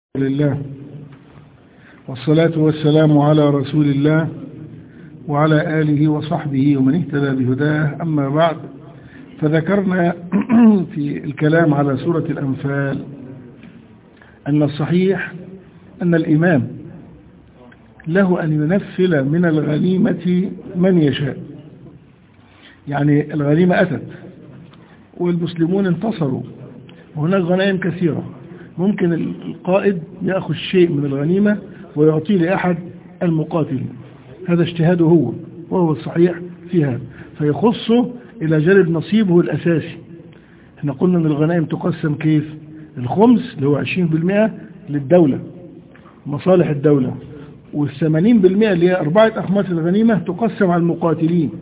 لله والصلاة والسلام على رسول الله وعلى آله وصحبه ومن اهتدى بهداه. أما بعد، فذكرنا في الكلام على سورة الأنفال أن الصحيح أن الإمام له أن ينفل من الغنيمة من يشاء. يعني الغنيمة أتت والمسلمون انتصروا وهناك غنائم كثيرة، ممكن القائد يأخذ شيء من الغنيمة ويعطيه لأحد المقاتلين، هذا اجتهاده هو وهو الصحيح في هذا، فيخصه إلى جانب نصيبه الأساسي. احنا قلنا أن الغنائم تقسم كيف؟ الخمس اللي هو 20% للدولة مصالح الدولة، وال80% اللي هي 4 أخماس الغنيمة تقسم على المقاتلين.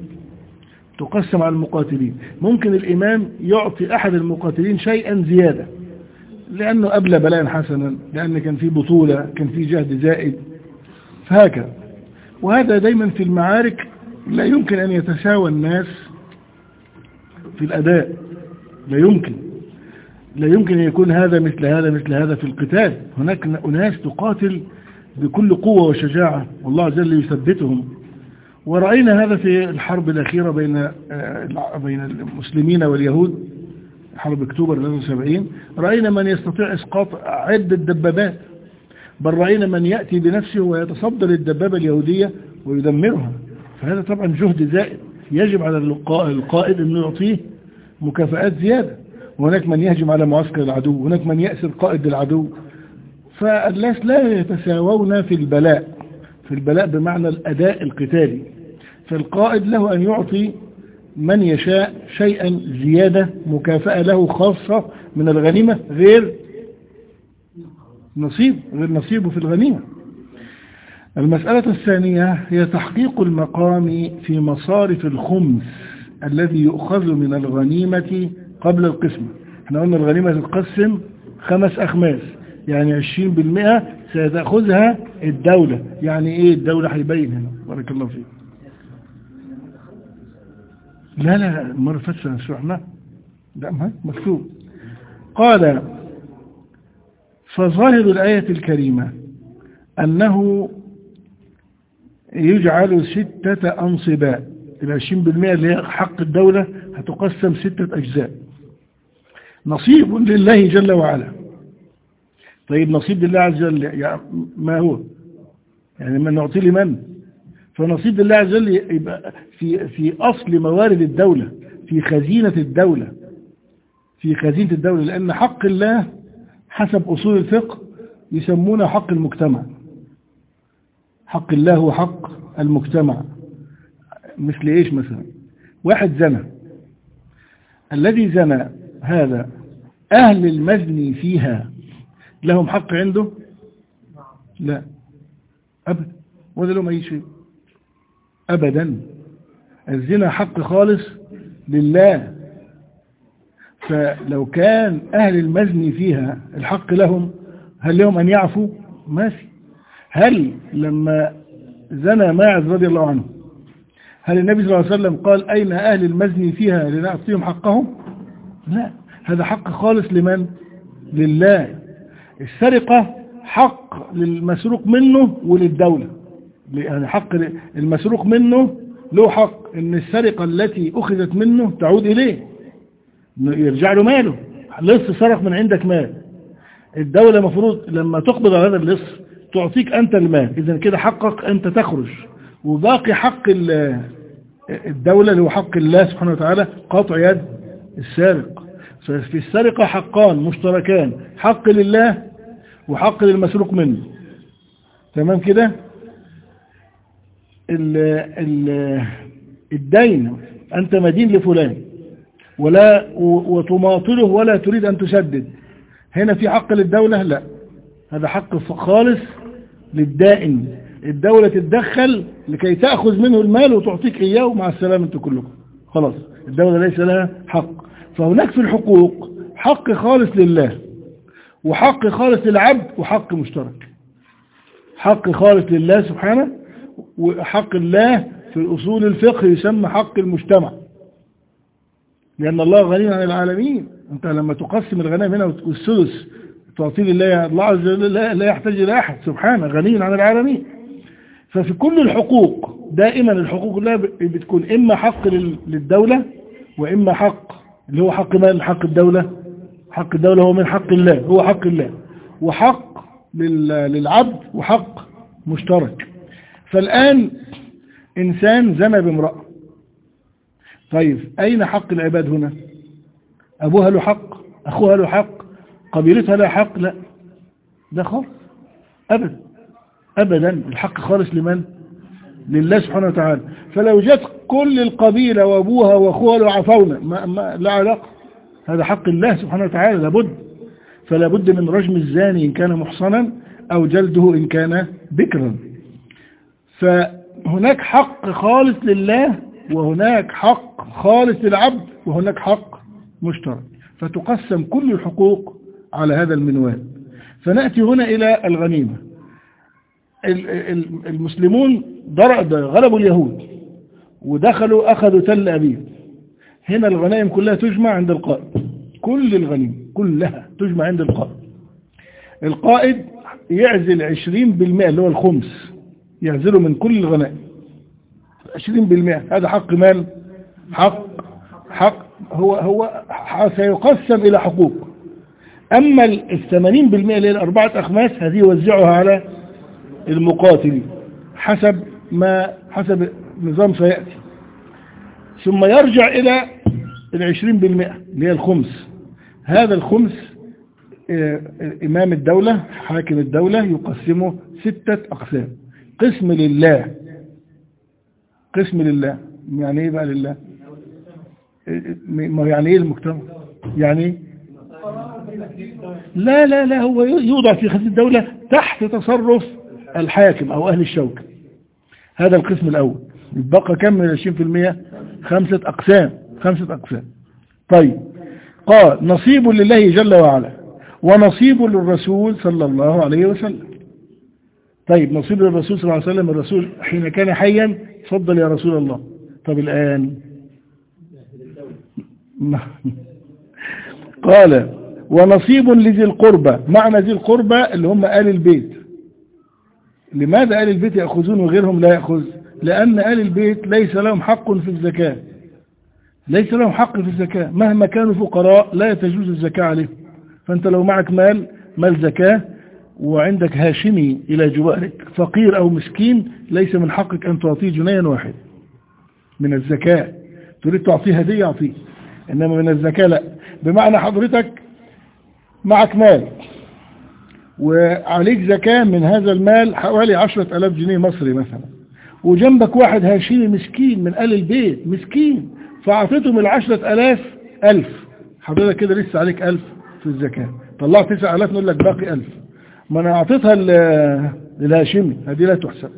ممكن الإمام يعطي أحد المقاتلين شيئا زيادة لأنه أبلى بلاء حسنا، لأن كان في بطولة، كان في جهد زائد، فهكذا. وهذا دايما في المعارك لا يمكن أن يتساوى الناس في الأداء، لا يمكن أن يكون هذا مثل هذا في القتال. هناك أناس تقاتل بكل قوة وشجاعة والله عز وجل يثبتهم، ورأينا هذا في الحرب الأخيرة بين المسلمين واليهود، حرب أكتوبر 73. رأينا من يستطيع إسقاط عدة دبابات، بل رأينا من يأتي بنفسه ويتصدى للدبابة اليهودية ويدمرها. فهذا طبعا جهد زائد، يجب على القائد أن يعطيه مكافآت زيادة. وهناك من يهجم على معسكر العدو، وهناك من يأسر قائد العدو. فالناس لا يتساوون في البلاء بمعنى الأداء القتالي. فالقائد له أن يعطي من يشاء شيئا زيادة مكافأة له خاصة من الغنيمة غير نصيبه في الغنيمة. المسألة الثانية هي تحقيق المقام في مصارف الخمس الذي يؤخذ من الغنيمة قبل القسمة. احنا قلنا الغنيمة تتقسم 5 أخماس، يعني 20% ستأخذها الدولة. يعني ايه الدولة؟ هيبين هنا بارك الله فيك. لا المرة اللي فاتت سنشرحنا، لا مكتوب. قال: فظاهر الآية الكريمة أنه يجعل 6 أنصباء. 20% اللي هي حق الدولة هتقسم 6 أجزاء، نصيب لله جل وعلا. طيب نصيب لله عز وجل يعني ما هو؟ يعني من نعطي لمن؟ فنصيب لله عز وجل يبقى في أصل موارد الدولة، في خزينة الدولة، لأن حق الله حسب أصول الفقه يسمونه حق المجتمع. حق الله هو حق المجتمع. مثل إيش مثلا؟ واحد زنى، الذي زنى هذا أهل المزني فيها لهم حق عنده؟ لا أبدا، ولا لهم أي شيء أبدا. الزنا حق خالص لله. فلو كان أهل المزني فيها الحق لهم، هل لهم أن يعفوا؟ ما في. هل لما زنى ماعز رضي الله عنه، هل النبي صلى الله عليه وسلم قال أين أهل المزني فيها لنعطيهم حقهم؟ لا، هذا حق خالص لمن؟ لله. السرقة حق للمسروق منه وللدولة، يعني حق المسروق منه له حق ان السرقة التي اخذت منه تعود اليه، يرجع له ماله. لص سرق من عندك مال، الدولة مفروض لما تقبض على هذا اللص تعطيك انت المال، اذا كده حقك انت تخرج، وباقي حق الدولة اللي هو حق الله سبحانه وتعالى قطع يد السارق. ففي السرقة حقان مشتركان، حق لله وحق للمسروق منه. تمام كده؟ الدين، أنت مدين لفلان وتماطله ولا تريد أن تسدد، هنا في حق للدولة؟ لا، هذا حق خالص للدائن. الدولة تتدخل لكي تأخذ منه المال وتعطيك إياه ومع السلامة أنتم كلكم خلاص، الدولة ليس لها حق. فهناك في الحقوق حق خالص لله، وحق خالص للعبد، وحق مشترك. حق خالص لله سبحانه، وحق الله في أصول الفقه يسمى حق المجتمع، لأن الله غني عن العالمين. أنت لما تقسم الغنائم هنا والسدس تعطيه لله. الله عز وجل لا يحتاج إلى أحد سبحانه، غني عن العالمين. ففي كل الحقوق دائما الحقوق كلها بتكون إما حق للدولة، وإما حق اللي هو حق مال حق الدولة. حق الدولة هو من حق الله، هو حق الله، وحق للعبد، وحق مشترك. فالآن إنسان زنى بامرأة، طيب أين حق العباد هنا؟ أبوها له حق، أخوها له حق، قبيلتها له حق؟ لا، ده خالص أبدا أبدا. الحق خالص لمن؟ لله سبحانه وتعالى. فلو جت كل القبيلة وأبوها وأخوها له عفونا ما لا علاقة، هذا حق الله سبحانه وتعالى لابد. فلا بد من رجم الزاني إن كان محصنا، أو جلده إن كان بكرا. فهناك حق خالص لله، وهناك حق خالص للعبد، وهناك حق مشترك. فتقسم كل الحقوق على هذا المنوال. فنأتي هنا إلى الغنيمة. المسلمون غلبوا اليهود ودخلوا أخذوا تل أبيب. هنا الغنائم كلها تجمع عند القائد، كل الغنيمة كلها تجمع عند القائد. القائد يعزل 20% اللي هو الخمس، يعزله من كل الغنائم 20%. هذا حق مال، حق هو سيقسم إلى حقوق. أما 80% اللي هي 4 أخماس هذه يوزعها على المقاتلين حسب نظام سيأتي. ثم يرجع إلى 20% اللي هي الخمس. هذا الخمس إمام الدولة حاكم الدولة يقسمه 6 أقسام. قسم لله. قسم لله يعني إيه بقى لله؟ يعني إيه المجتمع؟ يعني لا هو يوضع في خزينة الدولة تحت تصرف الحاكم أو أهل الشوكة. هذا القسم الأول. يبقى كم من 20%؟ 5 أقسام. 5 أقسام. طيب قال نصيب لله جل وعلا، ونصيب للرسول صلى الله عليه وسلم. طيب نصيب للرسول صلى الله عليه وسلم، الرسول حين كان حيا تفضل يا رسول الله. طب الآن قال ونصيب لذي القربى. معنى ذي القربى اللي هم آل البيت. لماذا آل البيت يأخذون وغيرهم لا يأخذ؟ لأن آل البيت ليس لهم حق في الزكاة، ليس لهم حق في الزكاة. مهما كانوا فقراء لا تجوز الزكاة عليهم. فأنت لو معك مال زكاة وعندك هاشمي إلى جوارك فقير أو مسكين، ليس من حقك أن تعطيه جنيها واحد من الزكاة. تريد تعطيه هدية أعطيه، إنما من الزكاة لا. بمعنى حضرتك معك مال وعليك زكاة من هذا المال حوالي 10,000 جنيه مصري مثلا، وجنبك واحد هاشمي مسكين من آل البيت مسكين، فأعطيته من 10,000 1000. حضرتك كده لسه عليك 1000 في الزكاة. طلعت 9,000 نقول لك باقي 1000. ما أنا أعطيتها للهاشمي، هذه لا تحسب،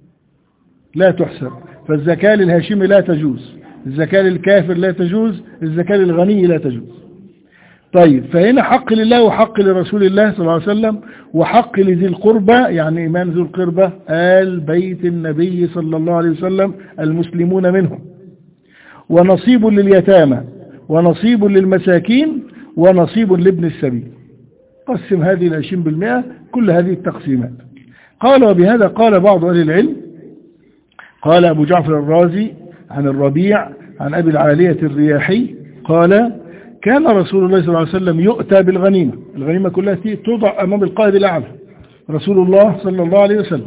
لا تحسب. فالزكاة للهاشمي لا تجوز، الزكاة للكافر لا تجوز، الزكاة للغني لا تجوز. طيب فهنا حق لله وحق لرسول الله صلى الله عليه وسلم، وحق لذي القربى. يعني إمام ذو القربى آل بيت النبي صلى الله عليه وسلم المسلمون منهم. ونصيب لليتامى، ونصيب للمساكين، ونصيب لابن السبيل. قسم هذه 20% كل هذه التقسيمات. قال وبهذا قال بعض أهل العلم. قال أبو جعفر الرازي عن الربيع عن أبي العالية الرياحي قال كان رسول الله صلى الله عليه وسلم يؤتى بالغنيمة. الغنيمة كلها توضع أمام القائد الأعلى رسول الله صلى الله عليه وسلم،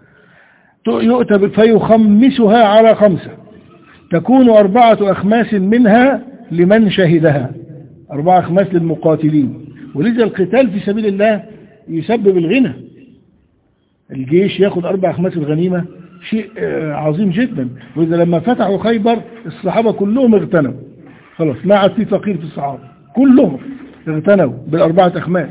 يؤتى فيخمسها على 5، تكون 4 أخماس منها لمن شهدها، 4 أخماس للمقاتلين. ولذا القتال في سبيل الله يسبب الغنى. الجيش ياخد 4 أخماس الغنيمة شيء عظيم جدا. وإذا لما فتحوا خيبر الصحابة كلهم اغتنوا، خلاص ما عاد في فقير في الصحابة، كلهم اغتنوا بال4 أخماس.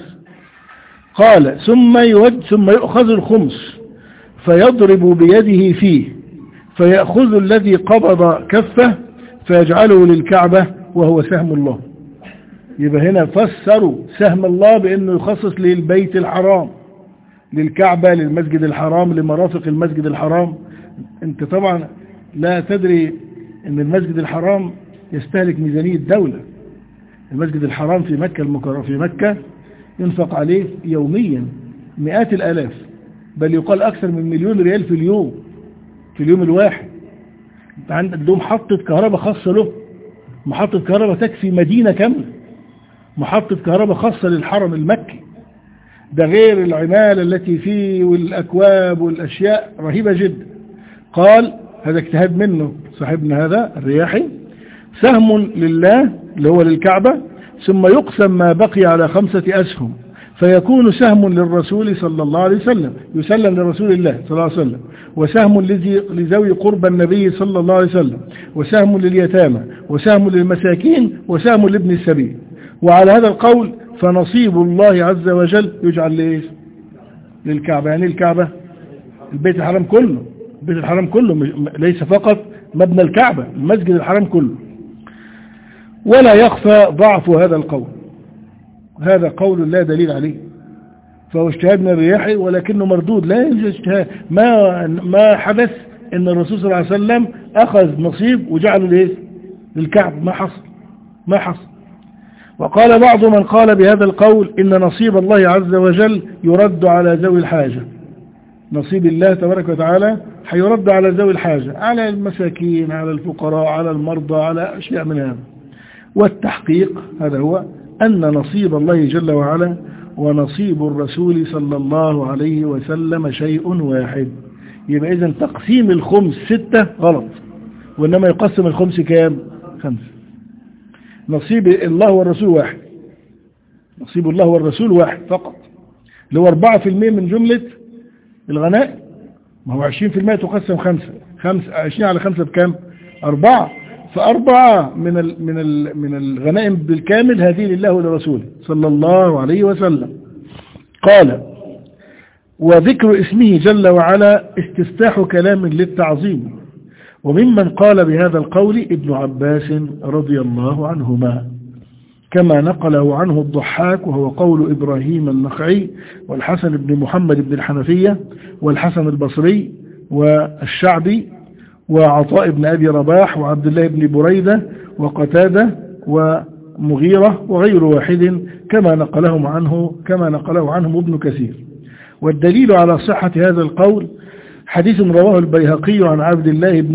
قال ثم يؤخذ الخمس فيضرب بيده فيه، فيأخذ الذي قبض كفه فيجعله للكعبة وهو سهم الله. يبقى هنا فسروا سهم الله بأنه يخصص للبيت الحرام، للكعبة، للمسجد الحرام، لمرافق المسجد الحرام. انت طبعا لا تدري ان المسجد الحرام يستهلك ميزانية الدولة. المسجد الحرام في مكة المكرمة في مكة ينفق عليه يوميا مئات الآلاف، بل يقال أكثر من 1,000,000 ريال في اليوم الواحد. انت عندهم محطة كهرباء خاصة له، محطة كهرباء تكفي مدينة كاملة، محطة كهرباء خاصة للحرم المكي، ده غير العمالة التي فيه والأكواب والأشياء رهيبة جدا. قال هذا اجتهاد منه صاحبنا هذا الرياحي، سهم لله اللي هو للكعبة، ثم يقسم ما بقي على 5 أسهم، فيكون سهم للرسول صلى الله عليه وسلم، يسلم لرسول الله صلى الله عليه وسلم، وسهم لذوي قرب النبي صلى الله عليه وسلم، وسهم لليتامى، وسهم للمساكين، وسهم لابن السبيل. وعلى هذا القول فنصيب الله عز وجل يجعل لإيش؟ للكعبة. يعني الكعبة البيت الحرام كله، البيت الحرام كله ليس فقط مبنى الكعبة، المسجد الحرام كله. ولا يخفى ضعف هذا القول، هذا قول لا دليل عليه، فهو اجتهاد من الرياحي ولكنه مردود، لا يوجد اجتهاد. ما حدث ان الرسول صلى الله عليه وسلم اخذ نصيب وجعله لإيه؟ للكعب، ما حصل. وقال بعض من قال بهذا القول إن نصيب الله عز وجل يرد على ذوي الحاجة، نصيب الله تبارك وتعالى حيرد على ذوي الحاجة، على المساكين، على الفقراء، على المرضى، على أشياء من هذا. والتحقيق هذا هو أن نصيب الله جل وعلا ونصيب الرسول صلى الله عليه وسلم شيء واحد. يبقى إذن تقسيم الخمس 6 غلط، وإنما يقسم الخمس كام؟ 5. نصيب الله والرسول واحد، نصيب الله والرسول واحد فقط، اللي هو 4% من جملة الغنائم. ما هو 20% تقسم 5، 20 على 5 بكام؟ 4. ف4 من الغنائم بالكامل هذه لله ولرسوله صلى الله عليه وسلم. قال وذكر اسمه جل وعلا استفتاح كلام للتعظيم. وممن قال بهذا القول ابن عباس رضي الله عنهما، كما نقله عنه الضحاك، وهو قول إبراهيم النخعي والحسن بن محمد بن الحنفية والحسن البصري والشعبي وعطاء بن أبي رباح وعبد الله بن بريدة وقتادة ومغيرة وغير واحد، كما نقله عنهم ابن كثير. والدليل على صحة هذا القول حديث رواه البيهقي عن عبد الله بن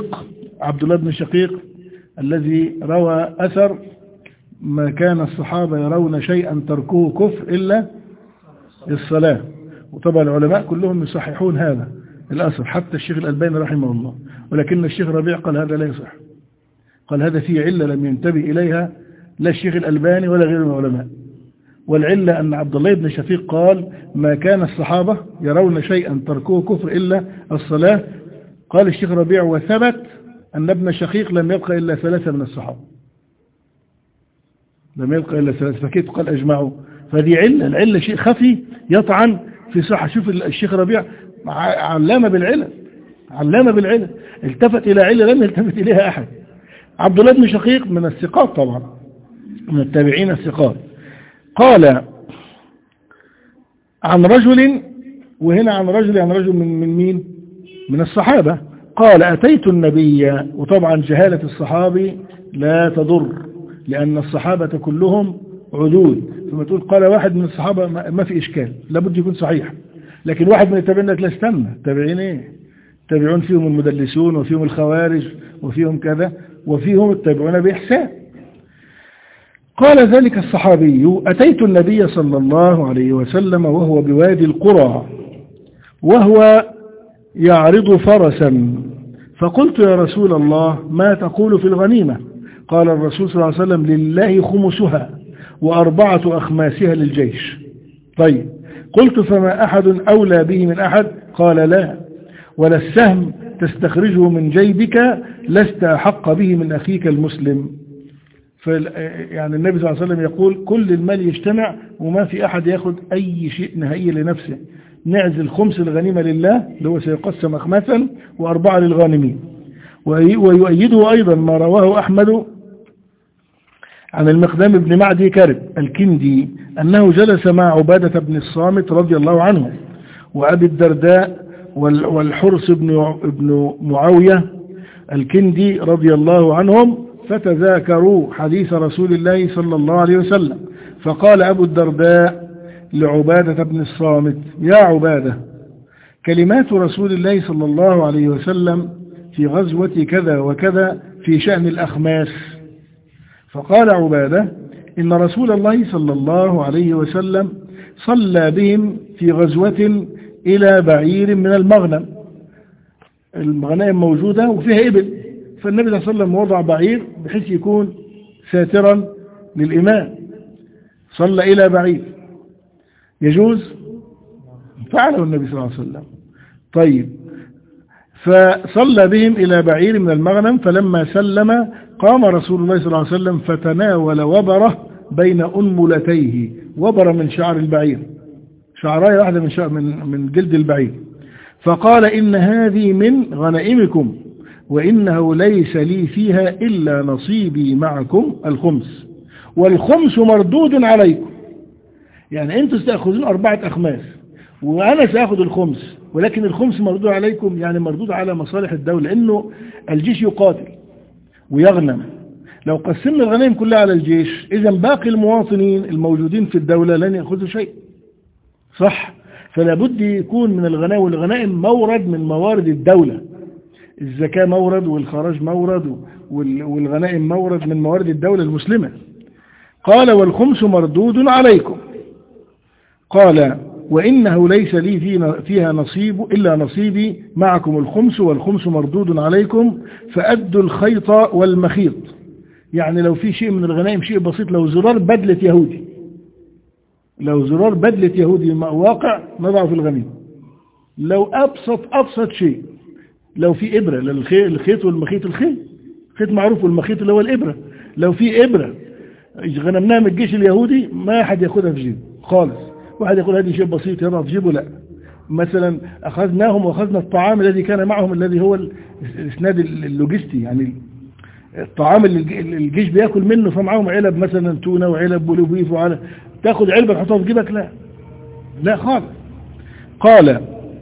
شقيق الذي روى أثر ما كان الصحابة يرون شيئا تركوه كفر إلا الصلاة. وطبعا العلماء كلهم يصححون هذا الأثر، حتى الشيخ الألباني رحمه الله، ولكن الشيخ ربيع قال هذا لا يصح، قال هذا فيه علة لم ينتبه إليها لا الشيخ الألباني ولا غير العلماء. والعلة أن عبد الله بن شقيق قال ما كان الصحابة يرون شيئا تركوه كفر إلا الصلاة. قال الشيخ ربيع وثبت أن ابن شقيق لم يبقى إلا 3 من الصحابة، لم يبقى إلا 3، فكيف قال أجمعوا؟ فهذه العلة شيء خفي يطعن في صحة. شوف الشيخ ربيع علامة بالعلة، التفت إلى علة لم يلتفت إليها أحد. عبد الله بن شقيق من الثقات طبعا، من التابعين الثقات. قال عن رجل، وهنا عن رجل من مين؟ من الصحابة. قال أتيت النبي، وطبعا جهالة الصحابي لا تضر لأن الصحابة كلهم عدول، ثم تقول قال واحد من الصحابة ما في إشكال، لابد يكون صحيح. لكن واحد من التابعين لا استنى، تابعين ايه؟ تابعون فيهم المدلسون وفيهم الخوارج وفيهم كذا وفيهم التابعون بإحسان. قال ذلك الصحابي أتيت النبي صلى الله عليه وسلم وهو بوادي القرى وهو يعرض فرسا، فقلت يا رسول الله ما تقول في الغنيمة؟ قال الرسول صلى الله عليه وسلم لله خمسها و4 أخماسها للجيش. طيب قلت فما أحد أولى به من أحد؟ قال لا، ولا السهم تستخرجه من جيبك لست أحق به من أخيك المسلم. يعني النبي صلى الله عليه وسلم يقول كل المال يجتمع وما في أحد يأخذ أي شيء نهائي لنفسه، نعزل 5 الغنيمة لله اللي هو سيقسم أخماسا و4 للغانمين. ويؤيده أيضا ما رواه أحمد عن المقدام بن معدي كرب الكندي أنه جلس مع عبادة بن الصامت رضي الله عنه وأبي الدرداء والحرس بن معاوية الكندي رضي الله عنهم، فتذاكروا حديث رسول الله صلى الله عليه وسلم. فقال أبو الدرداء لعبادة بن الصامت: يا عبادة، كلمات رسول الله صلى الله عليه وسلم في غزوة كذا وكذا في شأن الأخماس. فقال عبادة: إن رسول الله صلى الله عليه وسلم صلى بهم في غزوة إلى بعير من المغنم. المغنائم موجودة وفيها إبل، فالنبي صلى الله عليه وسلم وضع بعير بحيث يكون ساترا للإمام، صلى إلى بعير. يجوز؟ فعله النبي صلى الله عليه وسلم. طيب، فصلى بهم إلى بعير من المغنم، فلما سلم قام رسول الله صلى الله عليه وسلم فتناول وبره بين أنملتيه. وبره من شعر البعير، شعراية واحدة من جلد البعير، فقال: إن هذه من غنائمكم، وإنه ليس لي فيها إلا نصيبي معكم الخمس، والخمس مردود عليكم. يعني أنتم ستأخذون 4 أخماس وأنا سأخذ الخمس، ولكن الخمس مردود عليكم، يعني مردود على مصالح الدولة، لأنه الجيش يقاتل ويغنم. لو قسمنا الغنائم كلها على الجيش، إذا باقي المواطنين الموجودين في الدولة لن يأخذوا شيء، صح؟ فلا بد يكون من الغنائم مورد من موارد الدولة. الزكاة مورد، والخراج مورد، والغنائم مورد من موارد الدولة المسلمة. قال: والخمس مردود عليكم. قال: وإنه ليس لي فيها نصيب إلا نصيبي معكم الخمس، والخمس مردود عليكم، فأدوا الخيط والمخيط. يعني لو في شيء من الغنائم، شيء بسيط، لو زرار بدلة يهودي، لو زرار بدلة يهودي واقع نضعه في الغنيمة. لو أبسط شيء، لو في إبرة، الخيط والمخيط، الخيط معروف، والمخيط اللي هو الإبرة. لو في إبرة غنمناها من الجيش اليهودي، ما أحد يأخذها في جيبه خالص. واحد يقول هذه شيء بسيط يضع في جيبه، لا. مثلا أخذناهم وأخذنا الطعام الذي كان معهم، الذي هو الإسناد اللوجستي، يعني الطعام اللي الجيش بياكل منه، فمعهم علب مثلا تونة وعلب بولوبيف وعلى، تاخذ علبة تحطها في جيبك؟ لا خالص. قال: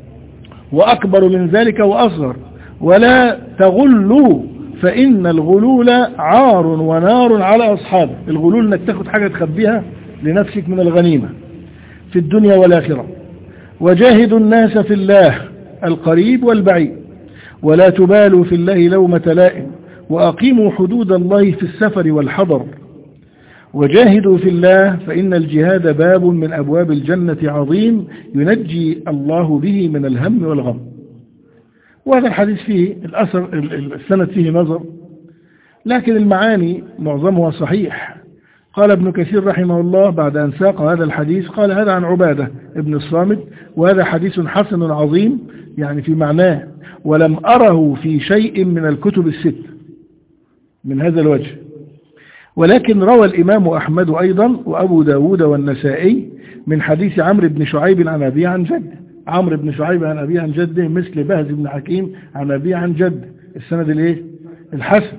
وأكبر من ذلك وأصغر، ولا تغلوا، فإن الغلول عار ونار على أصحابه. الغلول انك تاخذ حاجة تخبيها لنفسك من الغنيمة في الدنيا والآخرة. وجاهدوا الناس في الله القريب والبعيد، ولا تبالوا في الله لومة لائم، وأقيموا حدود الله في السفر والحضر. وجاهدوا في الله، فإن الجهاد باب من أبواب الجنة عظيم، ينجي الله به من الهم والغم. وهذا الحديث فيه الأثر، السند فيه نظر، لكن المعاني معظمها صحيح. قال ابن كثير رحمه الله بعد أن ساق هذا الحديث، قال: هذا عن عبادة ابن الصامت، وهذا حديث حسن عظيم، يعني في معناه، ولم أره في شيء من الكتب الست من هذا الوجه. ولكن روى الإمام أحمد أيضا وأبو داود والنسائي من حديث عمرو بن شعيب عن أبيه عن جده. عمرو بن شعيب عن أبيه عن جده مثل بهز بن حكيم عن أبيه عن جده، السند الحسن.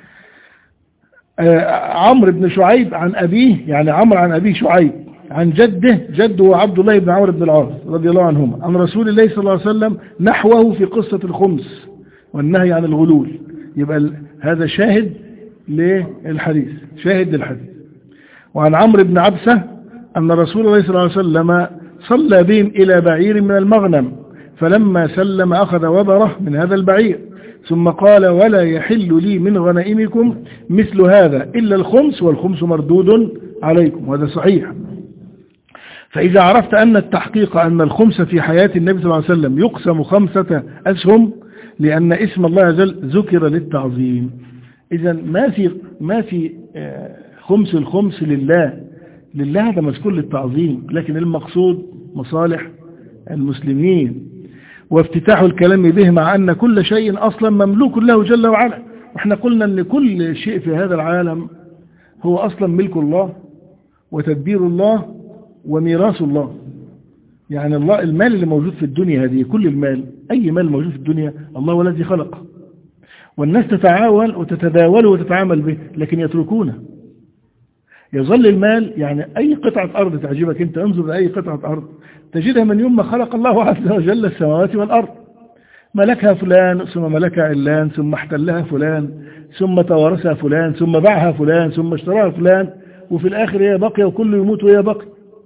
عمرو بن شعيب عن أبيه، يعني عمرو عن أبيه شعيب، عن جده عبد الله بن عمرو بن العاص رضي الله عنهما، عن رسول الله صلى الله عليه وسلم نحوه في قصة الخمس والنهي عن الغلول. يبقى هذا شاهد للحديث، شاهد للحديث. وعن عمرو بن عبسة أن رسول الله صلى الله عليه وسلم صلى بهم إلى بعير من المغنم، فلما سلم أخذ وبره من هذا البعير، ثم قال: ولا يحل لي من غنائمكم مثل هذا إلا الخمس، والخمس مردود عليكم. وهذا صحيح. فإذا عرفت أن التحقيق أن الخمس في حياة النبي صلى الله عليه وسلم يقسم 5 أسهم، لأن اسم الله عز وجل ذكر للتعظيم. إذا ما في خمس الخمس لله هذا مذكور للتعظيم، لكن المقصود مصالح المسلمين وافتتاح الكلام به، مع أن كل شيء أصلا مملوك له جل وعلا. وإحنا قلنا أن كل شيء في هذا العالم هو أصلا ملك الله وتدبير الله وميراث الله. يعني الله، المال اللي موجود في الدنيا هذه، كل المال، أي مال موجود في الدنيا الله هو الذي خلقه، والناس تتعاون وتتداول وتتعامل به، لكن يتركونه. يظل المال، يعني أي قطعة أرض تعجبك أنت، انظر لأي قطعة أرض تجدها من يوم ما خلق الله عز وجل السماوات والأرض، ملكها فلان، ثم ملكها علان، ثم احتلها فلان، ثم توارثها فلان، ثم باعها فلان، ثم اشتراها فلان، وفي الآخر هي باقية، وكل يموت وهي باقية.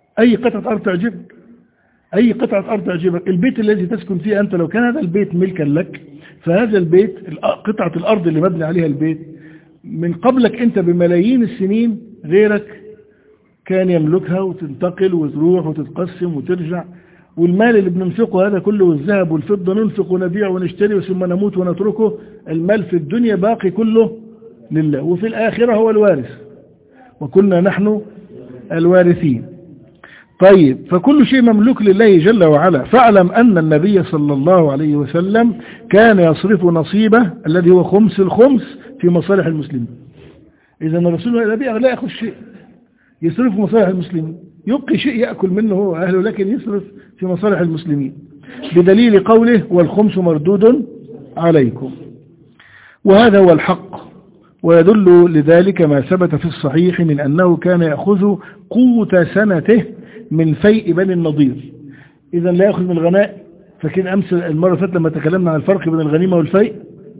أي قطعة أرض تعجبك، أي قطعة أرض تعجبك، البيت الذي تسكن فيه أنت لو كان هذا البيت ملكا لك، فهذا البيت قطعة الأرض اللي مبني عليها البيت من قبلك أنت بملايين السنين غيرك كان يملكها وتنتقل وتروح وتتقسم وترجع. والمال اللي بننفقه هذا كله والذهب والفضة ننفق ونبيع ونشتري ثم نموت ونتركه، المال في الدنيا باقي كله لله، وفي الآخرة هو الوارث وكنا نحن الوارثين. طيب، فكل شيء مملوك لله جل وعلا. فاعلم أن النبي صلى الله عليه وسلم كان يصرف نصيبه الذي هو خمس الخمس في مصالح المسلمين. إذا الرسول لا يأخذ شيء، يصرف في مصالح المسلمين، يبقي شيء يأكل منه هو أهله لكن يصرف في مصالح المسلمين، بدليل قوله والخمس مردود عليكم. وهذا هو الحق، ويدل لذلك ما ثبت في الصحيح من أنه كان يأخذ قوت سنته من فيء بني النضير. إذا لا يأخذ من الغناء. فكان أمس المرة فاتت لما تكلمنا عن الفرق بين الغنيمة والفيء،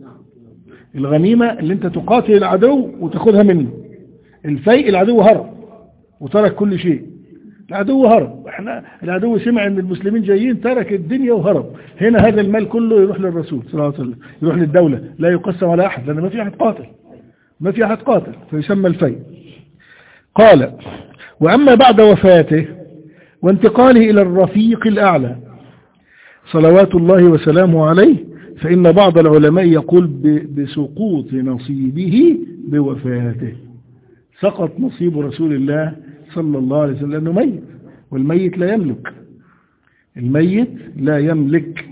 الغنيمة اللي انت تقاتل العدو وتاخذها منه، الفيء العدو هرب وترك كل شيء، العدو هرب، احنا العدو سمع ان المسلمين جايين ترك الدنيا وهرب. هنا هذا المال كله يروح للرسول صلى الله عليه وسلم، يروح للدولة، لا يقسم على أحد لأن ما في أحد قاتل، ما في أحد قاتل، فيسمى الفيء. قال: وأما بعد وفاته وانتقاله إلى الرفيق الأعلى صلوات الله وسلامه عليه، فإن بعض العلماء يقول بسقوط نصيبه بوفاته، سقط نصيب رسول الله صلى الله عليه وسلم لأنه ميت، والميت لا يملك، الميت لا يملك.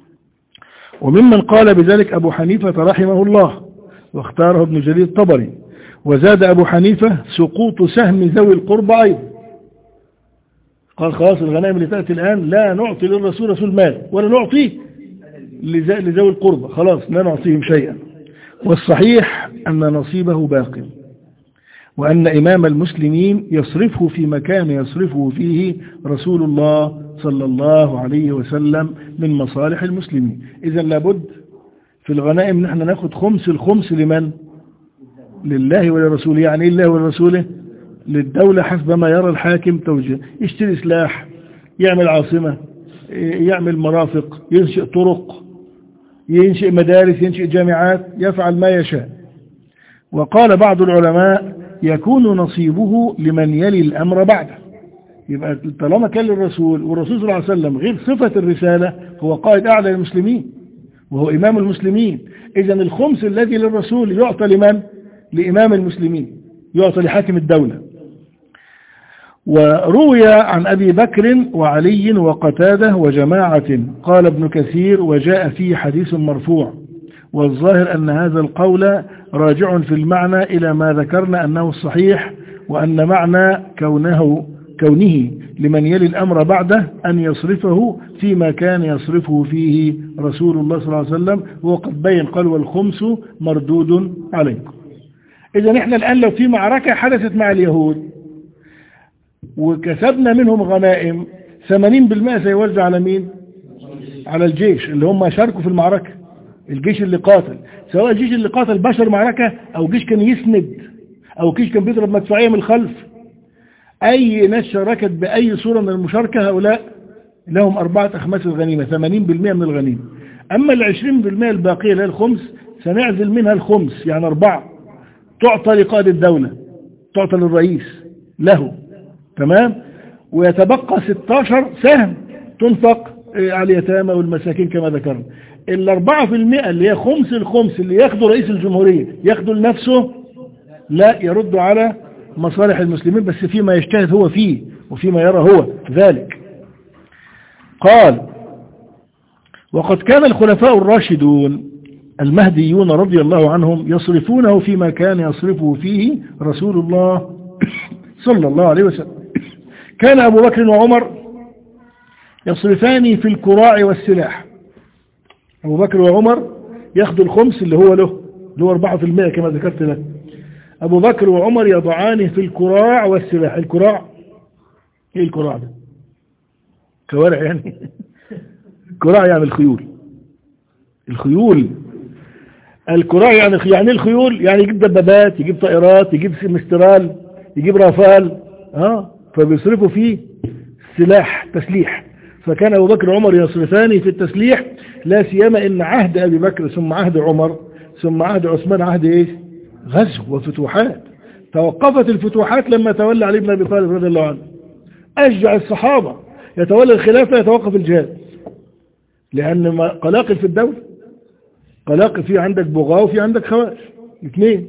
وممن قال بذلك أبو حنيفة رحمه الله، واختاره ابن جرير الطبري. وزاد أبو حنيفة سقوط سهم ذوي القربى أيضا، قال خلاص الغنائم اللي تأتي الآن لا نعطي للرسول رسول مال ولا نعطيه لذوي القربى، خلاص لا نعطيهم شيئا. والصحيح أن نصيبه باق، وأن إمام المسلمين يصرفه في مكان يصرفه فيه رسول الله صلى الله عليه وسلم من مصالح المسلمين. إذا لابد في الغنائم نحن ناخد خمس الخمس لمن؟ لله ولرسوله. يعني إيه الله ولرسوله؟ للدولة حسب ما يرى الحاكم توجيه، يشتري سلاح، يعمل عاصمة، يعمل مرافق، ينشئ طرق، ينشئ مدارس، ينشئ جامعات، يفعل ما يشاء. وقال بعض العلماء يكون نصيبه لمن يلي الأمر بعده. يبقى طالما كان للرسول، والرسول صلى الله عليه وسلم غير صفة الرسالة هو قائد أعلى للمسلمين وهو إمام المسلمين، إذا الخمس الذي للرسول يعطى لمن؟ لإمام المسلمين، يعطى لحاكم الدولة. وروي عن أبي بكر وعلي وقتادة وجماعة، قال ابن كثير وجاء فيه حديث مرفوع، والظاهر أن هذا القول راجع في المعنى إلى ما ذكرنا أنه الصحيح، وأن معنى كونه لمن يلي الأمر بعده أن يصرفه فيما كان يصرفه فيه رسول الله صلى الله عليه وسلم، وقد بين قال والخمس مردود عليكم. إذا نحن الآن لو في معركة حدثت مع اليهود وكسبنا منهم غنائم، 80% سيوزع على مين؟ على الجيش اللي هم شاركوا في المعركة، الجيش اللي قاتل، سواء الجيش اللي قاتل بشر معركة أو جيش كان يسند أو جيش كان بيضرب مدفعية من الخلف. أي ناس شاركت بأي صورة من المشاركة هؤلاء لهم 4 أخماس الغنيمة، 80% من الغنيمة. أما 20% الباقية اللي هي الخمس سنعزل منها الخمس، يعني 4 تعطى لقائد الدولة، تعطى للرئيس له، تمام، ويتبقى 16 سهم تنفق على اليتامى والمساكين كما ذكرنا. 4% اللي هي خمس الخمس اللي ياخده رئيس الجمهورية ياخده لنفسه، لا، يرد على مصالح المسلمين بس فيما يجتهد هو فيه وفيما يرى هو ذلك. قال: وقد كان الخلفاء الراشدون المهديون رضي الله عنهم يصرفونه فيما كان يصرفه فيه رسول الله صلى الله عليه وسلم. كان أبو بكر وعمر يصرفان في الكراع والسلاح. أبو بكر وعمر ياخذوا الخمس اللي هو له، اللي هو 4% كما ذكرت لك. أبو بكر وعمر يضعانه في الكراع والسلاح. الكراع إيه الكراع ده؟ كوارع يعني الكراع يعني الخيول، الخيول. الكراع يعني الخيول، يعني يجيب دبابات، يجيب طائرات، يجيب مسترال، يجيب رافال، فبيصرفوا فيه السلاح تسليح. فكان أبو بكر وعمر يصرفان في التسليح، لا سيما إن عهد أبي بكر ثم عهد عمر ثم عهد عثمان عهد إيه؟ غزو وفتوحات. توقفت الفتوحات لما تولى علي بن أبي طالب رضي الله عنه. أشجع الصحابة يتولى الخلافة يتوقف الجهاد، لأن قلاقل في الدولة، قلاقل في عندك بغاة وفي عندك خوارج اثنين.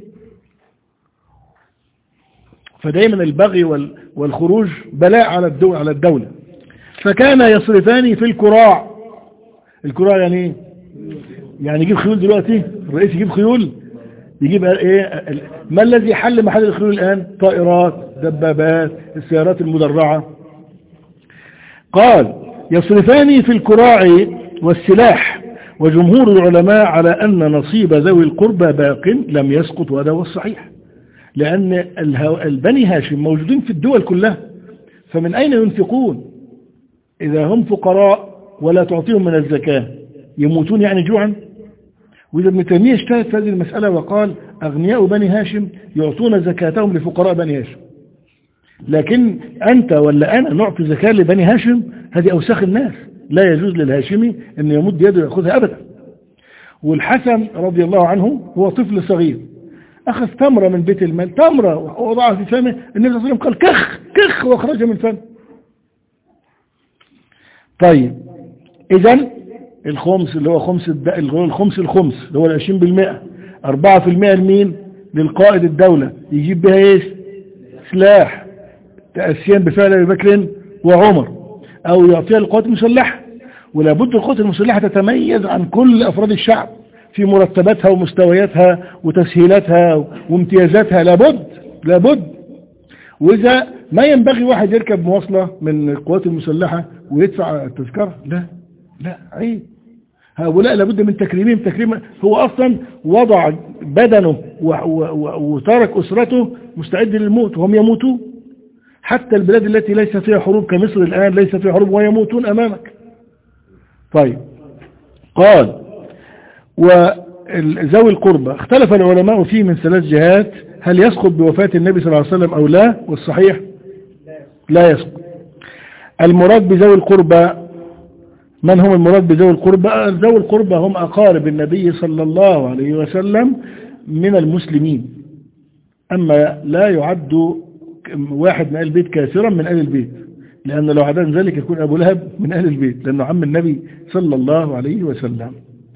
فدايما البغي والخروج بلاء على الدولة. فكان يصرفان في الكراع. الكراع يعني ايه؟ يعني يجيب خيول دلوقتي، الرئيس يجيب خيول، يجيب ايه؟ ما الذي حل محل الخيول الآن؟ طائرات، دبابات، السيارات المدرعة. قال يصرفان في الكراع والسلاح، وجمهور العلماء على أن نصيب ذوي القربى باق لم يسقط، وهذا هو الصحيح، لأن البني هاشم موجودين في الدول كلها، فمن أين ينفقون إذا هم فقراء ولا تعطيهم من الزكاة؟ يموتون يعني جوعا. وإذا ابن تيمية اجتهد في هذه المسألة وقال أغنياء بني هاشم يعطون زكاتهم لفقراء بني هاشم، لكن أنت ولا أنا نعطي زكاة لبني هاشم؟ هذه أوساخ الناس، لا يجوز للهاشمي أن يمد يده يأخذها أبدا. والحسن رضي الله عنه هو طفل صغير، أخذ تمرة من بيت المال، تمرة ووضعها في فمه، النبي صلى الله عليه وسلم قال كخ كخ واخرجها من فمه. طيب إذن الخمس اللي هو الخمس اللي هو 20%، 4% لمين؟ للقائد الدولة، يجيب بها ايش؟ سلاح، تأسيان بفعل أبي بكر وعمر، أو يعطيها للقوات المسلحة. ولا بد القوات المسلحة تتميز عن كل أفراد الشعب في مرتباتها ومستوياتها وتسهيلاتها وامتيازاتها، لابد. وإذا ما ينبغي واحد يركب مواصلة من القوات المسلحة ويدفع التذكرة، لا عيب. هؤلاء لابد من تكريم. هو أصلا وضع بدنه وترك أسرته مستعد للموت وهم يموتون. حتى البلاد التي ليس فيها حروب كمصر الآن ليس فيها حروب ويموتون أمامك. طيب قال وذوي القربى اختلف العلماء فيه من 3 جهات، هل يسقط بوفاة النبي صلى الله عليه وسلم أو لا؟ والصحيح لا يسقط. المراد بذوي القربى، من هم المراد بذوي القربى؟ ذوي القربى هم أقارب النبي صلى الله عليه وسلم من المسلمين، أما لا يعد واحد من أهل البيت كافرا من أهل البيت، لأن لو عدد ذلك يكون أبو لهب من أهل البيت لأنه عم النبي صلى الله عليه وسلم.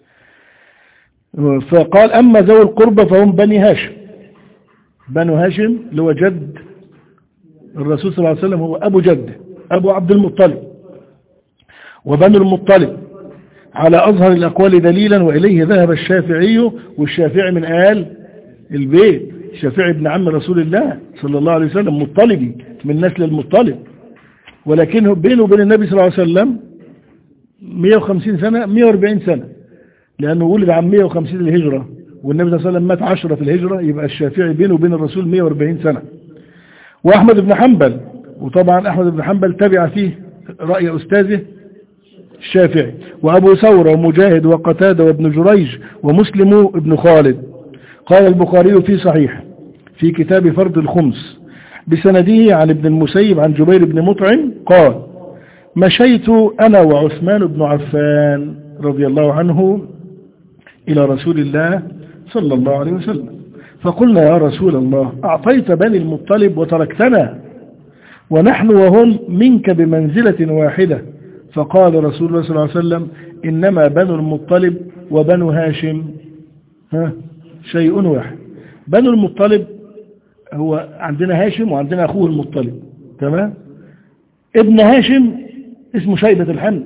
فقال أما ذوي القربى فهم بني هاشم. بنو هاشم اللي هو جد الرسول صلى الله عليه وسلم، هو أبو جده أبو عبد المطلب. وبنو المطلب على أظهر الأقوال دليلا، وإليه ذهب الشافعي، والشافعي من آل البيت، الشافعي ابن عم رسول الله صلى الله عليه وسلم، مطلبي من نسل المطلب، ولكنه بينه وبين النبي صلى الله عليه وسلم 150 سنة 140 سنة، لأنه ولد عام 150 الهجرة والنبي صلى الله عليه وسلم مات 10 في الهجرة، يبقى الشافعي بينه وبين الرسول 140 سنة. وأحمد بن حنبل، وطبعا أحمد بن حنبل تبع فيه رأي أستاذه الشافعي، وأبو ثور ومجاهد وقتادة وابن جريج ومسلم ابن خالد. قال البخاري في صحيح في كتاب فرض الخمس بسنده عن ابن المسيب عن جبير بن مطعم قال مشيت أنا وعثمان بن عفان رضي الله عنه إلى رسول الله صلى الله عليه وسلم، فقلنا يا رسول الله أعطيت بني المطلب وتركتنا ونحن وهم منك بمنزلة واحدة. فقال رسول الله صلى الله عليه وسلم إنما بنو المطلب وبنو هاشم شيء واحد. بنو المطلب هو عندنا هاشم وعندنا أخوه المطلب، تمام؟ ابن هاشم اسمه شيبة الحمل،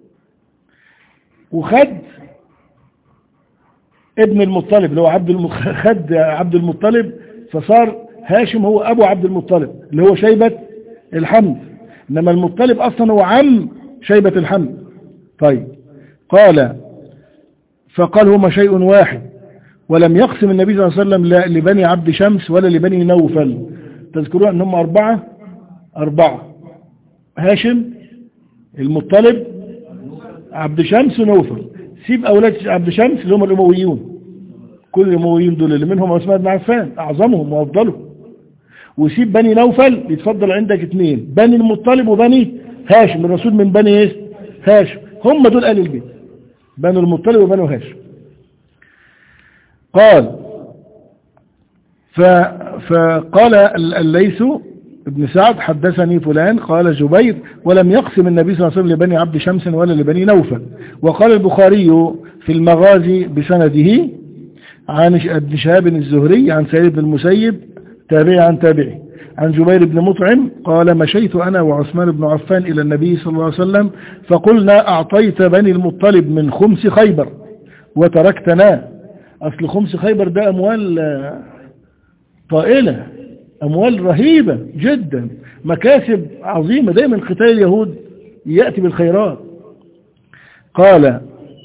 وخد ابن المطلب اللي هو خد عبد المطلب، فصار هاشم هو أبو عبد المطلب اللي هو شيبة الحمل، إنما المطلب أصلا هو عم شيبة الحمل. طيب فقال هما شيء واحد، ولم يقسم النبي صلى الله عليه وسلم لا لبني عبد شمس ولا لبني نوفل. تذكرون أن هم 4 هاشم المطلب عبد شمس ونوفل. سيب أولاد عبد شمس اللي هم الأمويون، كل الأمويين دول اللي منهم عثمان بن عفان أعظمهم وأفضلهم، وسيب بني نوفل يتفضل عندك 2 بني المطلب وبني هاشم، الرسول من بني ايه؟ هاشم، هم دول آل البيت، بنو المطلب وبنو هاشم. قال فقال الليث ابن سعد حدثني فلان قال جبير ولم يقسم النبي صلى الله عليه وسلم لبني عبد شمس ولا لبني نوفل. وقال البخاري في المغازي بسنده عن ابن شهاب الزهري عن سعيد بن المسيب تابعي عن تابعي عن جبير بن مطعم قال مشيت أنا وعثمان بن عفان إلى النبي صلى الله عليه وسلم فقلنا أعطيت بني المطلب من خمس خيبر وتركتنا. أصل خمس خيبر ده أموال طائلة، أموال رهيبة جدا، مكاسب عظيمة، دايما قتال اليهود يأتي بالخيرات. قال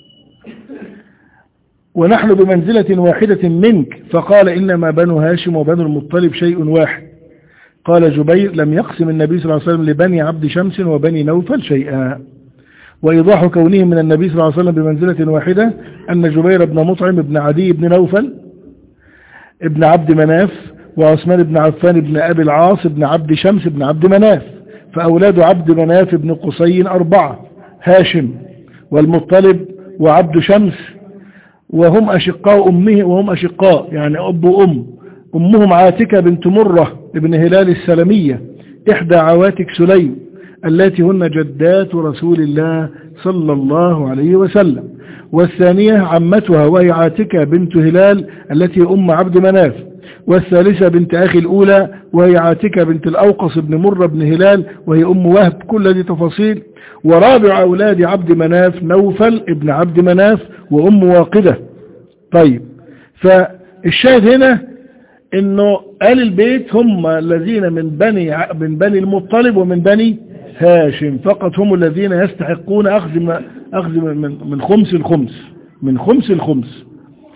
ونحن بمنزلة واحدة منك، فقال إنما بنو هاشم وبنو المطلب شيء واحد. قال جبير لم يقسم النبي صلى الله عليه وسلم لبني عبد شمس وبني نوفل شيئا. وإيضاح كونهم من النبي صلى الله عليه وسلم بمنزلة واحدة أن جبير بن مطعم بن عدي بن نوفل ابن عبد مناف وعثمان بن عفان بن أبي العاص بن عبد شمس بن عبد مناف، فأولاد عبد مناف بن قصي 4 هاشم والمطلب وعبد شمس، وهم أشقاء أمه، وهم أشقاء يعني أب وأم. أمهم عاتكة بنت مرة ابن هلال السلمية إحدى عواتك سليم التي هن جدات رسول الله صلى الله عليه وسلم. والثانية عمتها وهي عاتكة بنت هلال التي أم عبد مناف. والثالثة بنت أخي الأولى وهي عاتكة بنت الأوقص بن مرة بن هلال وهي أم وهب. كل هذه تفاصيل. ورابع أولاد عبد مناف نوفل ابن عبد مناف وأم واقدة. طيب، فالشاهد هنا إنه آل البيت هم الذين من بني المطلب ومن بني هاشم فقط، هم الذين يستحقون أخذ من خمس الخمس، من خمس الخمس.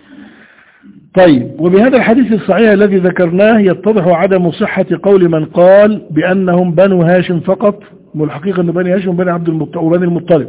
طيب، وبهذا الحديث الصحيح الذي ذكرناه يتضح عدم صحة قول من قال بأنهم بنو هاشم فقط، والحقيقة أن بني هاشم وبني عبد المطلب وبني المطلب،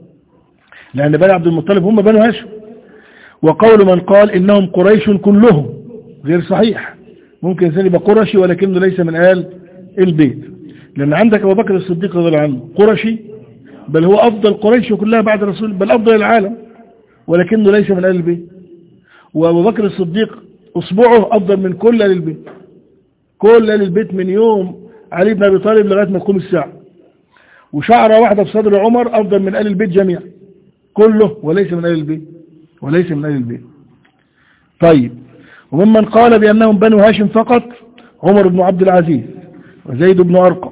لأن بني عبد المطلب هم بنو هاشم. وقول من قال إنهم قريش كلهم غير صحيح، ممكن إنسان يبقى قرشي ولكنه ليس من آل البيت، لأن عندك أبو بكر الصديق رضي الله عنه قرشي، بل هو أفضل قريش كلها بعد رسول، بل أفضل العالم، ولكنه ليس من آل البيت. وأبو بكر الصديق أصبعه أفضل من كل آل البيت، كل آل البيت من يوم علي بن أبي طالب لغاية ما تقوم الساعة، وشعرة واحدة في صدر عمر أفضل من آل البيت جميعا كله، وليس من آل البيت، وليس من آل البيت. طيب، وممن قال بأنهم بنو هاشم فقط عمر بن عبد العزيز وزيد بن أرقم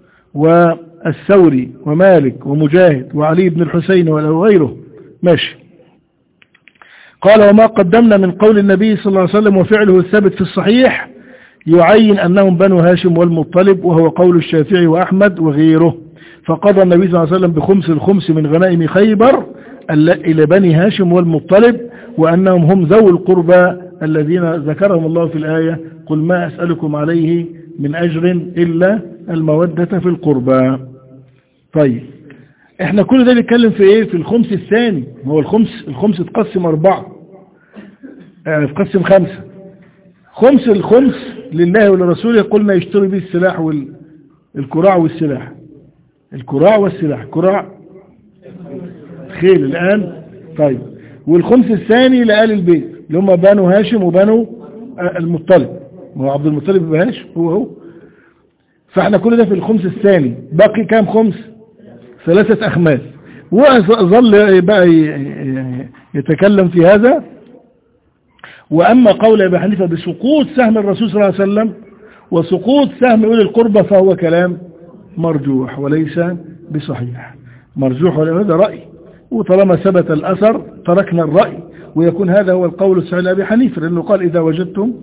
والثوري ومالك ومجاهد وعلي بن الحسين وغيره. ماشي. قال وما قدمنا من قول النبي صلى الله عليه وسلم وفعله الثابت في الصحيح يعين أنهم بنو هاشم والمطلب، وهو قول الشافعي وأحمد وغيره. فقضى النبي صلى الله عليه وسلم بخمس الخمس من غنائم خيبر إلى بني هاشم والمطلب، وأنهم هم ذو القربى الذين ذكرهم الله في الآية قل ما أسألكم عليه من أجر إلا المودة في القربى. طيب، احنا كل ده نتكلم في ايه؟ في الخمس الثاني. هو الخمس اتقسم 4، يعني اتقسم 5. خمس الخمس لله ولرسوله قلنا يشتري به السلاح والكراع والسلاح، الكراع والسلاح، كراع خيل الآن. طيب، والخمس الثاني لآل البيت اللي هم بنو هاشم وبنو المطلب، هو عبد المطلب بن هاشم هو. فاحنا كل ده في الخمس الثاني. باقي كام خمس؟ 3 أخماس. وظل بقى يتكلم في هذا. وأما قول أبي حنيفة بسقوط سهم الرسول صلى الله عليه وسلم وسقوط سهم أولي القربى فهو كلام مرجوح وليس بصحيح، مرجوح هذا رأي، وطالما ثبت الأثر تركنا الرأي، ويكون هذا هو القول الصحيح لأبي حنيفة، لأنه قال إذا وجدتم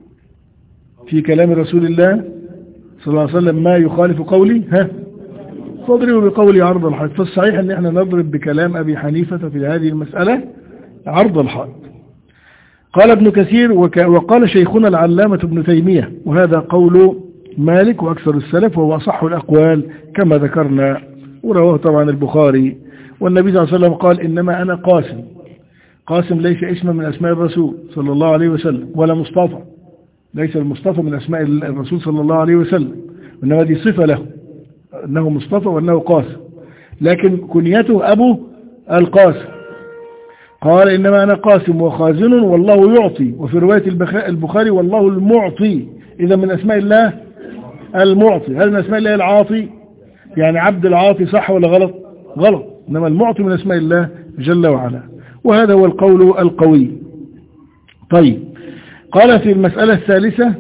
في كلام رسول الله صلى الله عليه وسلم ما يخالف قولي فاضربوا بقولي عرض الحائط. فالصحيح أن احنا نضرب بكلام أبي حنيفة في هذه المسألة عرض الحائط. قال ابن كثير وقال شيخنا العلامة ابن تيمية، وهذا قول مالك وأكثر السلف وهو أصح الأقوال كما ذكرنا، ورواه طبعا البخاري. والنبي صلى الله عليه وسلم قال إنما أنا قاسم. قاسم ليس اسما من أسماء الرسول صلى الله عليه وسلم، ولا مصطفى، ليس المصطفى من أسماء الرسول صلى الله عليه وسلم، وإنما دي صفة له، أنه مصطفى وأنه قاسم، لكن كنيته أبو القاسم. قال إنما أنا قاسم وخازن والله يعطي، وفي رواية البخاري والله المعطي. إذا من أسماء الله المعطي. هل من أسماء الله العاطي؟ يعني عبد العاطي، صح ولا غلط؟ غلط. إنما المعطي من أسماء الله جل وعلا، وهذا هو القول القوي. طيب، قال في المسألة الثالثة،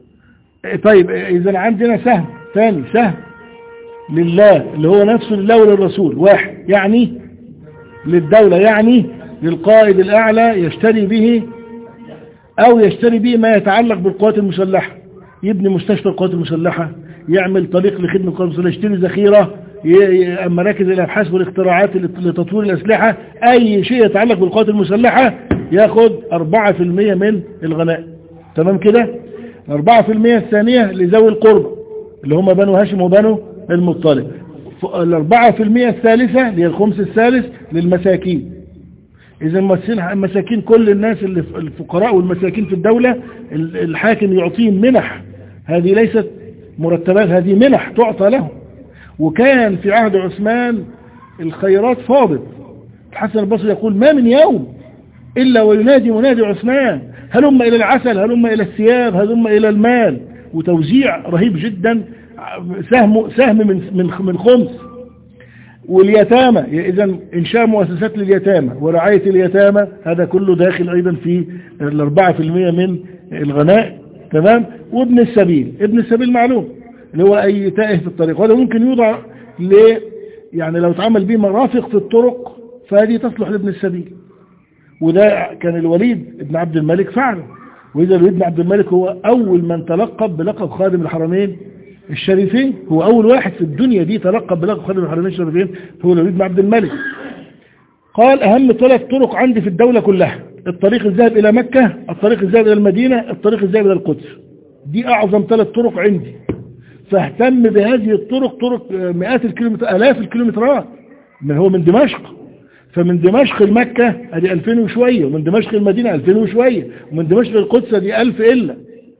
طيب إذا عندنا سهم ثاني، سهم لله اللي هو نفسه لله وللرسول، واحد يعني للدولة، يعني للقائد الأعلى يشتري به أو يشتري به ما يتعلق بالقوات المسلحة، يبني مستشفى القوات المسلحة، يعمل طريق لخدمة القوات المسلحة، يشتري ذخيرة، مراكز الأبحاث والاختراعات لتطوير الأسلحة، أي شيء يتعلق بالقوات المسلحة ياخد 4% من الغنائم. تمام كده؟ 4% الثانية لذوي القربى اللي هم بنو هاشم وبنو المطلب. 4% الثالثة اللي هي الخمس الثالث للمساكين. إذا المساكين كل الناس اللي الفقراء والمساكين في الدولة الحاكم يعطيهم منح، هذه ليست مرتبات، هذه منح تعطى لهم. وكان في عهد عثمان الخيرات فاضت. الحسن البصري يقول ما من يوم إلا وينادي منادي عثمان هلم إلى العسل، هلم إلى الثياب، هلم إلى المال، وتوزيع رهيب جدا، سهم من خمس. واليتامى، إذا إنشاء مؤسسات لليتامى ورعاية اليتامى، هذا كله داخل أيضا في 4% من الغنائم. تمام. وابن السبيل، ابن السبيل معلوم اللي هو أي تائه في الطريق، وهذا ممكن يوضع يعني لو تعمل به مرافق في الطرق فهذه تصلح لابن السبيل. وده كان الوليد ابن عبد الملك فعله. وإذا الوليد بن عبد الملك هو أول من تلقب بلقب خادم الحرمين الشريفين، هو أول واحد في الدنيا دي تلقب بلقب خادم الحرمين الشريفين، هو الوليد بن عبد الملك. قال أهم 3 طرق عندي في الدولة كلها: الطريق الذاهب إلى مكة، الطريق الذاهب إلى المدينة، الطريق الذاهب إلى القدس. دي أعظم 3 طرق عندي، فاهتم بهذه الطرق، طرق مئات الكيلومترات، آلاف الكيلومترات، من هو من دمشق، فمن دمشق لمكة ادي 2000 وشوية، ومن دمشق المدينة 2000 وشوية، ومن دمشق القدس دي 1000 إلا.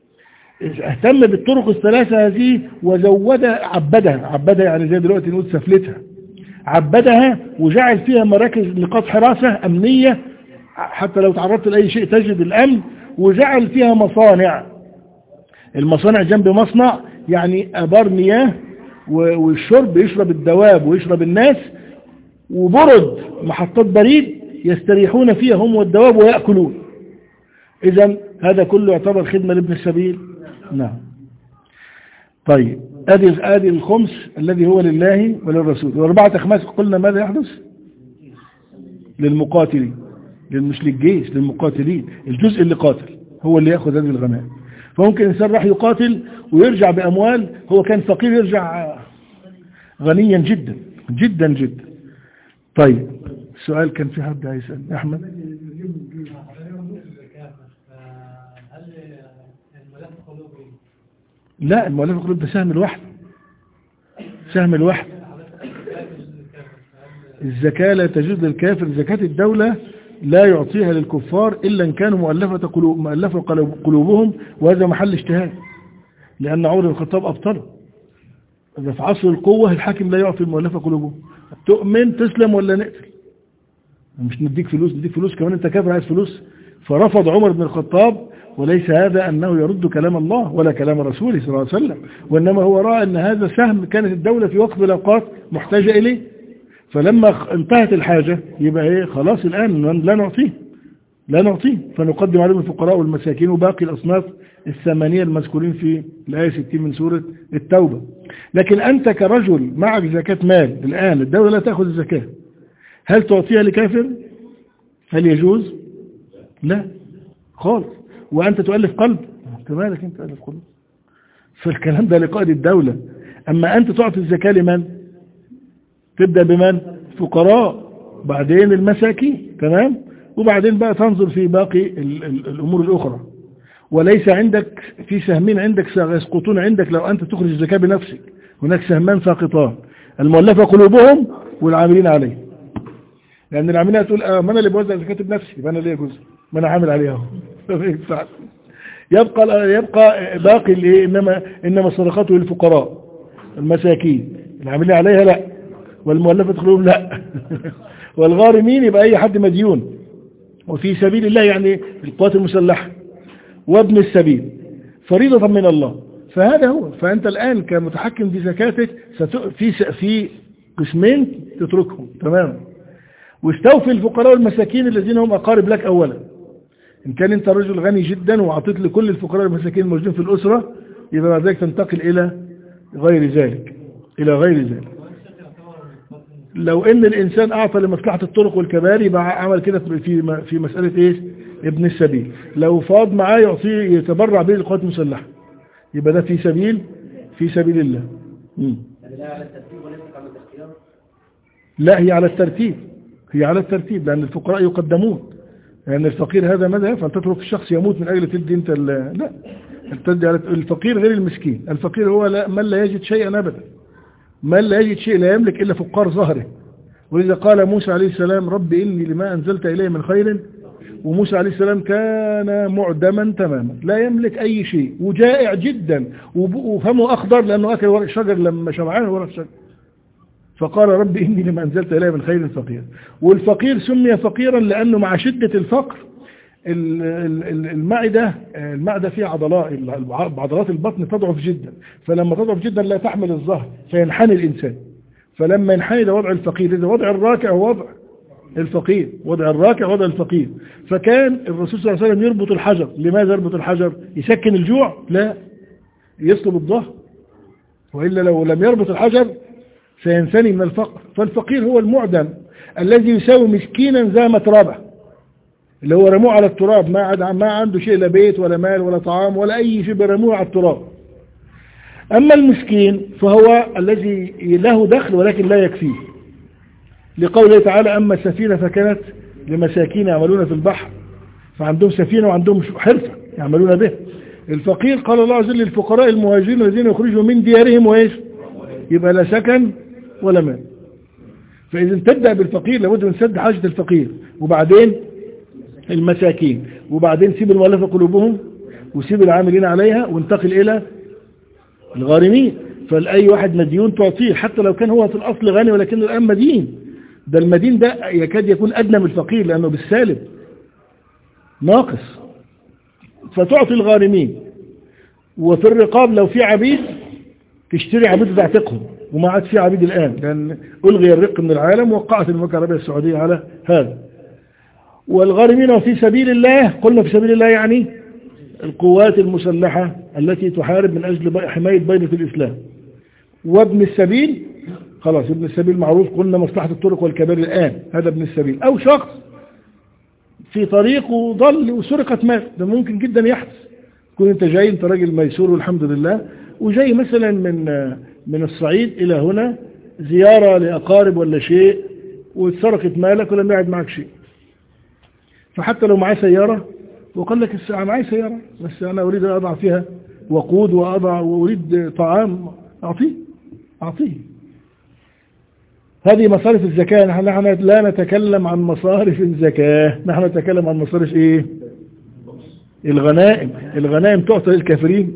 اهتم بالطرق ال3 هذه وزودها، عبدها يعني زي دلوقتي نقول سفلتها، عبدها وجعل فيها مراكز نقاط حراسة أمنية حتى لو تعرضت لأي شيء تجد الأمن، وجعل فيها مصانع. المصانع جنب مصنع يعني أبار مياه والشرب، يشرب الدواب ويشرب الناس، وبرد محطات بريد يستريحون فيها هم والدواب ويأكلون. إذن هذا كله يعتبر خدمة لابن السبيل. نعم. طيب، ادي الخمس الذي هو لله وللرسول. و4 أخماس قلنا ماذا يحدث؟ للمقاتلين، مش للجيش، للمقاتلين. الجزء اللي قاتل هو اللي يأخذ هذه الغنائم. فممكن إنسان راح يقاتل ويرجع بأموال، هو كان فقير يرجع غنيا جدا جدا جدا. طيب، السؤال كان في حد عايز يسأل؟ أحمد. لا، المؤلف القلوب ده سهم الواحد، سهم الواحد. الزكاة لا تجوز للكافر، زكاة الدولة لا يعطيها للكفار إلا إن كانوا مؤلفة قلوبهم، وهذا محل اجتهاد، لأن عمر بن الخطاب أبطله. إذا في عصر القوة الحاكم لا يعطي المؤلفة قلوبهم، تؤمن تسلم ولا نقتل، مش نديك فلوس، نديك فلوس كمان أنت كافر عايز فلوس. فرفض عمر بن الخطاب، وليس هذا أنه يرد كلام الله ولا كلام رسوله صلى الله عليه وسلم، وإنما هو رأى أن هذا سهم كانت الدولة في وقت من الأوقات محتاجة إليه، فلما انتهت الحاجة يبقى إيه؟ خلاص الآن لا نعطيه، فنقدم عليهم الفقراء والمساكين وباقي الأصناف 8 المذكورين في الآية 60 من سورة التوبة. لكن أنت كرجل معك زكاة مال الآن، الدولة لا تأخذ الزكاة، هل تعطيها لكافر؟ هل يجوز؟ لا خالص. وأنت تؤلف قلب، أنت مالك أنت تؤلف قلب؟ فالكلام ده لقائد الدولة. أما أنت تعطي الزكاة لمن؟ تبدأ بمن؟ فقراء، بعدين المساكين، تمام، وبعدين بقى تنظر في باقي الأمور الأخرى. وليس عندك في سهمين عندك سيسقطون عندك لو أنت تخرج الزكاة بنفسك، هناك سهمان ساقطان: المؤلفة قلوبهم والعاملين عليه. لأن العاملين تقول ما أنا اللي بوزع الزكاة بنفسي، يبقى أنا ليه جزء، ما أنا عامل عليها. يبقى باقي إنما الصدقات للفقراء المساكين، العاملين عليها لا، والمؤلفة قلوبهم لا والغارمين يبقى أي حد مديون، وفي سبيل الله يعني القوات المسلحة، وابن السبيل فريضة من الله. فهذا هو. فأنت الآن كمتحكم في زكاتك في قسمين تتركهم تماما، واستوفي الفقراء والمساكين الذين هم أقارب لك أولا. إن كان أنت رجل غني جدا وعطيت لكل الفقراء والمساكين الموجودين في الأسرة، يبقى بعد ذلك تنتقل إلى غير ذلك، إلى غير ذلك. لو ان الانسان اعطى لمصلحة الطرق والكباري يبقى عمل كده في مسألة ايه؟ ابن السبيل. لو فاض معاه يعطيه يتبرع به للقوات المسلحة، يبقى ده في سبيل الله. لا على الترتيب وليس على الاختيار. لا، هي على الترتيب، هي على الترتيب، لان الفقراء يقدمون. لان الفقير هذا ماذا يفعل؟ تترك الشخص يموت من اجل تدي انت لا، تدي على الفقير غير المسكين. الفقير هو من لا يجد شيئا ابدا، من لا يجد شيء لا يملك إلا فقار ظهره. ولذا قال موسى عليه السلام رب إني لما أنزلت إليه من خير. وموسى عليه السلام كان معدما تماما، لا يملك أي شيء، وجائع جدا، وفمه أخضر لأنه أكل ورق شجر لما شبعان ورق شجر. فقال رب إني لما أنزلت إليه من خير فقير. والفقير سمي فقيرا لأنه مع شدة الفقر المعدة فيها عضلات البطن تضعف جدا، فلما تضعف جدا لا تحمل الظهر فينحني الإنسان. فلما ينحني ده وضع الفقير، إذا وضع الراكع وضع الفقير، وضع الراكع وضع الفقير. فكان الرسول صلى الله عليه وسلم يربط الحجر. لماذا يربط الحجر؟ يسكن الجوع؟ لا، يصلب الظهر، وإلا لو لم يربط الحجر سينثني من الفقر. فالفقير هو المعدم الذي يساوي مسكينا ذا متربة، اللي هو رموه على التراب، ما عنده شيء، لا بيت ولا مال ولا طعام ولا أي شيء، برموه على التراب. أما المسكين فهو الذي له دخل ولكن لا يكفيه، لقوله تعالى أما السفينة فكانت لمساكين يعملون في البحر، فعندهم سفينة وعندهم حرفة يعملون به. الفقير قال الله عز وجل للفقراء المهاجرين الذين يخرجوا من ديارهم وإيش؟ يبقى لا سكن ولا مال. فإذا تبدأ بالفقير لابد من سد حاجة الفقير، وبعدين المساكين، وبعدين سيب المؤلفة قلوبهم، وسيب العاملين عليها، وانتقل إلى الغارمين. فلأي واحد مديون تعطيه، حتى لو كان هو في الأصل غني ولكنه الآن مدين. ده المدين ده يكاد يكون أدنى من الفقير لأنه بالسالب ناقص، فتعطي الغارمين. وفي الرقاب لو في عبيد تشتري عبيد تعتقهم، وما عاد في عبيد الآن لأن ألغي الرق من العالم، ووقعت المملكة العربية السعودية على هذا. والغارمين في سبيل الله، قلنا في سبيل الله يعني القوات المسلحة التي تحارب من أجل حماية بيضة الإسلام. وابن السبيل خلاص، ابن السبيل معروف، قلنا مصلحة الطرق والكباري الآن، هذا ابن السبيل. أو شخص في طريقه ضل وسرقت مال، ده ممكن جدا يحدث. كون انت جاي، انت راجل ميسور والحمد لله، وجاي مثلا من الصعيد إلى هنا زيارة لأقارب ولا شيء، واتسرقت مالك ولم يعد معك شيء. فحتى لو معي سيارة وقال لك الساعة معي سيارة بس أنا أريد أن أضع فيها وقود وأريد طعام، أعطيه. هذه مصارف الزكاة. نحن لا نتكلم عن مصارف الزكاة، نحن نتكلم عن مصارف إيه؟ الغنائم تعطى للكافرين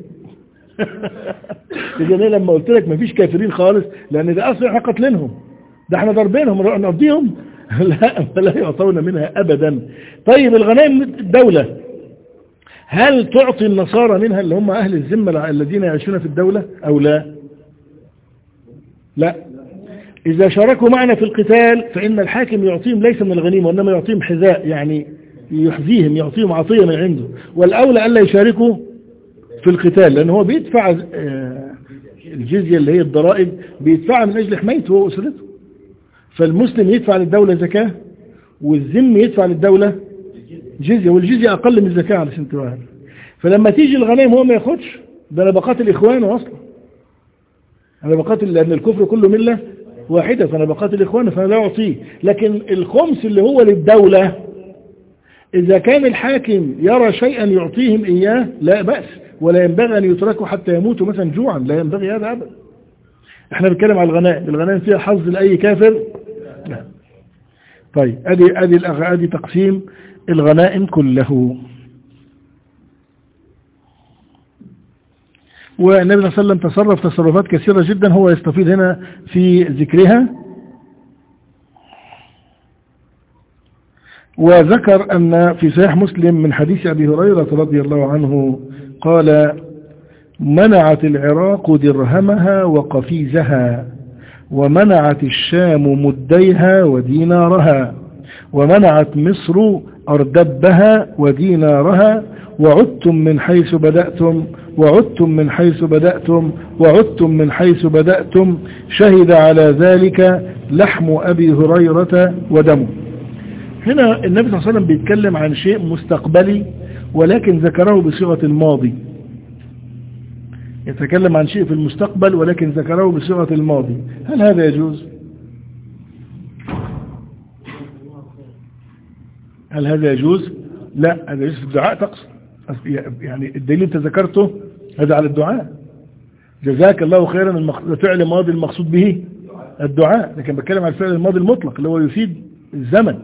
إذن لما قلت لك مفيش كافرين خالص، لأن ده أصلا احنا قتلنهم، ده احنا ضربينهم نقضيهم لا يعطون منها أبدا. طيب الغنائم الدولة، هل تعطي النصارى منها اللي هم أهل الذمة الذين يعيشون في الدولة أو لا؟ لا. إذا شاركوا معنا في القتال فإن الحاكم يعطيهم ليس من الغنيمة، وإنما يعطيهم حذاء، يعني يحذيهم، يعطيهم عطية من عنده. والأولى ألا يشاركوا في القتال، لأنه هو بيدفع الجزية اللي هي الضرائب، بيدفعها من أجل حمايته وأسرته. فالمسلم يدفع للدولة زكاة، والذم يدفع للدولة جزية، والجزية أقل من الزكاة على سنتوها. فلما تيجي الغنائم هو ما ياخدش، ده أنا بقاتل إخوانه أصلا، أنا بقاتل لأن الكفر كله ملة واحدة، فأنا بقاتل إخوانه فأنا لا أعطيه. لكن الخمس اللي هو للدولة إذا كان الحاكم يرى شيئا يعطيهم إياه لا بأس، ولا ينبغي أن يتركوا حتى يموتوا مثلا جوعا، لا ينبغي هذا أبدا. احنا بنتكلم على الغنائم فيها حظ لأي كافر؟ لا. طيب ادي تقسيم الغنائم كله. والنبي صلى الله عليه وسلم تصرف تصرفات كثيرة جدا هو يستفيد هنا في ذكرها. وذكر أن في صحيح مسلم من حديث أبي هريرة رضي الله عنه قال: منعت العراق درهمها وقفيزها، ومنعت الشام مديها ودينارها، ومنعت مصر أردبها ودينارها، وعدتم من حيث بدأتم، وعدتم من حيث بدأتم، وعدتم من حيث بدأتم، شهد على ذلك لحم أبي هريرة ودمه. هنا النبي صلى الله عليه وسلم بيتكلم عن شيء مستقبلي ولكن ذكره بصيغة الماضي. يتكلم عن شيء في المستقبل ولكن ذكره بصيغة الماضي. هل هذا يجوز؟ هل هذا يجوز؟ لا، هذا يجوز في الدعاء تقصد. يعني الدليل انت ذكرته هذا على الدعاء. جزاك الله خيرا فعل ماضي المقصود به الدعاء، لكن بتكلم عن الفعل الماضي المطلق اللي هو يفيد الزمن.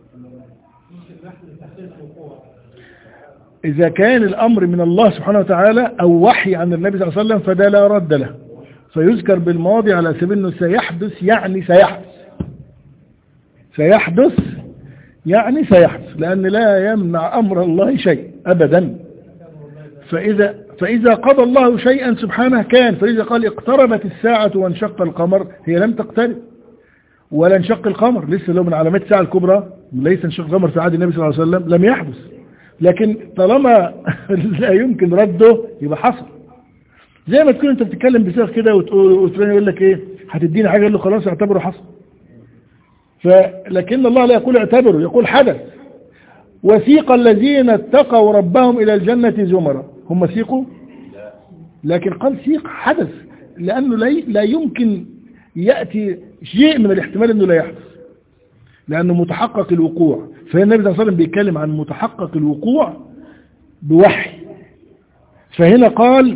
إذا كان الأمر من الله سبحانه وتعالى أو وحي عن النبي صلى الله عليه وسلم فده لا رد له، فيذكر بالماضي على سبيل أنه سيحدث، يعني سيحدث، سيحدث يعني سيحدث، لأن لا يمنع أمر الله شيء أبدا. فإذا قضى الله شيئا سبحانه كان. فإذا قال اقتربت الساعة وانشق القمر، هي لم تقترب ولا انشق القمر، لسه لو من علامات الساعة الكبرى ليس انشق القمر في عهد النبي صلى الله عليه وسلم لم يحدث، لكن طالما لا يمكن رده يبقى حصل. زي ما تكون انت بتتكلم بصيغه كده وتقول يقول لك ايه هتديني حاجه، يقول له خلاص اعتبره حصل. لكن الله لا يقول اعتبره، يقول حدث. وسيق الذين اتقوا ربهم الى الجنه زمرا، هم سيقوا؟ لكن قال سيق حدث، لانه لا يمكن ياتي شيء من الاحتمال انه لا يحدث، لانه متحقق الوقوع. فالنبي صلى الله عليه وسلم بيتكلم عن متحقق الوقوع بوحي. فهنا قال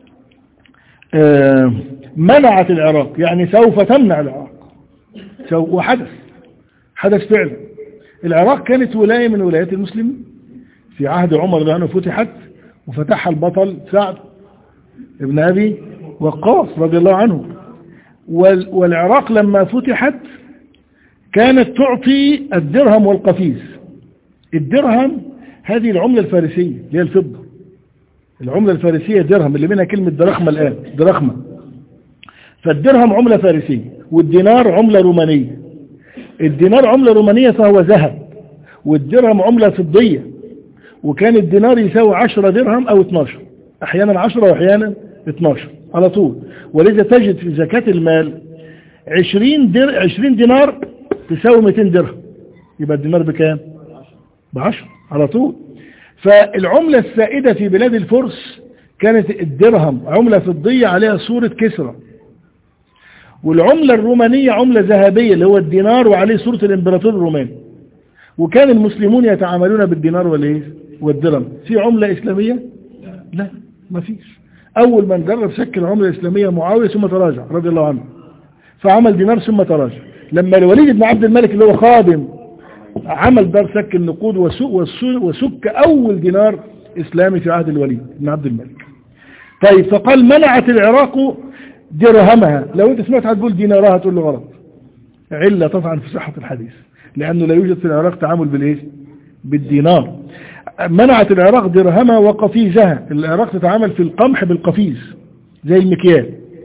منعت العراق، يعني سوف تمنع العراق، وحدث فعلا. العراق كانت ولاية من ولايات المسلمين في عهد عمر لأنه فتحت، وفتحها البطل سعد ابن أبي وقاص رضي الله عنه. والعراق لما فتحت كانت تعطي الدرهم والقفيز. الدرهم هذه العملة الفارسية اللي هي الفضة، العملة الفارسية درهم، اللي منها كلمة درخمة الآن، درخمة. فالدرهم عملة فارسية، والدينار عملة رومانية. الدينار عملة رومانية فهو ذهب، والدرهم عملة فضية. وكان الدينار يساوي 10 درهم أو 12، أحيانا 10 وأحيانا 12 على طول. ولذا تجد في زكاة المال 20 دينار تساوي 200 درهم، يبقى الدينار بكام؟ ب10 على طول. فالعملة السائدة في بلاد الفرس كانت الدرهم عملة فضية عليها صورة كسرى، والعملة الرومانية عملة ذهبية اللي هو الدينار وعليه صورة الامبراطور الروماني. وكان المسلمون يتعاملون بالدينار والدرهم. في عملة إسلامية؟ لا، ما فيش. أول من جرب شكل عملة إسلامية معاوية ثم تراجع رضي الله عنه، فعمل دينار ثم تراجع. لما الوليد بن عبد الملك اللي هو خادم عمل دار سك النقود وسك أول دينار إسلامي في عهد الوليد بن عبد الملك. طيب، فقال منعت العراق درهمها. لو انت سمعت هتقول دينارها تقول له غلط، علة طبعا في صحة الحديث، لأنه لا يوجد في العراق تعامل بالإيه؟ بالدينار. منعت العراق درهمها وقفيزها. العراق تتعامل في القمح بالقفيز زي المكيال.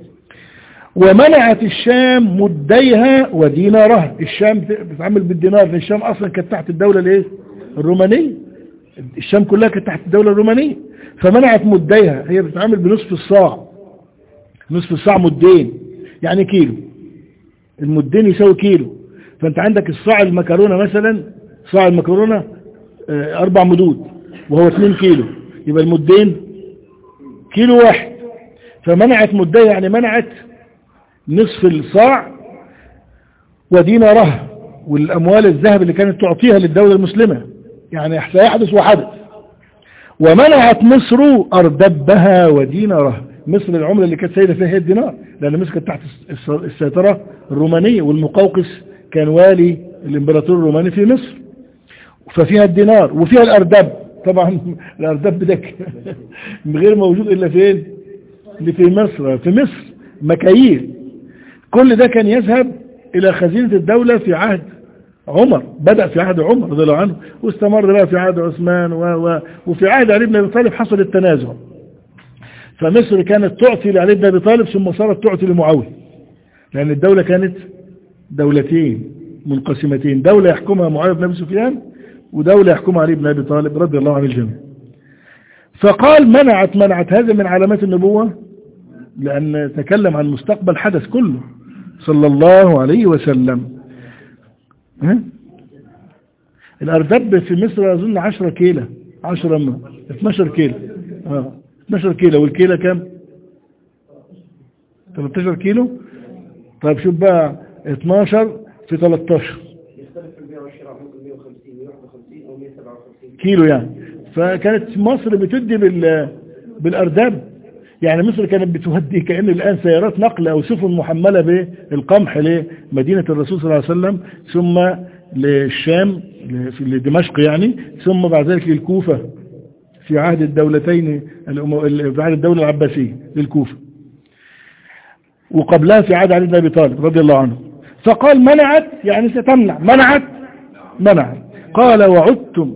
ومنعت الشام مديها ودينارها. الشام بتتعامل بالدينار، لأن الشام أصلا كانت تحت الدولة الايه؟ الرومانية. الشام كلها كانت تحت الدولة الرومانية، فمنعت مديها. هي بتتعامل بنصف الصاع، نصف الصاع مدين يعني كيلو، المدين يساوي كيلو. فانت عندك الصاع المكرونة مثلا، صاع المكرونة 4 مدود وهو 2 كيلو، يبقى المدين كيلو واحد. فمنعت مديها يعني منعت نصف الصاع ودينارها، والأموال الذهب اللي كانت تعطيها للدولة المسلمة، يعني سيحدث وحدث. ومنعت مصر أردبها ودينارها. مصر العملة اللي كانت سيدة فيها هي الدينار، لأن مصر كانت تحت السيطرة الرومانية، والمقوقس كان والي الإمبراطور الروماني في مصر، ففيها الدينار وفيها الأردب. طبعا الأردب ده غير موجود إلا فين؟ اللي في مصر مكاييل، كل ده كان يذهب إلى خزينة الدولة في عهد عمر، بدأ في عهد عمر رضي الله عنه واستمر بقى في عهد عثمان وفي عهد علي بن أبي طالب حصل التنازع. فمصر كانت تعطي لعلي بن أبي طالب ثم صارت تعطي لمعاوية، لأن الدولة كانت دولتين منقسمتين، دولة يحكمها معاوية بن أبي سفيان ودولة يحكمها علي بن أبي طالب رضي الله عن الجميع. فقال منعت هذا من علامات النبوة، لأن تكلم عن مستقبل حدث كله صلى الله عليه وسلم. الأردب في مصر أظن 10 كيلة 12 كيلة 12 كيلة، والكيلة كام؟ 13 كيلو. طيب شوف بقى 12 في 13 يختلف في البيع والشراء، ممكن 150 151 أو 157 كيلو يعني. فكانت مصر بتدي بالأردب، يعني مصر كانت بتودي كأن الآن سيارات نقل أو سفن محملة بالقمح لمدينة الرسول صلى الله عليه وسلم، ثم للشام لدمشق يعني، ثم بعد ذلك للكوفة في عهد الدولتين في عهد الدولة العباسية للكوفة، وقبلها في عهد علي بن أبي طالب رضي الله عنه. فقال منعت يعني ستمنع، منعت. قال وعدتم،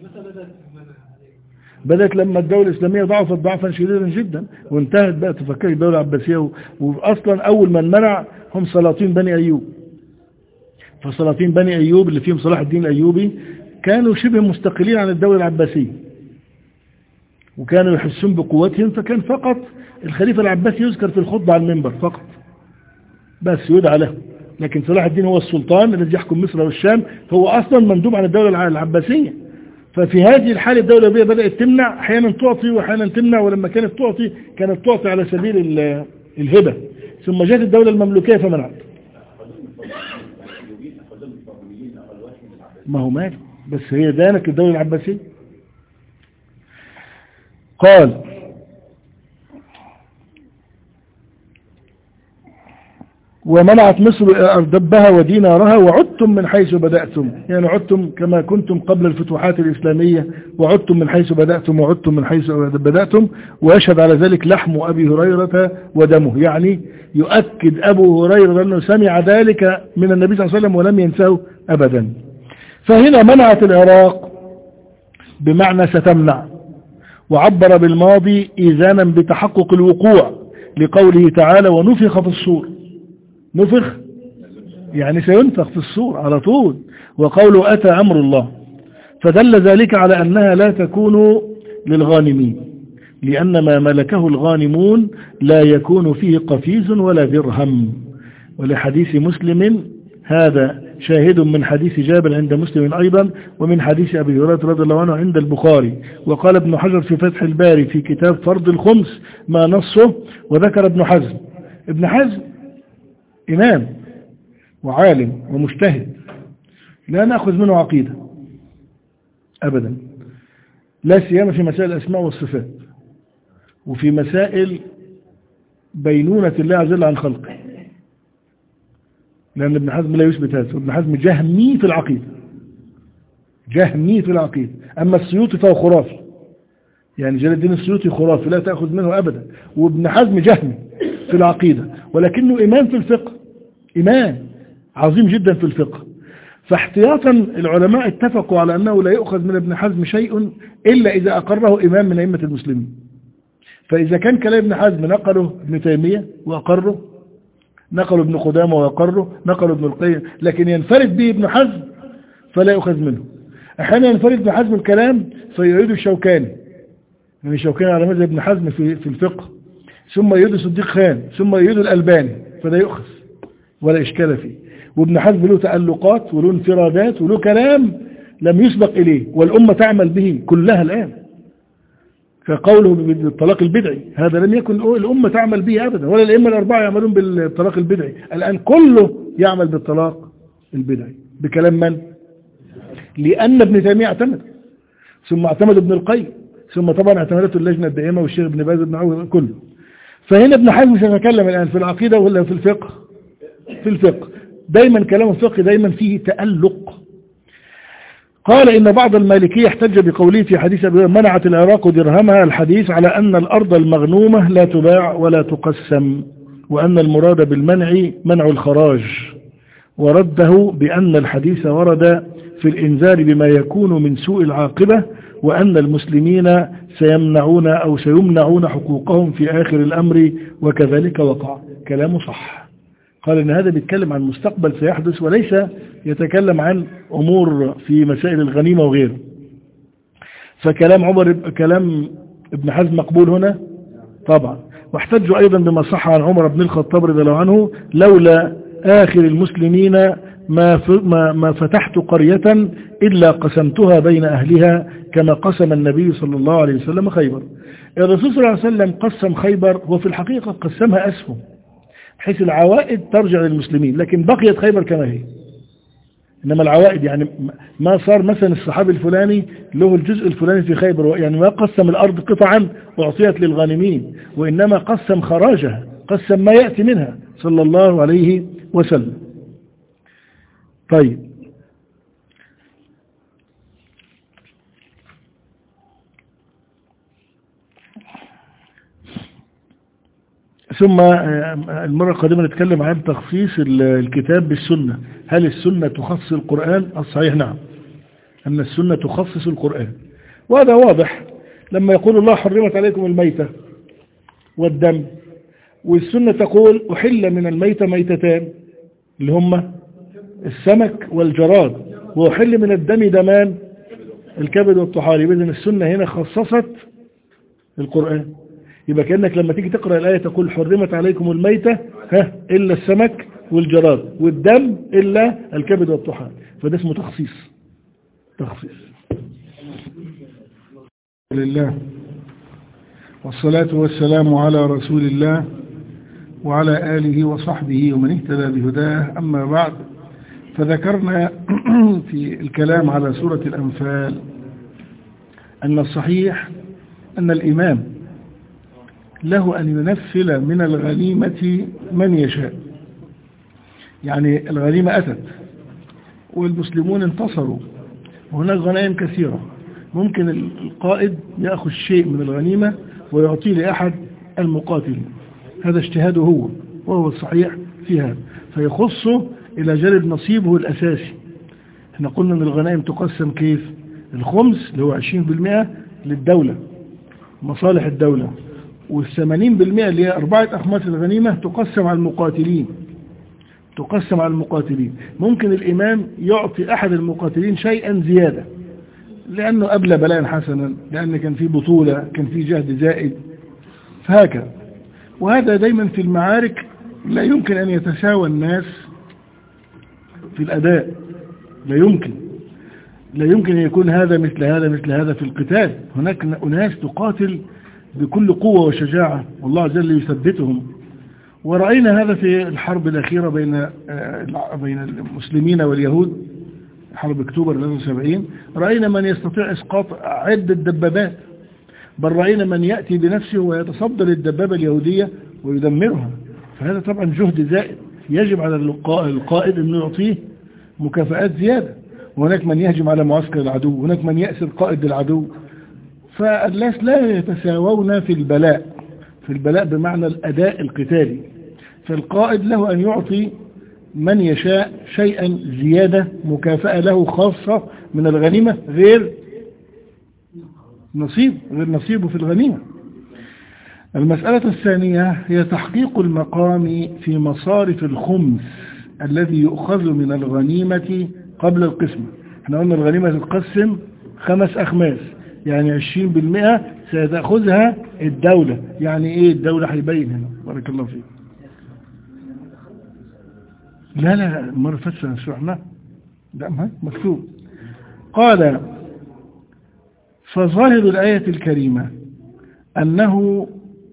بدأت لما الدولة الإسلامية ضعفت ضعفا شديدا جدا وانتهت بقى تفكك الدولة العباسية، وأصلا أول من منع هم سلاطين بني أيوب. فسلاطين بني أيوب اللي فيهم صلاح الدين الأيوبي كانوا شبه مستقلين عن الدولة العباسية، وكانوا يحسون بقوتهم، فكان فقط الخليفة العباسي يذكر في الخطبة على المنبر فقط بس يدعى له، لكن صلاح الدين هو السلطان الذي يحكم مصر والشام، هو أصلا مندوب عن الدولة العباسية. ففي هذه الحالة الدولة بدأت تمنع، أحيانا تعطي وأحيانا تمنع، ولما كانت تعطي على سبيل الهبة، ثم جاءت الدولة المملوكية فمنعت. ما هو مال، بس هي دانت الدولة العباسية. قال ومنعت مصر أردبها ودينارها وعدتم من حيث بدأتم، يعني عدتم كما كنتم قبل الفتوحات الإسلامية، وعدتم من حيث بدأتم وعدتم من حيث بدأتم. ويشهد على ذلك لحم أبي هريرة ودمه، يعني يؤكد أبو هريرة أنه سمع ذلك من النبي صلى الله عليه وسلم ولم ينساه أبدا. فهنا منعت العراق بمعنى ستمنع، وعبر بالماضي إذانا بتحقق الوقوع لقوله تعالى ونفخ في الصور، نفخ يعني سينفخ في الصور على طول، وقوله أتى أمر الله، فدل ذلك على أنها لا تكون للغانمين، لأن ما ملكه الغانمون لا يكون فيه قفيز ولا درهم. ولحديث مسلم هذا شاهد من حديث جابر عند مسلم أيضا، ومن حديث أبي هريرة رضي الله عنه عند البخاري. وقال ابن حجر في فتح الباري في كتاب فرض الخمس ما نصه، وذكر ابن حزم إمام وعالم ومجتهد لا نأخذ منه عقيدة أبدا، لا سيما في مسائل الأسماء والصفات، وفي مسائل بينونة الله عز وجل عن خلقه، لأن ابن حزم لا يثبت هذا، ابن حزم جهمي في العقيدة. أما السيوطي فهو خرافي، يعني جلال الدين السيوطي خرافي لا تأخذ منه أبدا، وابن حزم جهمي في العقيدة، ولكنه إمام في الفقه، إمام عظيم جدا في الفقه. فاحتياطا العلماء اتفقوا على أنه لا يؤخذ من ابن حزم شيء إلا إذا أقره إمام من أئمة المسلمين. فإذا كان كلام ابن حزم نقله ابن تيمية وأقره، نقله ابن قدامة وأقره، نقله ابن القيم، لكن ينفرد به ابن حزم فلا يؤخذ منه. أحيانا ينفرد ابن حزم الكلام فيعيد الشوكاني، يعني الشوكاني على مذهب ابن حزم في الفقه، ثم يعيد صديق خان، ثم يعيد الألباني، فلا يؤخذ ولا إشكال فيه. وابن حزم له تألقات وله انفرادات وله كلام لم يسبق إليه، والأمة تعمل به كلها الآن، كقوله بالطلاق البدعي، هذا لم يكن الأمة تعمل به أبدا، ولا الأئمة الأربعة يعملون بالطلاق البدعي، الآن كله يعمل بالطلاق البدعي بكلام من؟ لأن ابن تيمية اعتمد، ثم اعتمد ابن القيم، ثم طبعا اعتمدته اللجنة الدائمة والشيخ ابن باز ابن عوض كله. فهنا ابن حزم سنتكلم الآن في العقيدة ولا في الفقه؟ في الفقه. دايما كلام الفقه دايما فيه تألق. قال إن بعض المالكية احتج بقوله في حديث منعت العراق درهمها الحديث على أن الأرض المغنومة لا تباع ولا تقسم، وأن المراد بالمنع منع الخراج، ورده بأن الحديث ورد في الإنذار بما يكون من سوء العاقبة، وأن المسلمين سيمنعون أو سيمنعون حقوقهم في آخر الأمر، وكذلك وقع. كلامه صح. قال إن هذا بيتكلم عن مستقبل سيحدث، وليس يتكلم عن أمور في مسائل الغنيمة وغيره. فكلام كلام ابن حزم مقبول هنا طبعا. واحتجوا أيضا بما صح عن عمر بن الخطاب رضي الله عنه: لولا آخر المسلمين ما فتحت قرية إلا قسمتها بين أهلها كما قسم النبي صلى الله عليه وسلم خيبر. الرسول صلى الله عليه وسلم قسم خيبر، وفي الحقيقة قسمها أسهم بحيث العوائد ترجع للمسلمين، لكن بقيت خيبر كما هي. إنما العوائد يعني ما صار مثلا الصحابي الفلاني له الجزء الفلاني في خيبر، يعني ما قسم الأرض قطعا وأعطيت للغانمين، وإنما قسم خراجها، قسم ما يأتي منها صلى الله عليه وسلم. طيب، ثم المرة القادمة نتكلم عن تخصيص الكتاب بالسنة. هل السنة تخصص القرآن؟ الصحيح نعم، أن السنة تخصص القرآن، وهذا واضح لما يقول الله حرمت عليكم الميتة والدم، والسنة تقول أحل من الميتة ميتتان اللي هم السمك والجراد، وأحل من الدم دمان الكبد والطحالب. إذن السنة هنا خصصت القرآن. يبقى كأنك لما تيجي تقرأ الآية تقول حرمت عليكم الميتة إلا السمك والجراد، والدم إلا الكبد والطحال، فده اسمه تخصيص. لله والصلاة والسلام على رسول الله وعلى آله وصحبه ومن اهتدى بهداه. أما بعد، فذكرنا في الكلام على سورة الأنفال أن الصحيح أن الإمام له أن ينفل من الغنيمة من يشاء. يعني الغنيمة أتت والمسلمون انتصروا وهناك غنائم كثيرة، ممكن القائد يأخذ شيء من الغنيمة ويعطيه لأحد المقاتلين، هذا اجتهاده هو، وهو الصحيح في هذا، فيخصه إلى جانب نصيبه الأساسي. احنا قلنا أن الغنائم تقسم كيف؟ الخمس اللي هو 20% للدولة، مصالح الدولة، وال80% اللي هي 4 أخماس الغنيمة تقسم على المقاتلين. ممكن الإمام يعطي أحد المقاتلين شيئا زيادة لأنه أبلى بلاء حسنا، لأن كان في بطولة، كان في جهد زائد، فهكذا. وهذا دايما في المعارك لا يمكن أن يتساوى الناس في الأداء، لا يمكن أن يكون هذا مثل هذا في القتال. هناك أناس تقاتل بكل قوة وشجاعة والله عز وجل يثبتهم، ورأينا هذا في الحرب الأخيرة بين المسلمين واليهود، حرب أكتوبر 73. رأينا من يستطيع إسقاط عدة دبابات، بل رأينا من يأتي بنفسه ويتصدر الدبابة اليهودية ويدمرها. فهذا طبعا جهد زائد، يجب على القائد أنه يعطيه مكافآت زيادة. وهناك من يهجم على معسكر العدو، وهناك من يأسر قائد العدو. فالناس لا يتساوون في البلاء بمعنى الأداء القتالي. فالقائد له أن يعطي من يشاء شيئا زيادة، مكافأة له خاصة من الغنيمة غير نصيبه في الغنيمة. المسألة الثانية هي تحقيق المقام في مصارف الخمس الذي يؤخذ من الغنيمة قبل القسمة. احنا قلنا الغنيمة تتقسم 5 أخماس، يعني 20% سيتأخذها الدولة. يعني ايه الدولة؟ هيبين هنا، بارك الله فيك. لا المرة فاتت شرحنا، ده مكتوب. قال: فظاهر الآية الكريمة أنه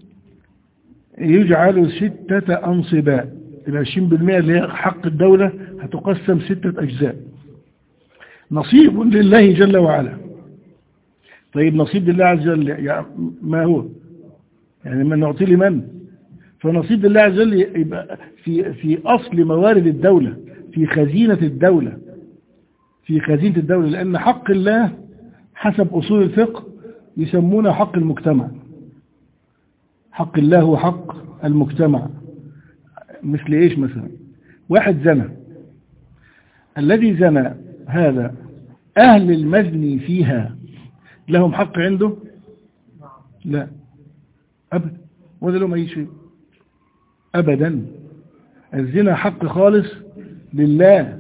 يجعل 6 أنصباء. 20% اللي هي حق الدولة هتقسم 6 أجزاء، نصيب لله جل وعلا. طيب نصيب لله عز وجل يعني ما هو؟ يعني من نعطيه لمن؟ فنصيب لله عز وجل يبقى في أصل موارد الدولة، في خزينة الدولة. في خزينة الدولة، لأن حق الله حسب أصول الفقه يسمونه حق المجتمع. حق الله هو حق المجتمع. مثل إيش مثلا؟ واحد زنى، الذي زنى هذا أهل المزني فيها لهم حق عنده؟ لا أبدا، ولا لهم أي شيء أبدا. الزنا حق خالص لله.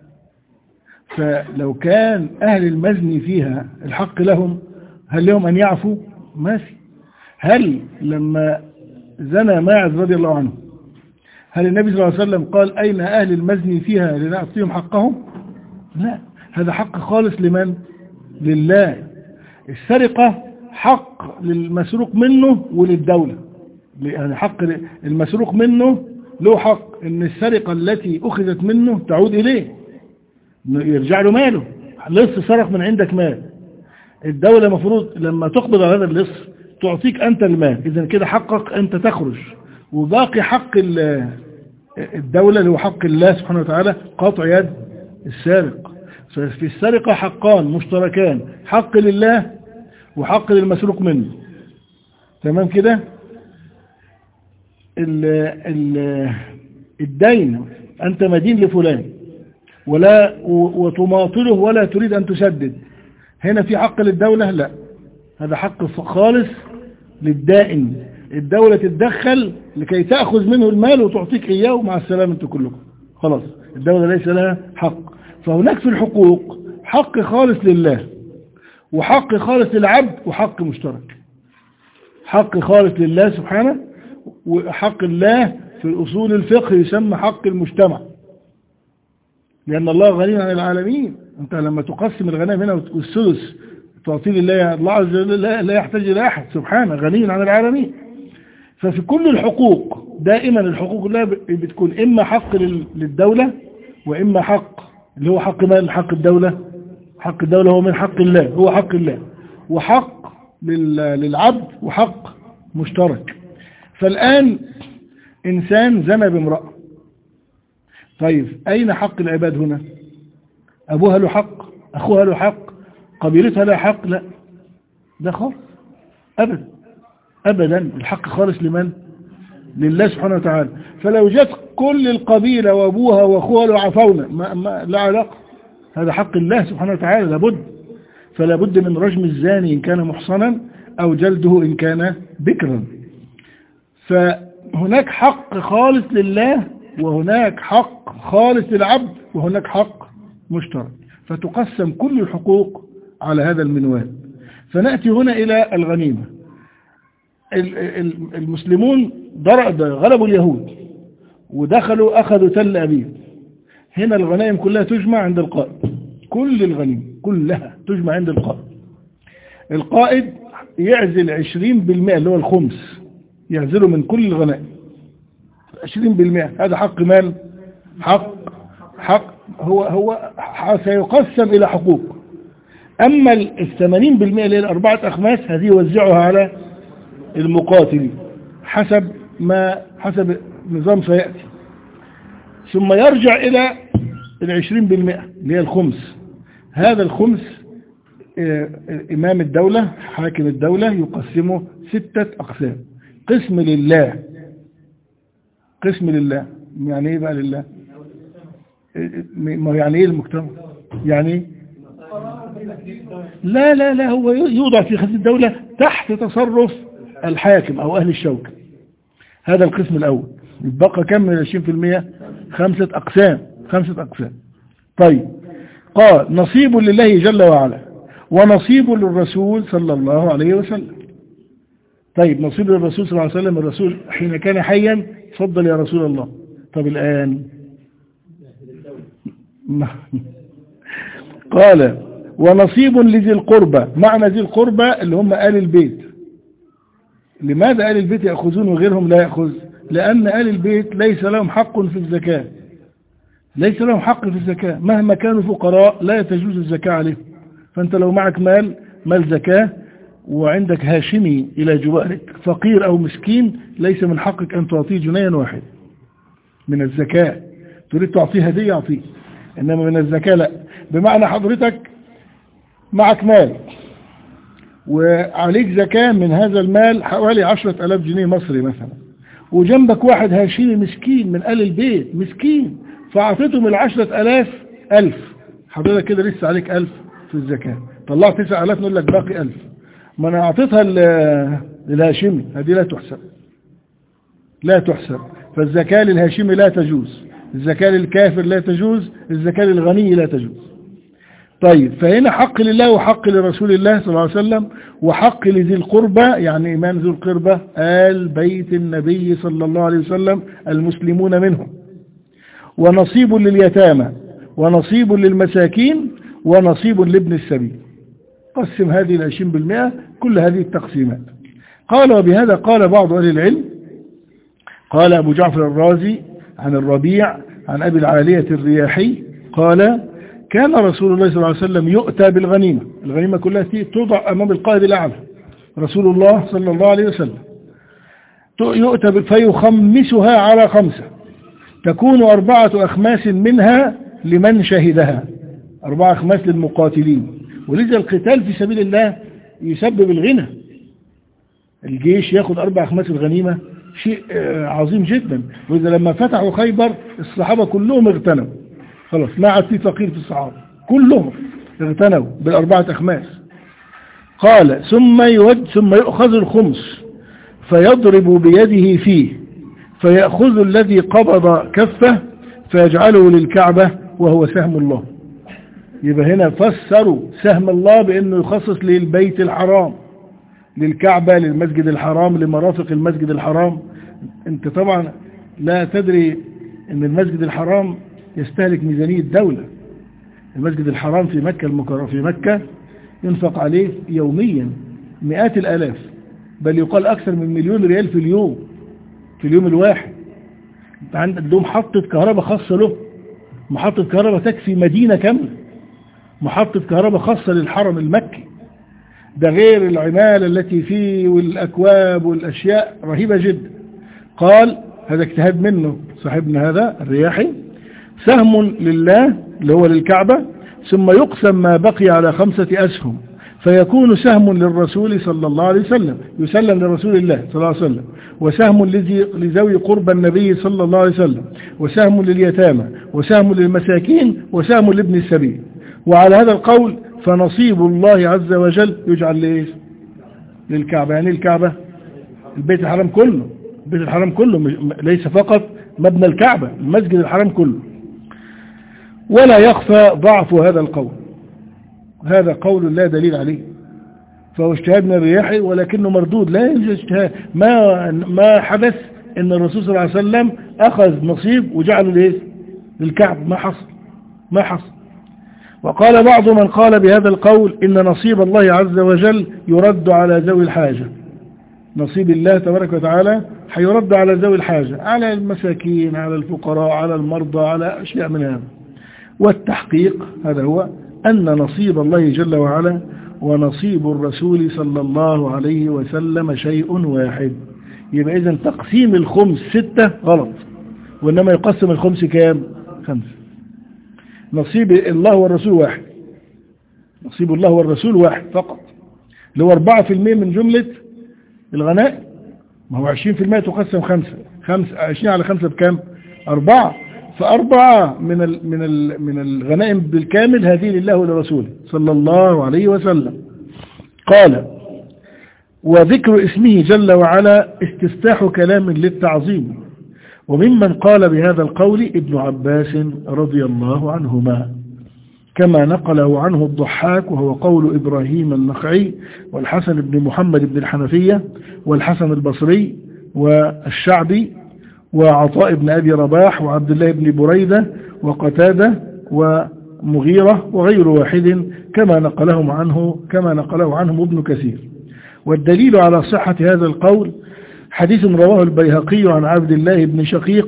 فلو كان أهل المزني فيها الحق لهم، هل لهم أن يعفوا؟ ما في. هل لما زنى ماعز رضي الله عنه هل النبي صلى الله عليه وسلم قال أين أهل المزني فيها لنعطيهم حقهم؟ لا، هذا حق خالص لمن؟ لله. السرقة حق للمسروق منه وللدولة، يعني حق المسروق منه له حق ان السرقة التي أخذت منه تعود إليه، يرجع له ماله. لص سرق من عندك مال، الدولة مفروض لما تقبض على هذا اللص تعطيك أنت المال، إذن كده حقك أنت تخرج، وباقي حق الدولة اللي هو حق الله سبحانه وتعالى قطع يد السارق. ففي السرقة حقان مشتركان، حق لله وحق للمسروق منه. تمام كده؟ الدين أنت مدين لفلان وتماطله ولا تريد أن تسدد، هنا في حق للدولة؟ لا، هذا حق خالص للدائن. الدولة تتدخل لكي تأخذ منه المال وتعطيك إياه ومع السلامة أنتم كلكم خلاص، الدولة ليس لها حق. فهناك في الحقوق حق خالص لله وحق خالص للعبد وحق مشترك. حق خالص لله سبحانه، وحق الله في أصول الفقه يسمى حق المجتمع، لأن الله غني عن العالمين. أنت لما تقسم الغنائم هنا والسدس تعطيه لله، الله عز وجل لا يحتاج إلى أحد سبحانه، غني عن العالمين. ففي كل الحقوق دائما الحقوق كلها بتكون إما حق للدولة وإما حق اللي هو حق مال. حق الدولة، حق الدولة هو من حق الله، هو حق الله، وحق للعبد وحق مشترك. فالآن إنسان زنى بامرأة، طيب أين حق العباد هنا؟ أبوها له حق؟ أخوها له حق؟ قبيلتها له حق؟ لا، ده خالص أبدا أبدا. الحق خالص لمن؟ لله سبحانه وتعالى. فلو جت كل القبيلة وأبوها وأخوها له عفونا ما لا علاقة، هذا حق الله سبحانه وتعالى لابد. فلا بد من رجم الزاني إن كان محصنا أو جلده إن كان بكرا. فهناك حق خالص لله وهناك حق خالص للعبد وهناك حق مشترك، فتقسم كل الحقوق على هذا المنوال. فنأتي هنا إلى الغنيمة. المسلمون غلبوا اليهود ودخلوا أخذوا تل أبيب. هنا الغنائم كلها تجمع عند القائد، كل الغنيمة كلها تجمع عند القائد. القائد يعزل 20% اللي هو الخمس، يعزله من كل الغنائم 20%. هذا حق مال، حق هو سيقسم إلى حقوق. أما 80% اللي هي 4 أخماس هذه يوزعها على المقاتلين حسب نظام سيأتي. ثم يرجع إلى 20% اللي هي الخمس. هذا الخمس إمام الدولة حاكم الدولة يقسمه 6 أقسام. قسم لله. قسم لله يعني إيه بقى لله؟ يعني إيه المجتمع؟ يعني لا هو يوضع في خزينة الدولة تحت تصرف الحاكم أو أهل الشوكة. هذا القسم الأول. يبقى كم من 20%؟ 5 أقسام. 5 أقسام. طيب قال نصيب لله جل وعلا ونصيب للرسول صلى الله عليه وسلم. طيب نصيب للرسول صلى الله عليه وسلم، الرسول حين كان حيا تفضل يا رسول الله. طب الآن قال ونصيب لذي القربى. معنى ذي القربى اللي هم آل البيت. لماذا آل البيت يأخذون وغيرهم لا يأخذ؟ لأن آل البيت ليس لهم حق في الزكاة، ليس لهم حق في الزكاة مهما كانوا فقراء، لا تجوز الزكاة عليهم. فأنت لو معك مال زكاة وعندك هاشمي إلى جوارك فقير أو مسكين، ليس من حقك أن تعطيه جنيها واحد من الزكاة. تريد تعطيه هدية أعطيه، إنما من الزكاة لا. بمعنى حضرتك معك مال وعليك زكاة من هذا المال حوالي 10,000 جنيه مصري مثلا، وجنبك واحد هاشمي مسكين من آل البيت مسكين، فأعطيته من 10,000 1,000، حضرتك كده لسه عليك 1,000 في الزكاة، طلعت 9,000 نقول لك باقي 1,000. ما أنا أعطيتها للهاشمي، هذه لا تحسب، لا تحسب. فالزكاة للهاشمي لا تجوز، الزكاة للكافر لا تجوز، الزكاة للغني لا تجوز. طيب فهنا حق لله وحق لرسول الله صلى الله عليه وسلم وحق لذي القربى، يعني إمام ذو القربى آل بيت النبي صلى الله عليه وسلم المسلمون منهم، ونصيب لليتامى ونصيب للمساكين ونصيب لابن السبيل. قسم هذه 20%، كل هذه التقسيمات. قال وبهذا قال بعض أهل العلم، قال أبو جعفر الرازي عن الربيع عن أبي العالية الرياحي قال كان رسول الله صلى الله عليه وسلم يؤتى بالغنيمة، الغنيمة كلها توضع أمام القائد الأعلى رسول الله صلى الله عليه وسلم، يؤتى فيخمسها على 5، تكون 4 أخماس منها لمن شهدها، 4 أخماس للمقاتلين. ولذا القتال في سبيل الله يسبب الغنى، الجيش ياخد 4 أخماس الغنيمة شيء عظيم جدا. وإذا لما فتحوا خيبر الصحابة كلهم اغتنوا، خلاص ما عاد في فقير في الصحابة، كلهم اغتنوا بال4 أخماس. قال ثم يؤخذ الخمس فيضرب بيده فيه فيأخذ الذي قبض كفه فيجعله للكعبة وهو سهم الله. يبقى هنا فسروا سهم الله بأنه يخصص للبيت الحرام، للكعبة، للمسجد الحرام، لمرافق المسجد الحرام. انت طبعا لا تدري ان المسجد الحرام يستهلك ميزانية الدولة. المسجد الحرام في مكة المكرمة في مكة ينفق عليه يوميا مئات الآلاف، بل يقال أكثر من 1,000,000 ريال في اليوم الواحد. انت عندك محطة كهرباء خاصة له، محطة كهرباء تكفي مدينة كاملة، محطة كهرباء خاصة للحرم المكي، ده غير العمالة التي فيه والأكواب والأشياء رهيبة جدا. قال هذا اجتهاد منه صاحبنا هذا الرياحي، سهم لله اللي هو للكعبة، ثم يقسم ما بقي على 5 أسهم فيكون سهم للرسول صلى الله عليه وسلم، يسلم لرسول الله صلى الله عليه وسلم، وسهم لذوي قرب النبي صلى الله عليه وسلم، وسهم لليتامى، وسهم للمساكين، وسهم لابن السبيل. وعلى هذا القول فنصيب الله عز وجل يجعل لإيش؟ للكعبة. يعني الكعبة البيت الحرام كله، البيت الحرام كله ليس فقط مبنى الكعبة، المسجد الحرام كله. ولا يخفى ضعف هذا القول، هذا قول لا دليل عليه، فهو اجتهاد من الرياحي ولكنه مردود، لا يوجد اجتهاد. ما حدث ان الرسول صلى الله عليه وسلم اخذ نصيب وجعله لإيش؟ للكعبة، ما حصل. وقال بعض من قال بهذا القول إن نصيب الله عز وجل يرد على ذوي الحاجة، نصيب الله تبارك وتعالى حيرد على ذوي الحاجة، على المساكين، على الفقراء، على المرضى، على أشياء من هذا. والتحقيق هذا هو أن نصيب الله جل وعلا ونصيب الرسول صلى الله عليه وسلم شيء واحد. يبقى إذن تقسيم الخمس 6 غلط، وإنما يقسم الخمس كام؟ 5. نصيب الله والرسول واحد، نصيب الله والرسول واحد فقط، اللي هو 4% من جملة الغنائم. ما هو 20% تقسم 5، 20 على 5 بكام؟ 4. ف4 من الغنائم بالكامل هذه لله ولرسوله صلى الله عليه وسلم. قال وذكر اسمه جل وعلا استفتاح كلام للتعظيم. وممن قال بهذا القول ابن عباس رضي الله عنهما، كما نقله عنه الضحاك وهو قول إبراهيم النخعي والحسن بن محمد بن الحنفية والحسن البصري والشعبي وعطاء بن أبي رباح وعبد الله بن بريدة وقتادة ومغيرة وغير واحد، كما نقله عنهم ابن كثير. والدليل على صحة هذا القول حديث رواه البيهقي عن عبد الله بن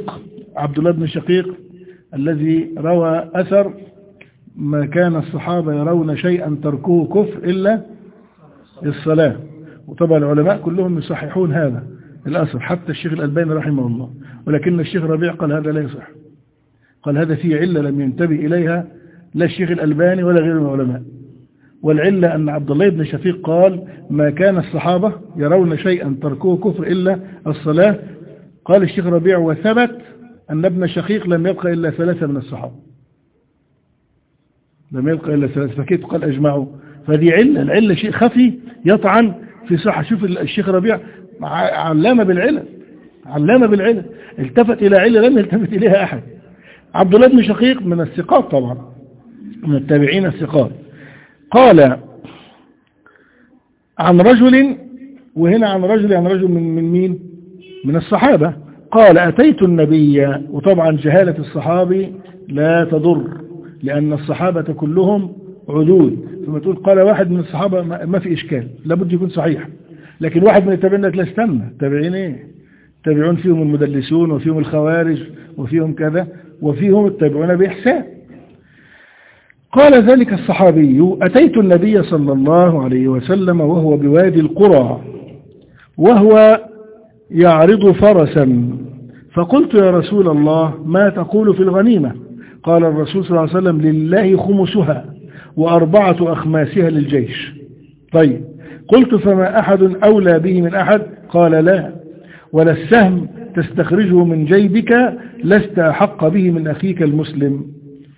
شقيق الذي روى أثر ما كان الصحابة يرون شيئا تركوه كفر إلا الصلاة. وطبعا العلماء كلهم يصححون هذا الأثر، حتى الشيخ الألباني رحمه الله، ولكن الشيخ ربيع قال هذا لا يصح، قال هذا فيه علة لم ينتبه إليها لا الشيخ الألباني ولا غيره من العلماء. والعلة أن عبد الله بن شقيق قال ما كان الصحابة يرون شيئا تركوه كفر إلا الصلاة. قال الشيخ ربيع وثبت أن ابن شقيق لم يبقى إلا 3 من الصحابة، لم يبقى إلا 3، فكيف قال أجمعوا؟ فدي علة، العلة شيء خفي يطعن في صحة. شوف الشيخ ربيع علامة بالعلة، علامة بالعلة، التفت إلى علة لم يلتفت إليها أحد. عبد الله بن شقيق من الثقات طبعا، من التابعين الثقات. قال عن رجل، وهنا عن رجل يعني رجل من مين؟ من الصحابة. قال أتيت النبي، وطبعا جهالة الصحابي لا تضر لأن الصحابة كلهم عدود، ثم تقول قال واحد من الصحابة ما في إشكال، لابد يكون صحيح. لكن واحد من التابعين لا استنى، تابعين إيه؟ تابعون فيهم المدلسون وفيهم الخوارج وفيهم كذا وفيهم التابعون بإحسان. قال ذلك الصحابي أتيت النبي صلى الله عليه وسلم وهو بوادي القرى وهو يعرض فرسا، فقلت يا رسول الله ما تقول في الغنيمة؟ قال الرسول صلى الله عليه وسلم لله خمسها و4 أخماسها للجيش. طيب قلت فما أحد أولى به من أحد؟ قال لا، ولا السهم تستخرجه من جيبك لست أحق به من أخيك المسلم.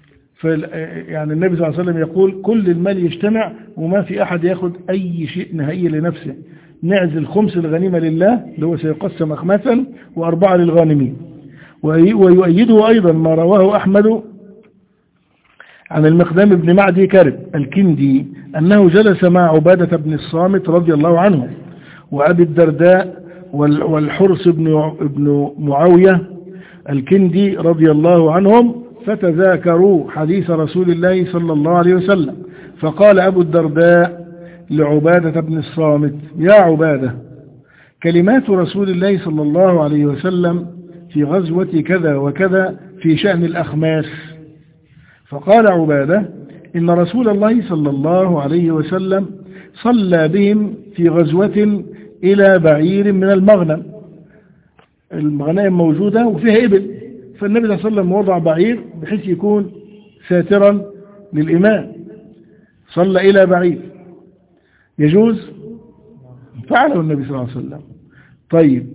يعني النبي صلى الله عليه وسلم يقول كل المال يجتمع وما في أحد يأخذ أي شيء نهائي لنفسه، نعزل 5 الغنيمة لله اللي هو سيقسم أخماسا و4 للغانمين. ويؤيده أيضا ما رواه أحمد عن المقدام بن معدي كرب الكندي أنه جلس مع عبادة بن الصامت رضي الله عنه وأبي الدرداء والحرس بن معاوية الكندي رضي الله عنهم، فتذاكروا حديث رسول الله صلى الله عليه وسلم. فقال أبو الدرداء لعبادة بن الصامت يا عبادة كلمات رسول الله صلى الله عليه وسلم في غزوة كذا وكذا في شأن الأخماس. فقال عبادة إن رسول الله صلى الله عليه وسلم صلى بهم في غزوة إلى بعير من المغنم، المغنائم موجودة وفيها إبل، فالنبي صلى الله عليه وسلم وضع بعير بحيث يكون ساترا للإمام، صلى إلى بعير يجوز؟ فعله النبي صلى الله عليه وسلم. طيب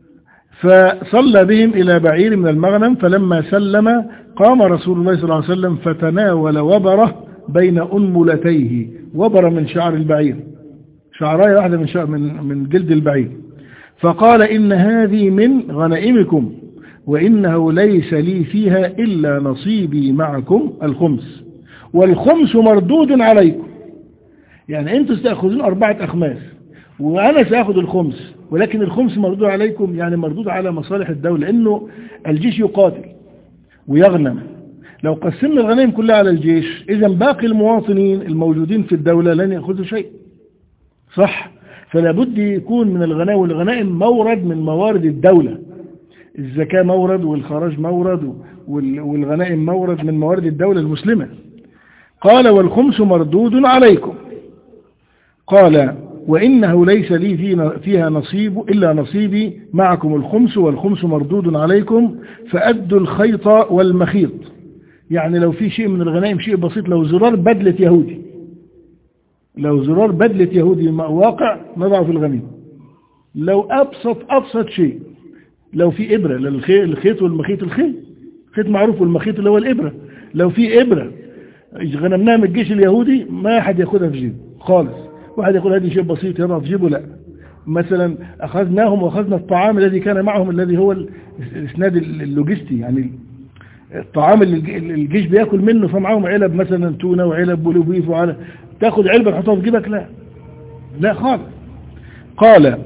فصلى بهم إلى بعير من المغنم، فلما سلم قام رسول الله صلى الله عليه وسلم فتناول وبره بين أنملتيه، وبر من شعر البعير، شعراية واحدة من جلد البعير، فقال إن هذه من غنائمكم وإنه ليس لي فيها إلا نصيبي معكم الخمس، والخمس مردود عليكم. يعني أنتم ستأخذون 4 أخماس وأنا سأخذ الخمس، ولكن الخمس مردود عليكم، يعني مردود على مصالح الدولة، إنه الجيش يقاتل ويغنم. لو قسمنا الغنائم كلها على الجيش إذا باقي المواطنين الموجودين في الدولة لن يأخذوا شيء، صح؟ فلا بد يكون من الغنائم مورد من موارد الدولة، الزكاة مورد والخراج مورد والغنائم مورد من موارد الدولة المسلمة. قال والخمس مردود عليكم. قال وإنه ليس لي فيها نصيب إلا نصيبي معكم الخمس، والخمس مردود عليكم، فأدوا الخيط والمخيط. يعني لو في شيء من الغنائم شيء بسيط، لو زرار بدلة يهودي، لو زرار بدلة يهودي واقع نضعه في الغنيمة. لو أبسط شيء، لو في إبرة، الخيط والمخيط، الخيط معروف، والمخيط اللي هو الإبرة، لو في إبرة غنمناها من الجيش اليهودي ما أحد يأخذها في جيبه خالص، واحد يقول هذه شيء بسيط يضع في جيبه، لا. مثلا أخذناهم وأخذنا الطعام الذي كان معهم الذي هو الإسناد اللوجستي، يعني الطعام اللي الجيش بياكل منه، فمعهم علب مثلا تونة وعلب بولوبيف تاخذ علبة تحطها في جيبك؟ لا خالص. قال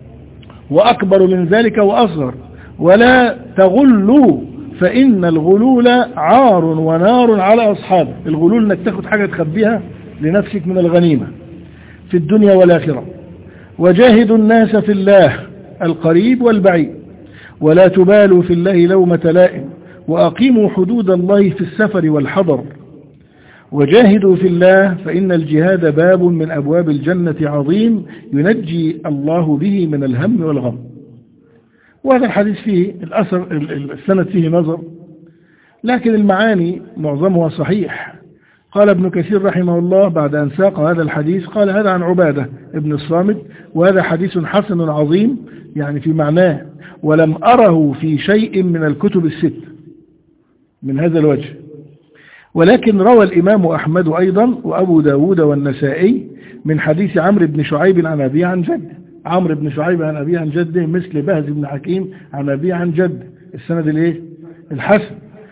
وأكبر من ذلك وأصغر ولا تغلوا فإن الغلول عار ونار على أصحابه. الغلول انك تاخذ حاجة تخبيها لنفسك من الغنيمة في الدنيا والآخرة. وجاهدوا الناس في الله القريب والبعيد ولا تبالوا في الله لومة لائم، وأقيموا حدود الله في السفر والحضر، وجاهدوا في الله فإن الجهاد باب من أبواب الجنة عظيم ينجي الله به من الهم والغم. وهذا الحديث فيه السند فيه نظر، لكن المعاني معظمها صحيح. قال ابن كثير رحمه الله بعد أن ساق هذا الحديث قال هذا عن عبادة ابن الصامت، وهذا حديث حسن عظيم يعني في معناه، ولم أره في شيء من الكتب الست من هذا الوجه. ولكن روى الإمام أحمد أيضا وأبو داود والنسائي من حديث عمرو بن شعيب عن أبيه عن جده. عمرو بن شعيب عن أبيه عن جده مثل بهز بن حكيم عن أبيه عن جده، السند الايه الحسن.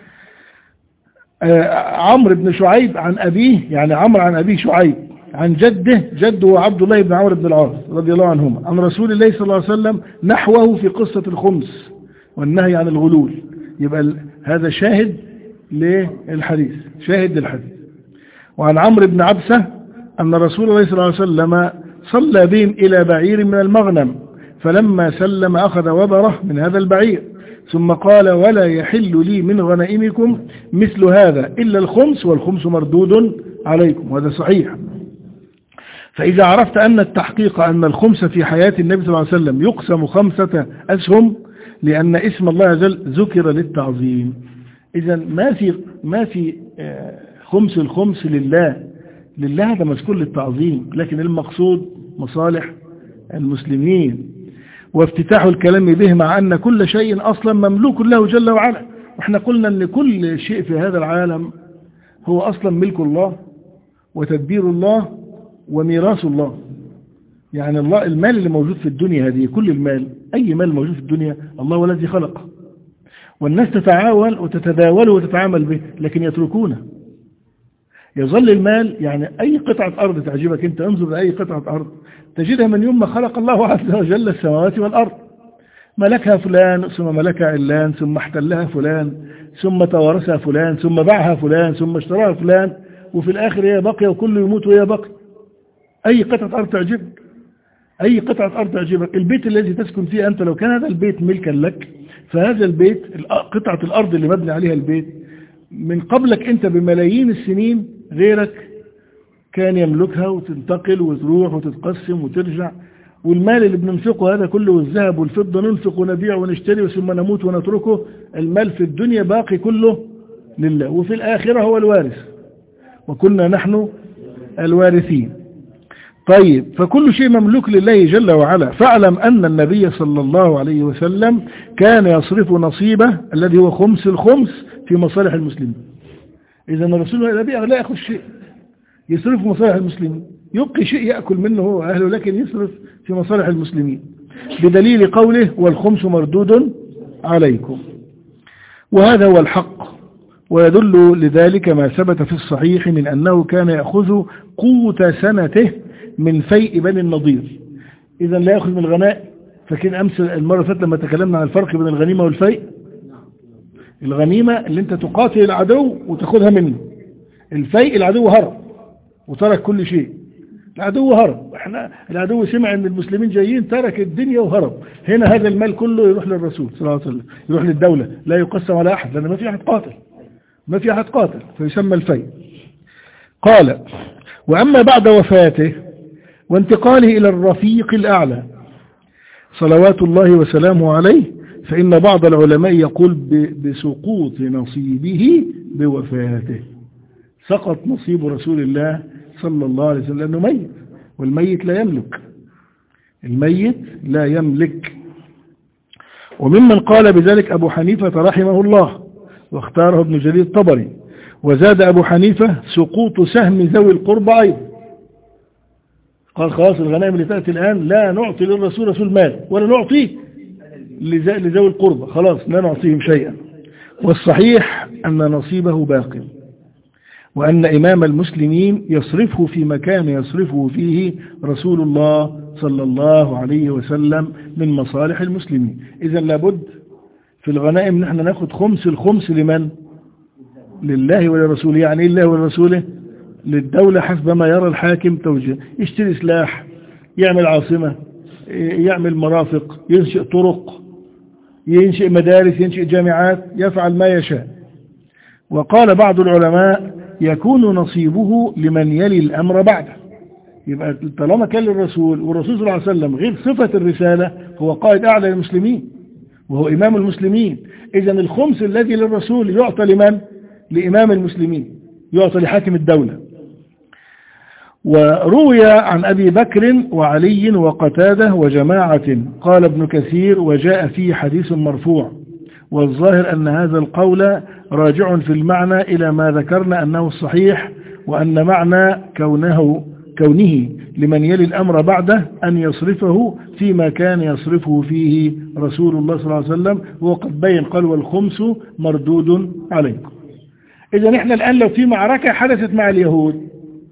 عمرو بن شعيب عن أبيه يعني عمرو عن أبيه شعيب عن جده عبد الله بن عمرو بن العاص رضي الله عنهما عن رسول الله صلى الله عليه وسلم نحوه في قصة الخمس والنهي عن الغلول. يبقى هذا شاهد للحديث، شاهد للحديث. وعن عمرو بن عبسة أن رسول الله صلى الله عليه وسلم صلى بهم إلى بعير من المغنم، فلما سلم أخذ وبره من هذا البعير، ثم قال ولا يحل لي من غنائمكم مثل هذا إلا الخمس والخمس مردود عليكم. وهذا صحيح. فإذا عرفت أن التحقيق أن الخمس في حياة النبي صلى الله عليه وسلم يقسم 5 أسهم لأن اسم الله عز وجل ذكر للتعظيم. إذا ما في خمس الخمس لله هذا مذكور للتعظيم، لكن المقصود مصالح المسلمين وافتتاح الكلام به، مع أن كل شيء أصلا مملوك له جل وعلا. وإحنا قلنا أن كل شيء في هذا العالم هو أصلا ملك الله وتدبير الله وميراث الله. يعني الله المال اللي موجود في الدنيا هذه، كل المال أي مال موجود في الدنيا الله هو الذي خلقه، والناس تتعاون وتتداول وتتعامل به لكن يتركونه. يظل المال يعني أي قطعة أرض تعجبك أنت، انظر لأي قطعة أرض تجدها من يوم ما خلق الله عز وجل السماوات والأرض، ملكها فلان ثم ملكها علان ثم احتلها فلان ثم توارثها فلان ثم باعها فلان ثم اشتراها فلان، وفي الآخر هي باقية وكله يموت وهي باقية. أي قطعة أرض تعجبك، أي قطعة أرض تعجبك. البيت الذي تسكن فيه أنت لو كان هذا البيت ملكا لك، فهذا البيت قطعة الأرض اللي مبني عليها البيت من قبلك أنت بملايين السنين غيرك كان يملكها وتنتقل وتروح وتتقسم وترجع. والمال اللي بننفقه هذا كله والذهب والفضة ننفق ونبيع ونشتري ثم نموت ونتركه، المال في الدنيا باقي كله لله، وفي الآخرة هو الوارث وكنا نحن الوارثين. طيب فكل شيء مملوك لله جل وعلا. فاعلم أن النبي صلى الله عليه وسلم كان يصرف نصيبه الذي هو خمس الخمس في مصالح المسلمين. إذا الرسول النبي لا يأخذ شيء، يصرف في مصالح المسلمين، يبقي شيء يأكل منه هو أهله لكن يصرف في مصالح المسلمين، بدليل قوله والخمس مردود عليكم. وهذا هو الحق، ويدل لذلك ما ثبت في الصحيح من أنه كان يأخذ قوت سنته من فيء بني النضير. إذا لا يأخذ من الغنائم. فكان أمس المرة فاتت لما تكلمنا عن الفرق بين الغنيمة والفيء، الغنيمة اللي انت تقاتل العدو وتاخذها منه، الفيء العدو هرب وترك كل شيء، العدو هرب، احنا العدو سمع ان المسلمين جايين ترك الدنيا وهرب. هنا هذا المال كله يروح للرسول صلى الله عليه وسلم، يروح للدولة، لا يقسم على احد لان ما في احد قاتل، فيسمى الفيء. قال واما بعد وفاته وانتقاله الى الرفيق الاعلى صلوات الله وسلامه عليه، فإن بعض العلماء يقول بسقوط نصيبه بوفاته. سقط نصيب رسول الله صلى الله عليه وسلم لأنه ميت، والميت لا يملك، الميت لا يملك. وممن قال بذلك أبو حنيفة رحمه الله، واختاره ابن جرير الطبري. وزاد أبو حنيفة سقوط سهم ذوي القربى أيضا، قال خلاص الغنائم اللي تأتي الآن لا نعطي للرسول رسول مال ولا نعطيه لذوي القربى، خلاص لا نعطيهم شيئا. والصحيح أن نصيبه باق، وأن إمام المسلمين يصرفه في مكان يصرفه فيه رسول الله صلى الله عليه وسلم من مصالح المسلمين. إذا لابد في الغنائم نحن ناخد خمس الخمس لمن؟ لله ولرسوله. يعني الله ولرسوله للدولة حسب ما يرى الحاكم توجيه، يشتري سلاح، يعمل عاصمة، يعمل مرافق، ينشئ طرق، ينشئ مدارس، ينشئ جامعات، يفعل ما يشاء. وقال بعض العلماء يكون نصيبه لمن يلي الأمر بعده. يبقى طالما كان للرسول والرسول صلى الله عليه وسلم غير صفة الرسالة هو قائد أعلى للمسلمين، وهو إمام المسلمين. إذا الخمس الذي للرسول يعطى لمن؟ لإمام المسلمين، يعطى لحاكم الدولة. وروي عن أبي بكر وعلي وقتادة وجماعة، قال ابن كثير وجاء فيه حديث مرفوع، والظاهر أن هذا القول راجع في المعنى إلى ما ذكرنا أنه الصحيح، وأن معنى كونه لمن يلي الأمر بعده أن يصرفه فيما كان يصرفه فيه رسول الله صلى الله عليه وسلم، وقد بين قال والخمس مردود عليكم. إذا نحن الآن لو في معركة حدثت مع اليهود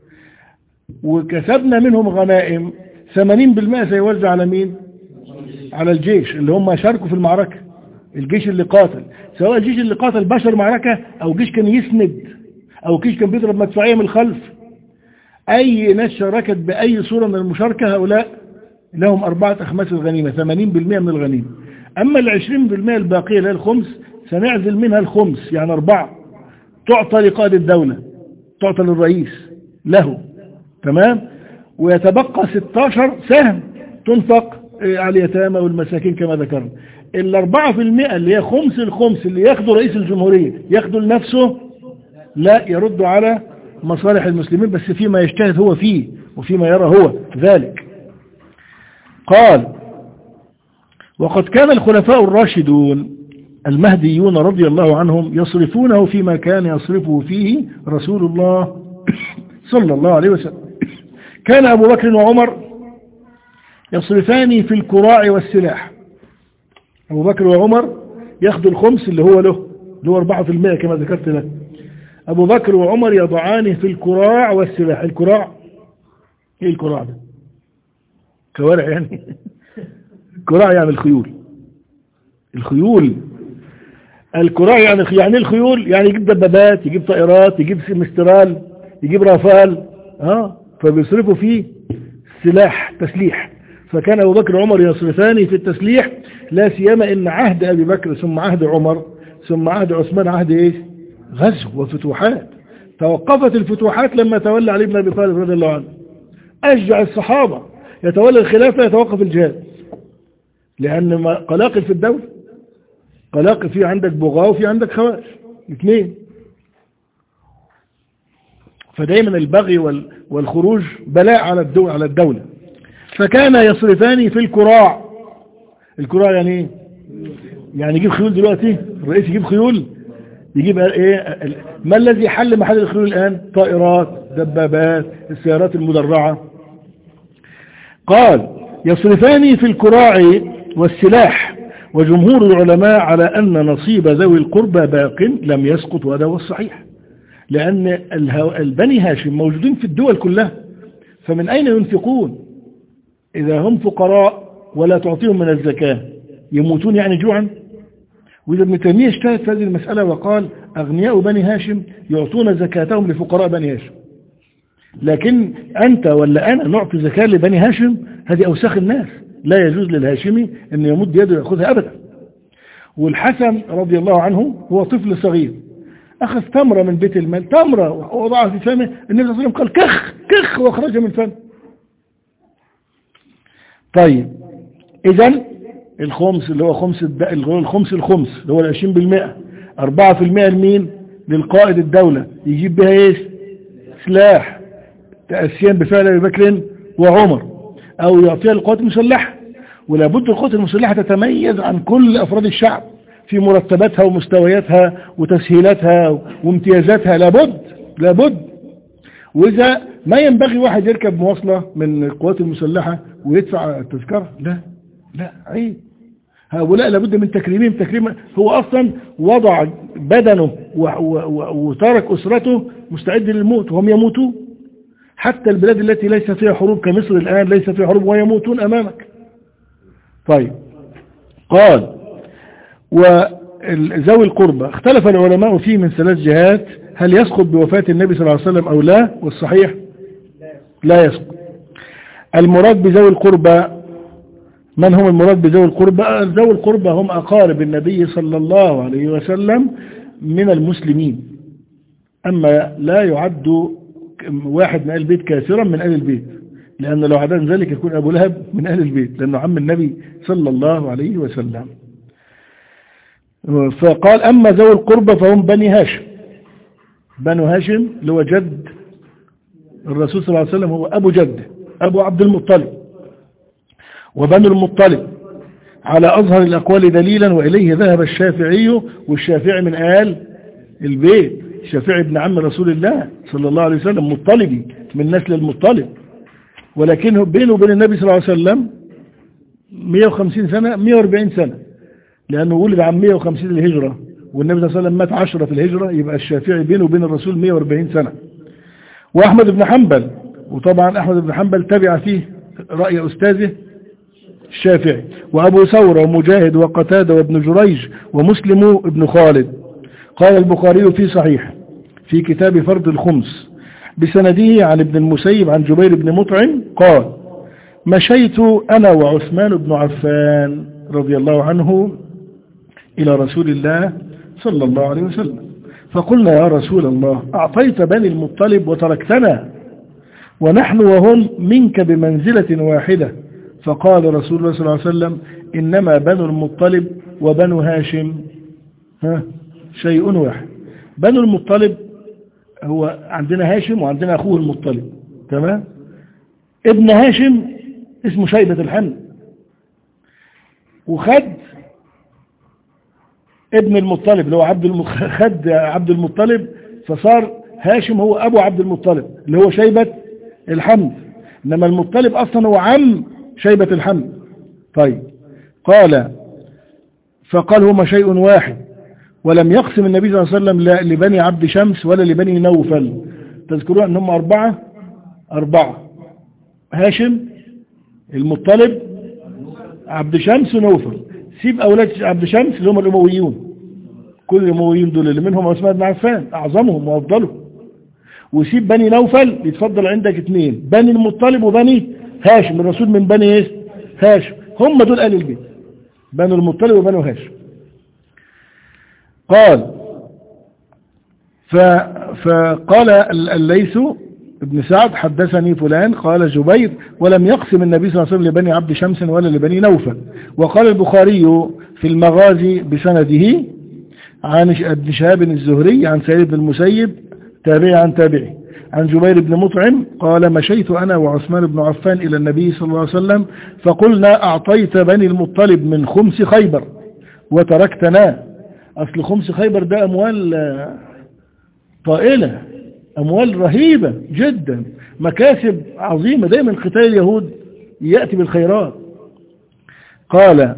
وكسبنا منهم غنائم، 80% سيوزع على مين؟ على الجيش اللي هم شاركوا في المعركة، الجيش اللي قاتل، سواء الجيش اللي قاتل بشر معركة أو جيش كان يسند أو جيش كان بيضرب مدفعية من الخلف. أي ناس شاركت بأي صورة من المشاركة هؤلاء لهم 4 أخماس الغنيمة، 80% من الغنيمة. أما 20% الباقية اللي هي الخمس سنعزل منها الخمس، يعني 4 تعطى لقائد الدولة، تعطى للرئيس له، تمام، ويتبقى 16 سهم تنفق على اليتامى والمساكين كما ذكرنا. 4% اللي هي خمس الخمس اللي ياخده رئيس الجمهورية ياخده لنفسه، لا، يرد على مصالح المسلمين، بس فيما يجتهد هو فيه وفيما يرى هو ذلك. قال وقد كان الخلفاء الراشدون المهديون رضي الله عنهم يصرفونه فيما كان يصرفه فيه رسول الله صلى الله عليه وسلم. كان أبو بكر وعمر يصرفان في الكراع والسلاح. أبو بكر وعمر ياخذوا الخمس اللي هو له، اللي هو 4% كما ذكرت لك. أبو بكر وعمر يضعانه في الكراع والسلاح. الكراع إيه الكراع ده؟ كوارع يعني الكراع يعني الخيول. الكراع يعني الخيول، يعني يجيب دبابات، يجيب طائرات، يجيب مسترال، يجيب رافال، فبيصرفوا فيه سلاح تسليح. فكان أبو بكر وعمر يصرفان في التسليح، لا سيما إن عهد أبي بكر ثم عهد عمر ثم عهد عثمان عهد إيه؟ غزو وفتوحات. توقفت الفتوحات لما تولى علي بن أبي طالب رضي الله عنه. أشجع الصحابة يتولى الخلافة يتوقف الجهاد، لأن قلاقل في الدولة، قلاقل في عندك بغاة وفي عندك خوارج اثنين، فدايما البغي والخروج بلاء على الدولة. فكان يصرفان في الكراع. الكراع يعني ايه؟ يعني يجيب خيول دلوقتي، الرئيس يجيب خيول، يجيب ايه؟ ما الذي حل محل الخيول الآن؟ طائرات، دبابات، السيارات المدرعة. قال يصرفان في الكراع والسلاح، وجمهور العلماء على أن نصيب ذوي القربى باق لم يسقط، وهذا هو الصحيح، لأن البني هاشم موجودين في الدول كلها، فمن أين ينفقون إذا هم فقراء ولا تعطيهم من الزكاة؟ يموتون يعني جوعا. وإذا ابن تيمية اجتهد في هذه المسألة وقال أغنياء بني هاشم يعطون زكاتهم لفقراء بني هاشم، لكن أنت ولا أنا نعطي زكاة لبني هاشم؟ هذه أوساخ الناس، لا يجوز للهاشمي أن يمد يده يأخذها أبدا. والحسن رضي الله عنه هو طفل صغير، أخذ تمرة من بيت المال، تمرة وضعها في فمه، النبي صلى الله عليه وسلم قال كخ كخ واخرجها من فمه. طيب إذن الخمس اللي هو خمس اللي هو 20%، 4% لمين؟ للقائد الدولة يجيب بها ايش؟ سلاح، تأسيا بفعل أبي بكر وعمر، أو يعطيها للقوات المسلحة. ولا بد القوات المسلحة تتميز عن كل أفراد الشعب في مرتباتها ومستوياتها وتسهيلاتها وامتيازاتها، لابد. وإذا ما ينبغي واحد يركب مواصلة من القوات المسلحة ويدفع التذكرة، لا عيب. هؤلاء لابد من تكريم. هو أصلا وضع بدنه وترك أسرته مستعد للموت وهم يموتون. حتى البلاد التي ليس فيها حروب كمصر الآن ليس فيها حروب ويموتون أمامك. طيب قال وذوي القربى اختلف العلماء فيه من 3 جهات، هل يسقط بوفاة النبي صلى الله عليه وسلم أو لا؟ والصحيح لا يسقط. المراد بذوي القربى، من هم المراد بذوي القربى؟ ذوي القربى هم أقارب النبي صلى الله عليه وسلم من المسلمين، أما لا يعد واحد من أهل البيت كافرا من أهل البيت، لأن لو عدم ذلك يكون أبو لهب من أهل البيت، لأنه عم النبي صلى الله عليه وسلم. فقال أما ذوي القربى فهم بني هاشم. بنو هاشم اللي هو جد الرسول صلى الله عليه وسلم هو أبو جده أبو عبد المطلب. وبنو المطلب على أظهر الأقوال دليلا، وإليه ذهب الشافعي، والشافعي من آل البيت، الشافعي ابن عم رسول الله صلى الله عليه وسلم، مطلبي من نسل المطلب، ولكنه بينه وبين النبي صلى الله عليه وسلم 150 سنة 140 سنة، لأنه ولد عام 150 الهجرة والنبي صلى الله عليه وسلم مات 10 في الهجرة، يبقى الشافعي بينه وبين الرسول 140 سنة. وأحمد بن حنبل، وطبعا أحمد بن حنبل تبع فيه رأي أستاذه الشافعي، وأبو ثورة ومجاهد وقتادة وابن جريج ومسلم ابن خالد. قال البخاري في صحيح في كتاب فرض الخمس بسنده عن ابن المسيب عن جبير بن مطعم قال: مشيت أنا وعثمان بن عفان رضي الله عنه إلى رسول الله صلى الله عليه وسلم، فقلنا: يا رسول الله، أعطيت بني المطلب وتركتنا ونحن وهم منك بمنزلة واحدة. فقال رسول الله صلى الله عليه وسلم: إنما بنو المطلب وبنو هاشم شيء واحد. بنو المطلب هو عندنا هاشم وعندنا أخوه المطلب، تمام؟ ابن هاشم اسمه شيبة الحمل، وخد ابن المطلب اللي هو خد عبد المطلب، فصار هاشم هو أبو عبد المطلب اللي هو شيبة الحمل، إنما المطلب أصلا هو عم شيبة الحمل. طيب، فقال هما شيء واحد، ولم يقسم النبي صلى الله عليه وسلم لا لبني عبد شمس ولا لبني نوفل. تذكرون أنهم أربعة: هاشم، المطلب، عبد شمس ونوفل. سيب أولاد عبد شمس اللي هم الأمويون، كل الأمويين دول اللي منهم عثمان بن عفان أعظمهم وأفضلهم، وسيب بني نوفل يتفضل عندك 2، بني المطلب وبني هاشم. الرسول من بني هاشم، هم دول آل البيت، بنو المطلب وبنو هاشم. قال فقال الليث ابن سعد: حدثني فلان قال جبير، ولم يقسم النبي صلى الله عليه وسلم لبني عبد شمس ولا لبني نوفل. وقال البخاري في المغازي بسنده عن ابن شهاب الزهري عن سعيد بن المسيب تابعي عن تابعي عن جبير بن مطعم قال: مشيت أنا وعثمان بن عفان إلى النبي صلى الله عليه وسلم فقلنا: أعطيت بني المطلب من خمس خيبر وتركتنا. أصل خمس خيبر ده أموال طائلة، أموال رهيبة جدا، مكاسب عظيمة، دايما قتال اليهود يأتي بالخيرات. قال: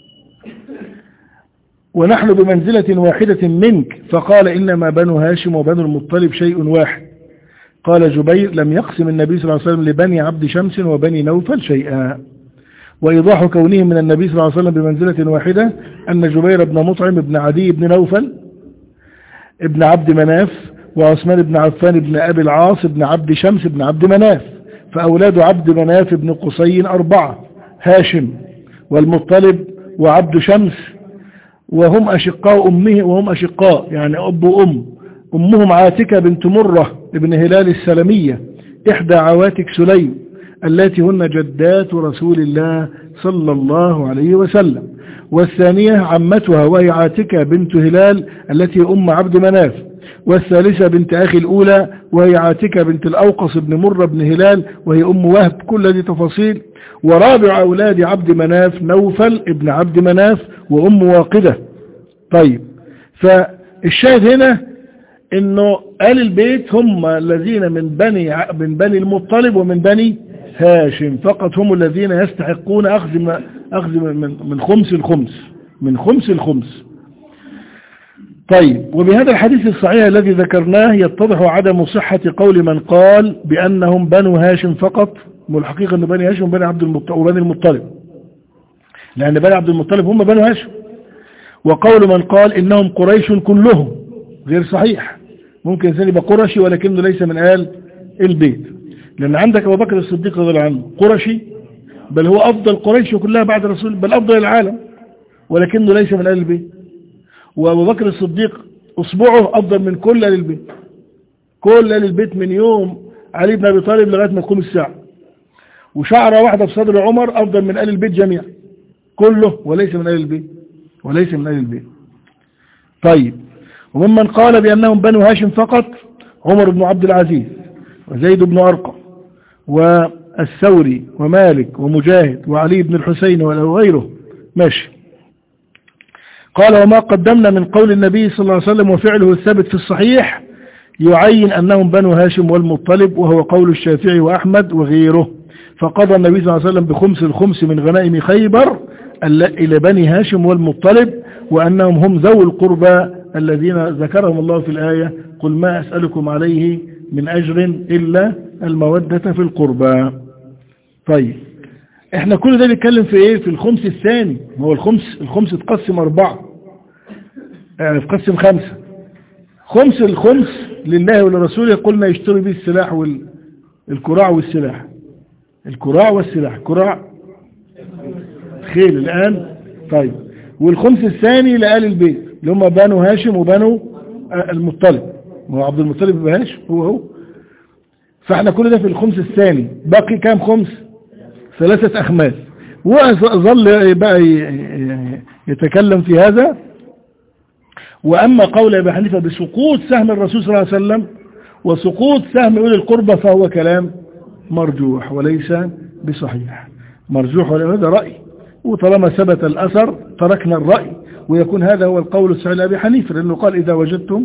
ونحن بمنزلة واحدة منك. فقال: إنما بنو هاشم وبنو المطلب شيء واحد. قال جبير: لم يقسم النبي صلى الله عليه وسلم لبني عبد شمس وبني نوفل شيئا. وإيضاح كونه من النبي صلى الله عليه وسلم بمنزلة واحدة أن جبير بن مطعم بن عدي بن نوفل ابن عبد مناف، وعثمان بن عفان بن أبي العاص بن عبد شمس بن عبد مناف، فأولاد عبد مناف بن قصي 4: هاشم والمطلب وعبد شمس، وهم أشقاء أمه، وهم أشقاء يعني أب وأم. أمهم عاتكة بنت مرة ابن هلال السلمية إحدى عواتك سليم التي هن جدات رسول الله صلى الله عليه وسلم، والثانية عمتها وهي عاتكة بنت هلال التي أم عبد مناف، والثالثة بنت أخي الأولى وهي عاتكة بنت الأوقص بن مرة بن هلال وهي أم وهب. كل هذه تفاصيل. ورابع أولاد عبد مناف نوفل ابن عبد مناف وأم واقدة. طيب، فالشاهد هنا إنه آل البيت هم الذين من بني المطلب ومن بني هاشم فقط، هم الذين يستحقون أخذ من خمس الخمس. طيب، وبهذا الحديث الصحيح الذي ذكرناه يتضح عدم صحة قول من قال بأنهم بنو هاشم فقط، والحقيقة أن بني هاشم وبني عبد المطلب، لأن بني عبد المطلب هم بنو هاشم. وقول من قال إنهم قريش كلهم غير صحيح، ممكن إنسان يبقى قرشي ولكنه ليس من آل البيت، لأن عندك أبو بكر الصديق رضي الله عنه قرشي، بل هو أفضل قريش كلها بعد الرسول، بل أفضل العالم، ولكنه ليس من آل البيت. وأبو بكر الصديق أصبعه أفضل من كل آل البيت، كل آل البيت من يوم علي بن أبي طالب لغاية ما تقوم الساعة، وشعرة واحدة في صدر عمر أفضل من آل البيت جميعا كله، وليس من آل البيت. طيب، وممن قال بأنهم بنو هاشم فقط عمر بن عبد العزيز وزيد بن أرقم والثوري ومالك ومجاهد وعلي بن الحسين وغيره. ماشي. قال وما قدمنا من قول النبي صلى الله عليه وسلم وفعله الثابت في الصحيح يعين أنهم بنو هاشم والمطلب، وهو قول الشافعي وأحمد وغيره. فقضى النبي صلى الله عليه وسلم بخمس الخمس من غنائم خيبر إلى بني هاشم والمطلب، وأنهم هم ذوي القربى الذين ذكرهم الله في الآية قل ما أسألكم عليه من أجر إلا المودة في القربى. طيب، احنا كل ده بنتكلم في ايه؟ في الخمس الثاني. هو الخمس اتقسم 4، يعني اتقسم 5. خمس الخمس لله ولرسوله قلنا يشتري به السلاح والكراع والسلاح. الكراع والسلاح، كراع خيل الآن. طيب، والخمس الثاني لآل البيت اللي هم بنو هاشم وبنو المطلب، وهو عبد المطلب بن هاشم هو. فاحنا كل ده في الخمس الثاني. باقي كام خمس؟ 3 أخماس. وظل بقى يتكلم في هذا. وأما قول أبي حنيفة بسقوط سهم الرسول صلى الله عليه وسلم وسقوط سهم أولي القربى فهو كلام مرجوح وليس بصحيح. مرجوح هذا رأي، وطالما ثبت الأثر تركنا الرأي، ويكون هذا هو القول الصحيح لأبي حنيفة، لأنه قال إذا وجدتم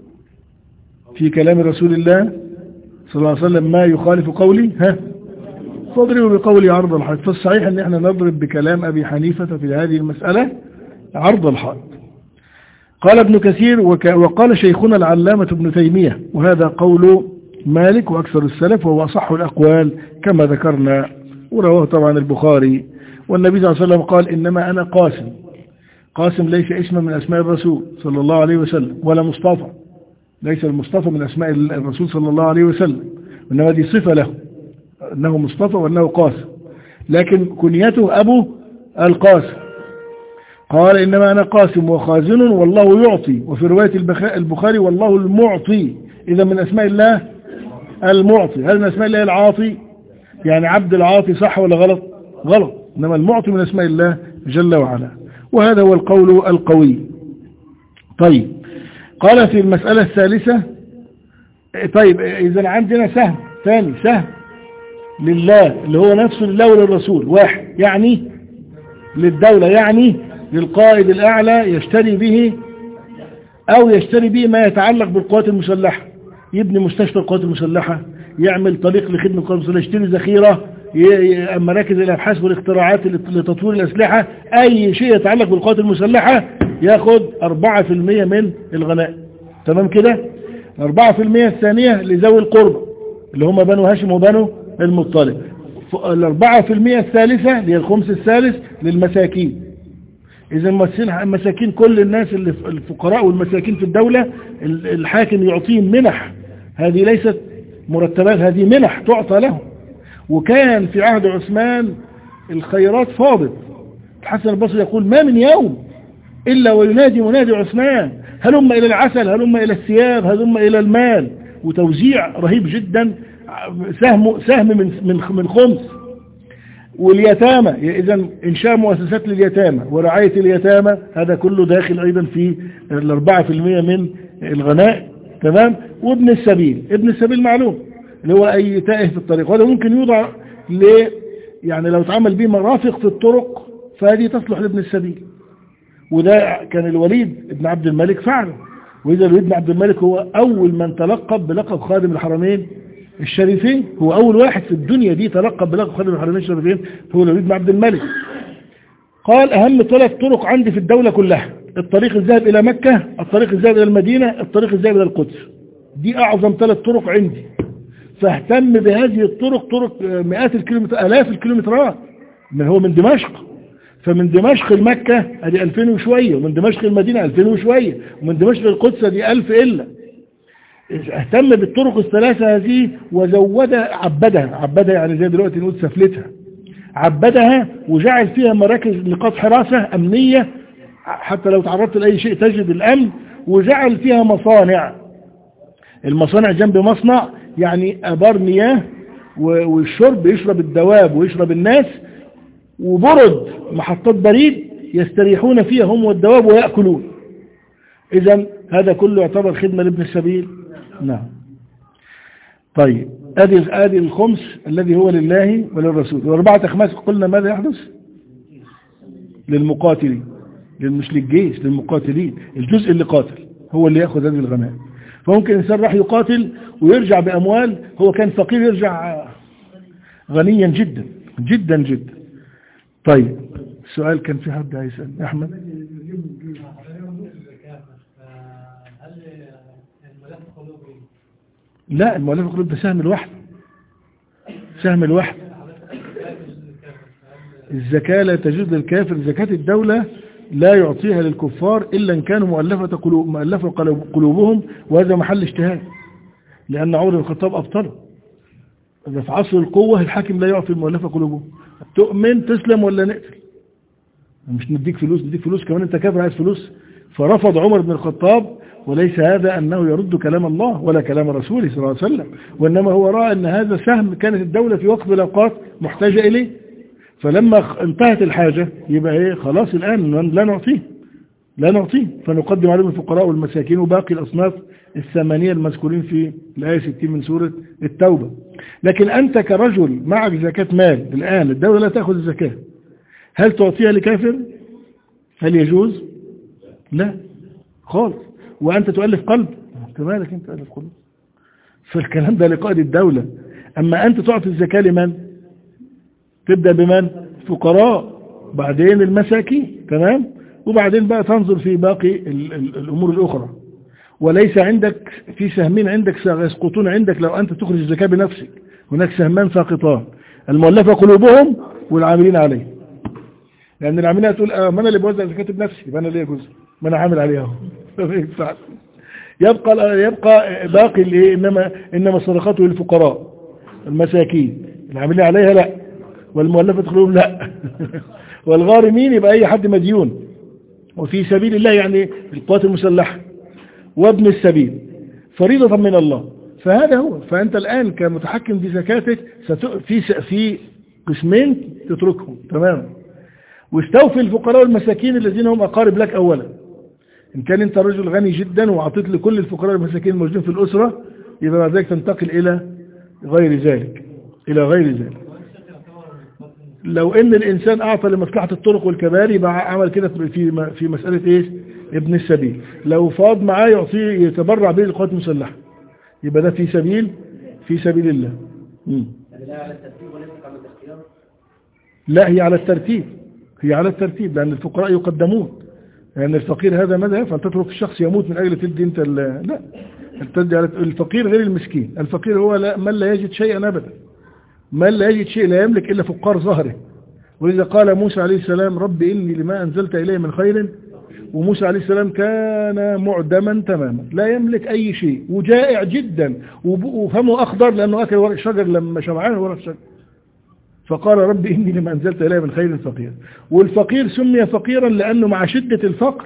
في كلام رسول الله صلى الله عليه وسلم ما يخالف قولي فاضربوا بقولي عرض الحائط. فالصحيح أن احنا نضرب بكلام أبي حنيفة في هذه المسألة عرض الحائط. قال ابن كثير وقال شيخنا العلامة ابن تيمية، وهذا قول مالك وأكثر السلف وهو أصح الأقوال كما ذكرنا، ورواه طبعا البخاري. والنبي صلى الله عليه وسلم قال إنما أنا قاسم. قاسم ليس اسم من أسماء الرسول صلى الله عليه وسلم، ولا مصطفى، ليس المصطفى من أسماء الرسول صلى الله عليه وسلم، وإنما دي صفة له أنه مصطفى وأنه قاسم، لكن كنيته أبو القاسم. قال إنما أنا قاسم وخازن والله يعطي، وفي رواية البخاري والله المعطي. إذا من أسماء الله المعطي. هل من أسماء الله العاطي؟ يعني عبد العاطي، صح ولا غلط؟ غلط. إنما المعطي من أسماء الله جل وعلا، وهذا هو القول القوي. طيب، قال في المسألة الثالثة. طيب، إذا عندنا سهم ثاني، سهم لله اللي هو نفسه لله وللرسول، واحد يعني للدولة، يعني للقائد الأعلى يشتري به أو يشتري به ما يتعلق بالقوات المسلحة، يبني مستشفى القوات المسلحة، يعمل طريق لخدمة القوات المسلحة، يشتري ذخيرة، مراكز الأبحاث والاختراعات لتطوير الأسلحة، أي شيء يتعلق بالقوات المسلحة ياخد 4% من الغنائم. تمام كده؟ 4% الثانية لذوي القربى اللي هم بنو هاشم وبنو المطلب. 4% الثالثة اللي هي الخمس الثالث للمساكين. إذا المساكين كل الناس اللي الفقراء والمساكين في الدولة الحاكم يعطيهم منح، هذه ليست مرتبات، هذه منح تعطى لهم. وكان في عهد عثمان الخيرات فاضت. الحسن البصري يقول ما من يوم إلا وينادي منادي عثمان هلم إلى العسل، هلم إلى الثياب، هلم إلى المال، وتوزيع رهيب جدا، سهم من خمس. واليتامى، إذا إنشاء مؤسسات لليتامى ورعاية اليتامى، هذا كله داخل أيضا في 4% من الغناء. تمام. وابن السبيل، ابن السبيل معلوم اللي هو أي تائه في الطريق، وهذا ممكن يوضع يعني لو تعمل به مرافق في الطرق فهذه تصلح لابن السبيل. وده كان الوليد ابن عبد الملك فعله. وإذا الوليد بن عبد الملك هو أول من تلقب بلقب خادم الحرمين الشريفين، هو أول واحد في الدنيا دي تلقب بلقب خادم الحرمين الشريفين، هو الوليد بن عبد الملك. قال أهم 3 طرق عندي في الدولة كلها: الطريق الذاهب إلى مكة، الطريق الذاهب إلى المدينة، الطريق الذاهب إلى القدس. دي أعظم 3 طرق عندي، فاهتم بهذه الطرق، طرق مئات الكيلومترات، آلاف الكيلومترات. هو من دمشق، فمن دمشق لمكة ادي 2000 وشوية، ومن دمشق المدينة 2000 وشوية، ومن دمشق للقدس ادي 1000 إلا. اهتم بالطرق ال3 هذه وزودها، عبدها يعني زي دلوقتي نقول سفلتها، عبدها وجعل فيها مراكز نقاط حراسة أمنية حتى لو تعرضت لأي شيء تجد الأمن، وجعل فيها مصانع. المصانع جنب مصنع، يعني أبار مياه والشرب يشرب الدواب ويشرب الناس، وبرد محطات بريد يستريحون فيها هم والدواب ويأكلون. إذن هذا كله يعتبر خدمة لابن السبيل. نعم. طيب ادي الخمس الذي هو لله وللرسول. والأربعة أخماس قلنا ماذا يحدث؟ للمقاتلين، مش للجيش، للمقاتلين. الجزء اللي قاتل هو اللي يأخذ هذه الغنائم. فممكن إنسان راح يقاتل ويرجع بأموال، هو كان فقير يرجع غنيا جدا جدا جدا. طيب السؤال كان في حد هيسأل أحمد؟ لا، المؤلف القلوب ده سهم الواحد، سهم الواحد. الزكاة لا تجوز للكافر، زكاة الدولة لا يعطيها للكفار إلا إن كانوا مؤلفة قلوبهم، وهذا محل اجتهاد، لأن عمر بن الخطاب أبطله. إذا في عصر القوة الحاكم لا يعطي المؤلفة قلوبهم، تؤمن تسلم ولا نقتل، مش نديك فلوس، نديك فلوس كمان أنت كافر عايز فلوس. فرفض عمر بن الخطاب، وليس هذا أنه يرد كلام الله ولا كلام رسوله صلى الله عليه وسلم، وإنما هو رأى أن هذا سهم كانت الدولة في وقت الأوقات محتاجة إليه، فلما انتهت الحاجة يبقى إيه؟ خلاص الآن لا نعطيه، فنقدم عليهم الفقراء والمساكين وباقي الأصناف الثمانية المذكورين في الآية 60 من سورة التوبة. لكن أنت كرجل معك زكاة مال الآن، الدولة لا تأخذ الزكاة، هل تعطيها لكافر؟ هل يجوز؟ لا خالص. وأنت تؤلف قلب، أنت مالك أنت تؤلف قلب؟ فالكلام ده لقائد الدولة. أما أنت تعطي الزكاة لمن؟ تبدأ بمن؟ فقراء، بعدين المساكين، تمام، وبعدين بقى تنظر في باقي الأمور الأخرى. وليس عندك في سهمين عندك يسقطون عندك لو أنت تخرج الزكاة بنفسك، هناك سهمان ساقطان، المؤلفة قلوبهم والعاملين عليه. لأن العاملين تقول ما أنا اللي بوزع الزكاة بنفسي، يبقى أنا ليه جزء، ما أنا عامل عليها. يبقى باقي اللي إنما صدقاته للفقراء المساكين، العاملين عليها لا، والمؤلفة قلوبهم لا، والغارمين يبقى أي حد مديون، وفي سبيل الله يعني القوات المسلحة، وابن السبيل فريضة من الله. فهذا هو. فأنت الآن كمتحكم في زكاتك في قسمين تتركهم، تمام، واستوفي الفقراء والمساكين الذين هم أقارب لك أولا. إن كان أنت رجل غني جدا وعطيت لكل الفقراء والمساكين الموجودين في الأسرة، يبقى بعد ذلك تنتقل إلى غير ذلك، لو ان الانسان اعطى لمصلحة الطرق والكباري يبقى عمل كده في مسألة ايه؟ ابن السبيل. لو فاض معاه يعطيه يتبرع به للقوات المسلحة، يبقى ده في سبيل الله. لا على الترتيب وليس على الاختيار. لا، هي على الترتيب، لان الفقراء يقدمون، لان الفقير هذا ماذا يفعل؟ تترك الشخص يموت من اجل تدي انت لا، تدي على الفقير غير المسكين. الفقير هو من لا يجد شيئا ابدا، من لا يجد شيء لا يملك إلا فقار ظهره. ولذا قال موسى عليه السلام رب إني لما أنزلت إليه من خير. وموسى عليه السلام كان معدما تماما، لا يملك أي شيء، وجائع جدا، وفمه أخضر لأنه أكل ورق الشجر لما شبعان ورق الشجر. فقال رب إني لما أنزلت إليه من خير فقير. والفقير سمي فقيرا لأنه مع شدة الفقر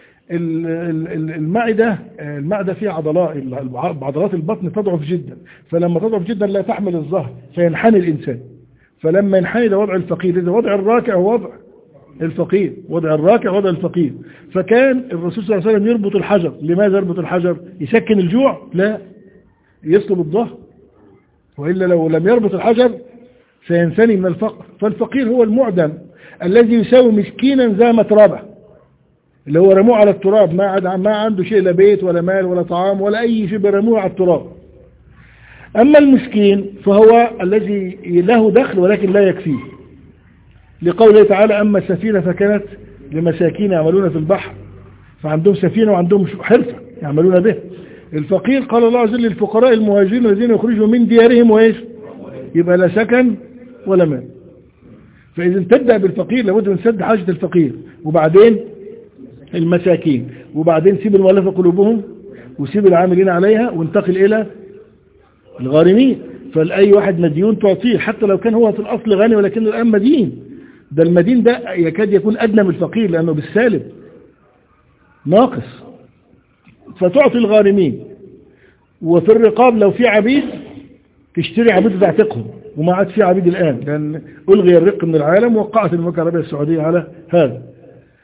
المعدة فيها عضلات البطن تضعف جدا، فلما تضعف جدا لا تحمل الظهر فينحني الإنسان. فلما ينحني ده وضع الفقير، إذا وضع الراكع وضع الفقير، وضع الراكع وضع الفقير. فكان الرسول صلى الله عليه وسلم يربط الحجر. لماذا يربط الحجر؟ يسكن الجوع؟ لا، يصلب الظهر، وإلا لو لم يربط الحجر سينثني من الفقر. فالفقير هو المعدم الذي يساوي مسكينا ذا متربة، اللي هو رموه على التراب، ما عنده شيء، لا بيت ولا مال ولا طعام ولا أي شيء، برموه على التراب. أما المسكين فهو الذي له دخل ولكن لا يكفيه، لقوله تعالى أما السفينة فكانت لمساكين يعملون في البحر، فعندهم سفينة وعندهم حرفة يعملون به. الفقير قال الله عز وجل للفقراء المهاجرين الذين يخرجوا من ديارهم وإيش؟ يبقى لا سكن ولا مال. فإذا تبدأ بالفقير لابد من سد حاجة الفقير، وبعدين المساكين، وبعدين سيب المؤلفة قلوبهم، وسيب العاملين عليها، وانتقل إلى الغارمين. فلأي واحد مديون تعطيه، حتى لو كان هو في الأصل غني ولكن الآن مدين. ده المدين ده يكاد يكون أدنى من الفقير لأنه بالسالب ناقص، فتعطي الغارمين. وفي الرقاب لو في عبيد تشتري عبيد تعتقهم، وما عاد في عبيد الآن لأن ألغي الرق من العالم، وقعت المملكة العربية السعودية على هذا.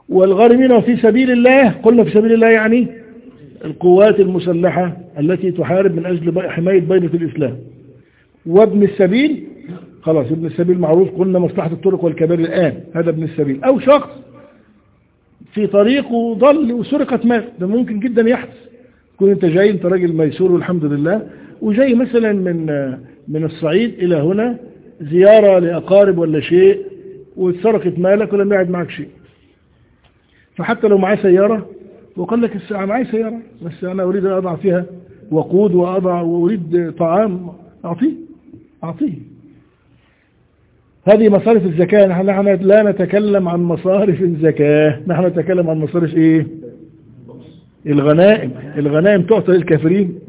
والغارمين في سبيل الله، قلنا في سبيل الله يعني القوات المسلحة التي تحارب من أجل حماية بيضة الإسلام. وابن السبيل خلاص، ابن السبيل معروف، قلنا مصلحة الطرق والكباري الآن، هذا ابن السبيل. أو شخص في طريقه ضل وسرقت مال، ده ممكن جدا يحدث. تكون انت جاي، انت راجل ميسور والحمد لله، وجاي مثلا من الصعيد إلى هنا زيارة لأقارب ولا شيء، واتسرقت مالك ولم يعد معك شيء. فحتى لو معاه سيارة وقال لك معي سيارة بس أنا أريد أن أضع فيها وقود وأريد طعام، أعطيه. هذه مصارف الزكاة. نحن لا نتكلم عن مصارف الزكاة، نحن نتكلم عن مصارف إيه؟ الغنائم تعطى للكافرين.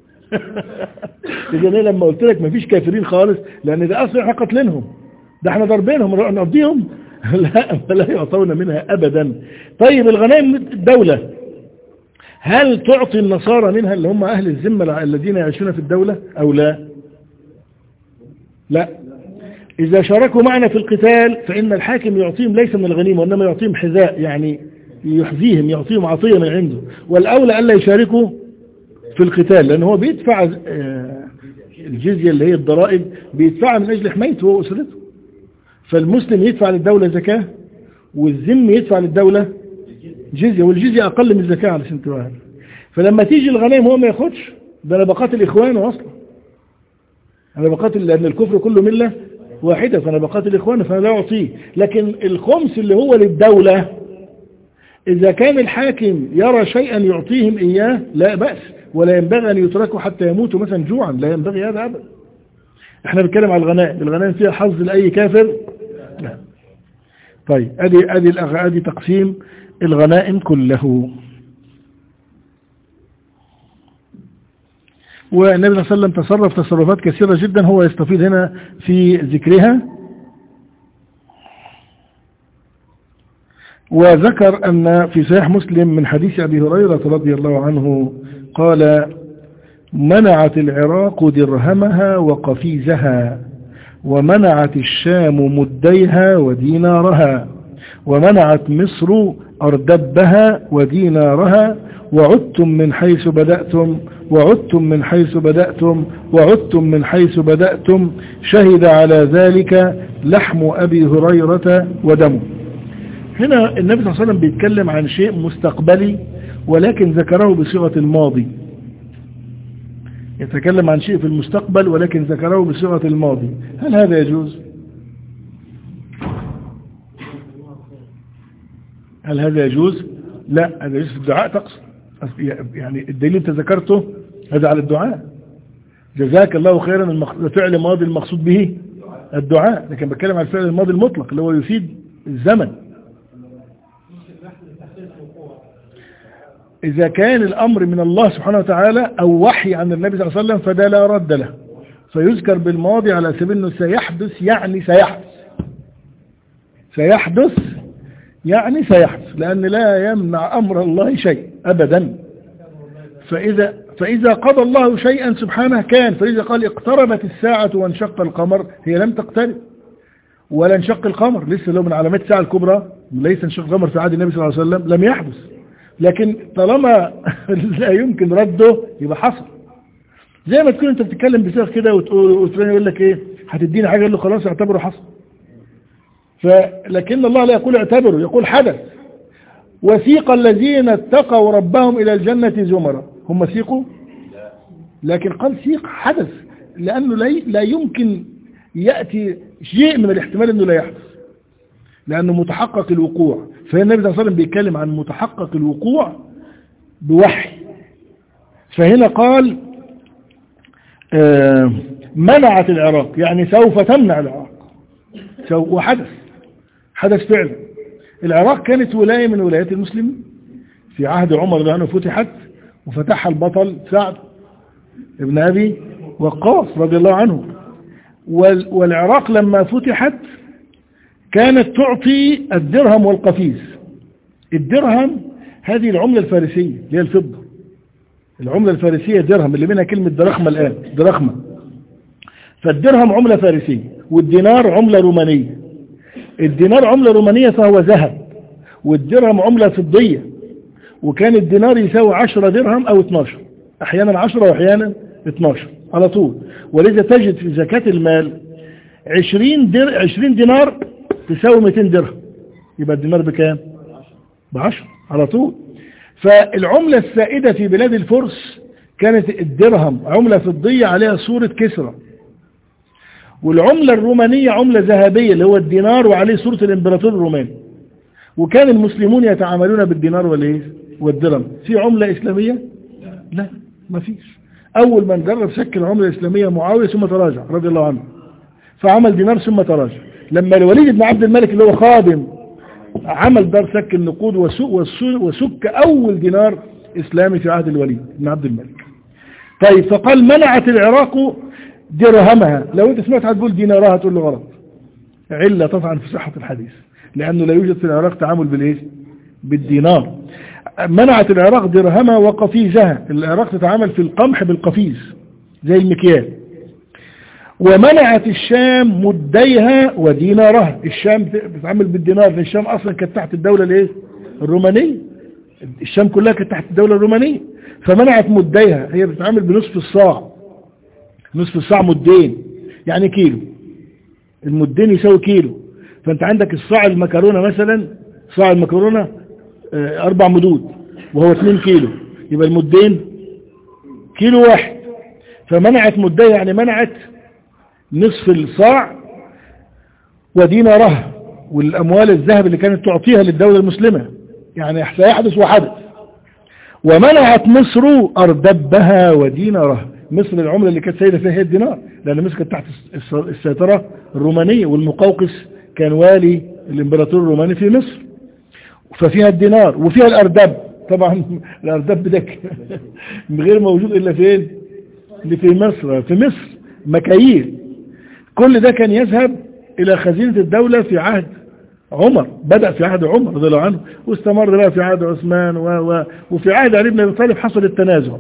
إذن لما قلت لك مفيش كافرين خالص، لأن ده أصلا احنا قتلنهم، ده احنا ضربينهم نقضيهم. لا يعطون منها أبدا. طيب الغنائم الدولة، هل تعطي النصارى منها اللي هم أهل الذمة الذين يعيشون في الدولة أو لا؟ لا. إذا شاركوا معنا في القتال فإن الحاكم يعطيهم ليس من الغنيمة، وإنما يعطيهم حذاء، يعني يحذيهم، يعطيهم عطية من عنده. والأولى ألا يشاركوا في القتال، لأنه هو بيدفع الجزية اللي هي الضرائب، بيدفعها من أجل حمايته وأسرته. فالمسلم يدفع للدولة زكاة، والذم يدفع للدولة جزية، والجزية أقل من الزكاة على سنتوار. فلما تيجي الغنائم هو ما ياخدش، ده أنا بقاتل إخوانه أصلا، أنا بقاتل، لأن الكفر كله ملة واحدة، فأنا بقاتل إخوانه فأنا لا أعطيه. لكن الخمس اللي هو للدولة، إذا كان الحاكم يرى شيئا يعطيهم إياه لا بأس، ولا ينبغي أن يتركوا حتى يموتوا مثلا جوعا، لا ينبغي هذا أبدا. احنا بنتكلم على الغنائم فيها حظ لأي كافر؟ لا. طيب ادي تقسيم الغنائم كله. والنبي صلى الله عليه وسلم تصرف تصرفات كثيرة جدا، هو يستفيد هنا في ذكرها. وذكر أن في صحيح مسلم من حديث أبي هريرة رضي الله عنه قال: منعت العراق درهمها وقفيزها، ومنعت الشام مديها ودينارها، ومنعت مصر أردبها ودينارها، وعدتم من حيث بدأتم، وعدتم من حيث بدأتم، وعدتم من حيث بدأتم، شهد على ذلك لحم أبي هريرة ودمه. هنا النبي صلى الله عليه وسلم بيتكلم عن شيء مستقبلي، ولكن ذكره بصيغة الماضي. يتكلم عن شيء في المستقبل ولكن ذكره بصيغة الماضي. هل هذا يجوز؟ هل هذا يجوز؟ لا، هذا يجوز في الدعاء تقصد، يعني الدليل انت ذكرته هذا على الدعاء. جزاك الله خيرا، الفعل الماضي المقصود به الدعاء، لكن بتكلم عن الفعل الماضي المطلق اللي هو يفيد الزمن. إذا كان الأمر من الله سبحانه وتعالى أو وحي عن النبي صلى الله عليه وسلم فده لا رد له، فيذكر بالماضي على سبيل أنه سيحدث، يعني سيحدث يعني سيحدث، لأن لا يمنع أمر الله شيء أبدا. فإذا قضى الله شيئا سبحانه كان. فإذا قال اقتربت الساعة وانشق القمر، هي لم تقترب ولا انشق القمر، لسه لو من علامات الساعة الكبرى ليس انشق القمر في عهد النبي صلى الله عليه وسلم، لم يحدث. لكن طالما لا يمكن رده يبقى حصل. زي ما تكون انت بتتكلم بصيغه كده وتقول يقول لك ايه، هتديني حاجه، يقول له خلاص اعتبره حصل. لكن الله لا يقول اعتبره، يقول حدث. وسيق الذين اتقوا ربهم الى الجنه زمرا، هم سيقوا؟ لكن قال سيق حدث، لانه لا يمكن ياتي شيء من الاحتمال انه لا يحدث، لانه متحقق الوقوع. فالنبي صلى الله عليه وسلم بيتكلم عن متحقق الوقوع بوحي. فهنا قال منعت العراق، يعني سوف تمنع العراق، وحدث فعلا. العراق كانت ولاية من ولايات المسلمين في عهد عمر لأنه فتحت، وفتحها البطل سعد ابن أبي وقاص رضي الله عنه. والعراق لما فتحت كانت تعطي الدرهم والقفيز. الدرهم هذه العملة الفارسية اللي هي الفضة، العملة الفارسية درهم، اللي منها كلمة درخمة الآن، درخمة. فالدرهم عملة فارسية، والدينار عملة رومانية. الدينار عملة رومانية فهو ذهب، والدرهم عملة فضية، وكان الدينار يساوي 10 درهم أو 12، أحيانا 10 وأحيانا 12 على طول. ولذا تجد في زكاة المال 20 دينار تساوي 200 درهم، يبقى الدينار بكام؟ ب10 على طول. فالعملة السائدة في بلاد الفرس كانت الدرهم عملة فضية عليها صورة كسرى، والعملة الرومانية عملة ذهبية اللي هو الدينار وعليه صورة الامبراطور الروماني. وكان المسلمون يتعاملون بالدينار والدرهم. في عملة إسلامية؟ لا، ما فيش. أول من جرب شكل العملة الإسلامية معاوية ثم تراجع رضي الله عنه، فعمل دينار ثم تراجع. لما الوليد بن عبد الملك اللي هو خادم عمل دار سك النقود وسك أول دينار إسلامي في عهد الوليد بن عبد الملك. طيب، فقال منعت العراق درهمها. لو انت سمعت هتقول دينارها تقول له غلط، علة طبعا في صحة الحديث، لأنه لا يوجد في العراق تعامل بالإيه؟ بالدينار. منعت العراق درهمها وقفيزها. العراق تتعامل في القمح بالقفيز زي المكيال. ومنعت الشام مديها ودينارها. الشام بتتعامل بالدينار، لأن الشام أصلا كانت تحت الدولة الإيه؟ الرومانية. الشام كلها كانت تحت الدولة الرومانية، فمنعت مديها. هي بتتعامل بنصف الصاع. نصف الصاع مدين يعني كيلو، المدين يساوي كيلو. فانت عندك الصاع المكرونة مثلا، صاع المكرونة 4 مدود وهو 2 كيلو، يبقى المدين كيلو واحد. فمنعت مديها يعني منعت نصف الصاع ودينارها والأموال الذهب اللي كانت تعطيها للدولة المسلمة، يعني سيحدث وحدث. ومنعت مصر أردبها ودينارها. مصر العملة اللي كانت سيدة فيها هي الدينار، لأن مصر كانت تحت السيطرة الرومانية، والمقوقس كان والي الإمبراطور الروماني في مصر، ففيها الدينار وفيها الأردب. طبعا الأردب ده غير موجود إلا فين؟ اللي في مصر. في مصر مكاييل. كل ده كان يذهب إلى خزينة الدولة في عهد عمر، بدأ في عهد عمر رضي الله عنه، واستمر بقى في عهد عثمان وفي عهد علي بن أبي طالب حصل التنازع.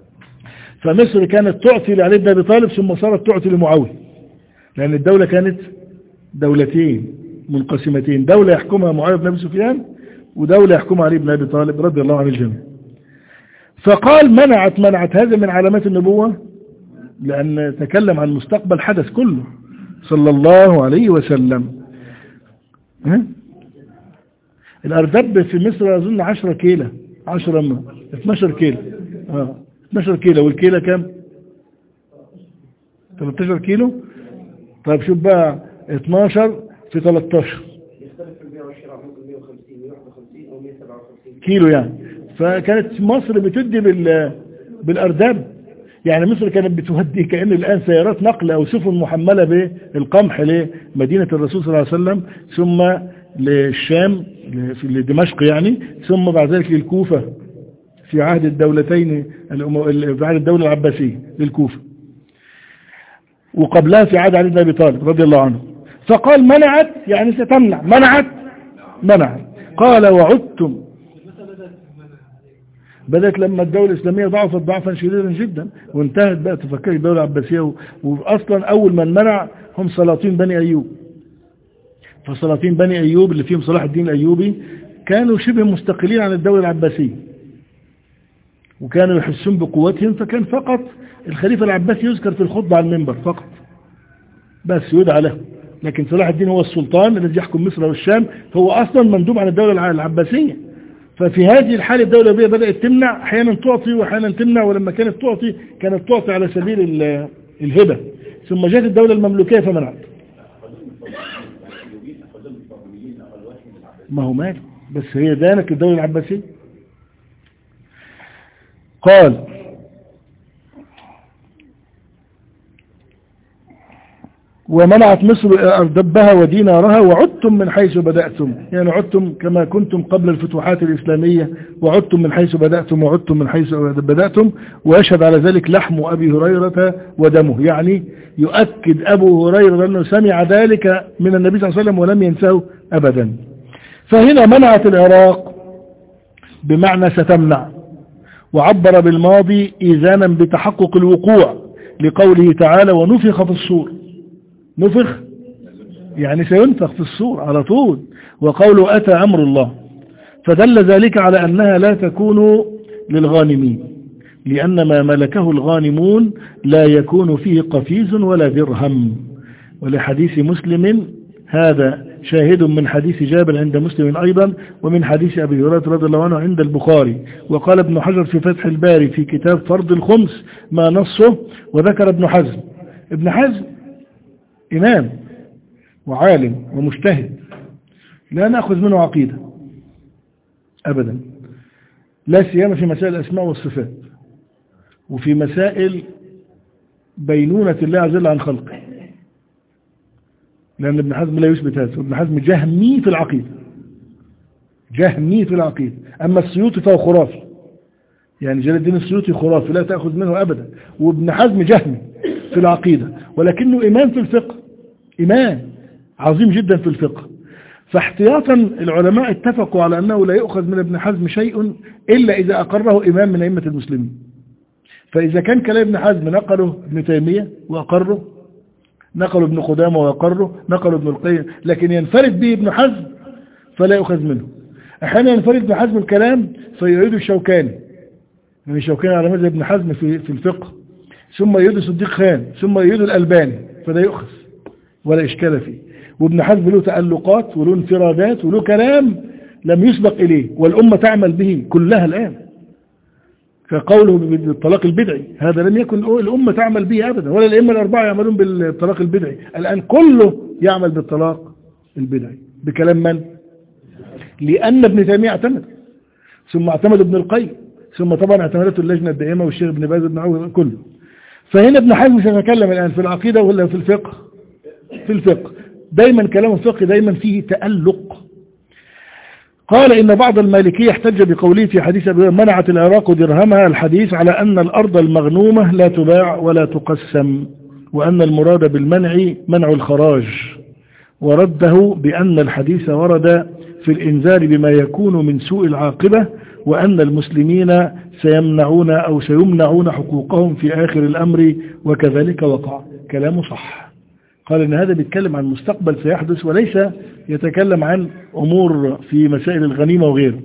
فمصر كانت تعطي لعلي بن أبي طالب ثم صارت تعطي لمعاوية، لأن الدولة كانت دولتين منقسمتين، دولة يحكمها معاوية بن أبي سفيان ودولة يحكمها علي بن أبي طالب رضي الله عن الجميع. فقال منعت هذا من علامات النبوة، لأن تكلم عن مستقبل حدث كله صلى الله عليه وسلم. الأردب في مصر أظن 10 كيلة 12 كيلة 12 كيلو، والكيلة كم؟ 13 كيلو. طيب شوف بقى 12 في 13 يختلف في البيع والشراء، ممكن 150 151 أو 157 كيلو يعني. فكانت مصر بتدي بالأرداب. يعني مصر كانت بتودي كأن الآن سيارات نقل أو سفن محملة بالقمح لمدينة الرسول صلى الله عليه وسلم، ثم للشام لدمشق يعني، ثم بعد ذلك للكوفة في عهد الدولتين، في عهد الدولة العباسية للكوفة، وقبلها في عهد علي بن أبي طالب رضي الله عنه. فقال منعت يعني ستمنع. منعت. قال وعدتم. بدأت لما الدولة الإسلامية ضعفت ضعفا شديدا جدا وانتهت بقى تفكر الدولة العباسية، وأصلا أول من منع هم سلاطين بني أيوب. فسلاطين بني أيوب اللي فيهم صلاح الدين الأيوبي كانوا شبه مستقلين عن الدولة العباسية، وكانوا يحسون بقوتهم، فكان فقط الخليفة العباسي يذكر في الخطبة على المنبر فقط بس يدعى له، لكن صلاح الدين هو السلطان الذي يحكم مصر والشام، هو أصلا مندوب عن الدولة العباسية. ففي هذه الحالة الدولة العباسية بدأت تمنع، أحيانا تعطي وأحيانا تمنع، ولما كانت تعطي على سبيل الهبة، ثم جاءت الدولة المملوكية فمنعت. ما هو مال، بس هي دانت الدولة العباسية. قال ومنعت مصر أردبها ودينارها وعدتم من حيث بدأتم، يعني عدتم كما كنتم قبل الفتوحات الإسلامية، وعدتم من حيث بدأتم وعدتم من حيث بدأتم. ويشهد على ذلك لحم أبي هريرة ودمه، يعني يؤكد أبو هريرة أنه سمع ذلك من النبي صلى الله عليه وسلم ولم ينساه أبدا. فهنا منعت العراق بمعنى ستمنع، وعبر بالماضي إذانا بتحقق الوقوع لقوله تعالى ونفخ في الصور. نفخ يعني سينفخ في الصور على طول، وقوله أتى أمر الله. فدل ذلك على أنها لا تكون للغانمين، لأن ما ملكه الغانمون لا يكون فيه قفيز ولا درهم. ولحديث مسلم هذا شاهد من حديث جابر عند مسلم أيضا، ومن حديث أبي هريرة رضي الله عنه عند البخاري. وقال ابن حجر في فتح الباري في كتاب فرض الخمس ما نصه. وذكر ابن حزم إمام وعالم ومجتهد لا نأخذ منه عقيدة أبدا، لا سيما في مسائل الأسماء والصفات وفي مسائل بينونة الله عز وجل عن خلقه، لأن ابن حزم لا يثبت هذا. ابن حزم جهمي في العقيدة. أما السيوطي فهو خرافي، يعني جلال الدين السيوطي خرافي لا تأخذ منه أبدا، وابن حزم جهمي في العقيدة، ولكنه إمام في الفقه، إمام عظيم جدا في الفقه. فاحتياطا العلماء اتفقوا على أنه لا يؤخذ من ابن حزم شيء إلا إذا أقره إمام من أئمة المسلمين. فإذا كان كلام ابن حزم نقله ابن تيمية وأقره، نقله ابن قدامة وأقره، نقله ابن القيم، لكن ينفرد به ابن حزم فلا يؤخذ منه. أحيانا ينفرد ابن حزم الكلام فيعيد الشوكاني، يعني الشوكاني على مذهب ابن حزم في الفقه، ثم يعيد صديق خان، ثم يعيد الألباني، فلا يؤخذ ولا إشكال فيه. وابن حزم له تألقات وله انفرادات وله كلام لم يسبق إليه، والأمة تعمل به كلها الآن، كقوله بالطلاق البدعي، هذا لم يكن الأمة تعمل به أبدا، ولا الأئمة الأربعة يعملون بالطلاق البدعي. الآن كله يعمل بالطلاق البدعي بكلام من؟ لأن ابن تيمية اعتمد، ثم اعتمد ابن القيم، ثم طبعا اعتمدته اللجنة الدائمة والشيخ ابن باز ابن عوض كله. فهنا ابن حزم سيتكلم الآن في العقيدة ولا في الفقه؟ في الفقه. دايما كلام الفقه دايما فيه تألق. قال إن بعض المالكية احتج بقوله في حديث أبي هريرة منعت العراق درهمها، الحديث على أن الأرض المغنومة لا تباع ولا تقسم، وأن المراد بالمنع منع الخراج، ورده بأن الحديث ورد في الإنذار بما يكون من سوء العاقبة، وأن المسلمين سيمنعون حقوقهم في آخر الأمر، وكذلك وقع. كلامه صح. قال إن هذا بيتكلم عن مستقبل سيحدث، وليس يتكلم عن أمور في مسائل الغنيمة وغيره.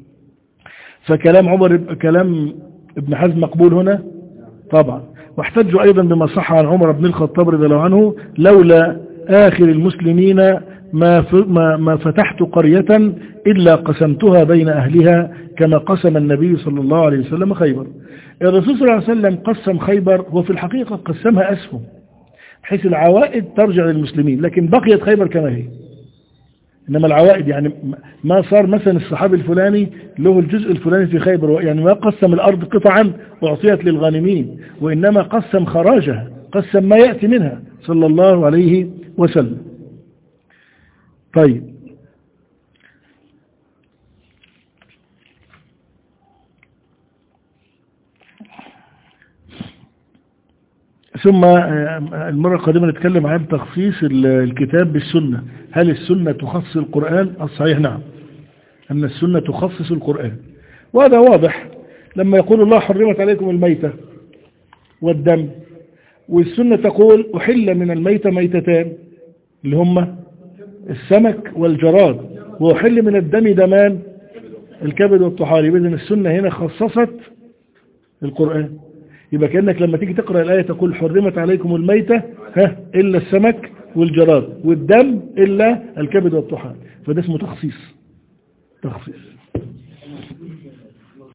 فكلام كلام ابن حزم مقبول هنا طبعا. واحتجوا أيضا بما صح عن عمر بن الخطاب رضي الله عنه لولا آخر المسلمين ما فتحت قرية إلا قسمتها بين أهلها كما قسم النبي صلى الله عليه وسلم خيبر. الرسول صلى الله عليه وسلم قسم خيبر، وفي الحقيقة قسمها أسهم بحيث العوائد ترجع للمسلمين، لكن بقيت خيبر كما هي. إنما العوائد يعني ما صار مثلا الصحابي الفلاني له الجزء الفلاني في خيبر، يعني ما قسم الأرض قطعا وأعطيت للغانمين، وإنما قسم خراجها، قسم ما يأتي منها صلى الله عليه وسلم. طيب، ثم المرة القادمة نتكلم عن تخصيص الكتاب بالسنة. هل السنة تخصص القرآن؟ الصحيح نعم، أن السنة تخصص القرآن، وهذا واضح لما يقول الله حرمت عليكم الميتة والدم، والسنة تقول أحل من الميتة ميتتان اللي هم السمك والجراد، وأحل من الدم دمان الكبد والطحال. إذن السنة هنا خصصت القرآن. يبقى كأنك لما تيجي تقرأ الآية تقول حرمت عليكم الميتة إلا السمك والجراد، والدم إلا الكبد والطحال، فده اسمه تخصيص.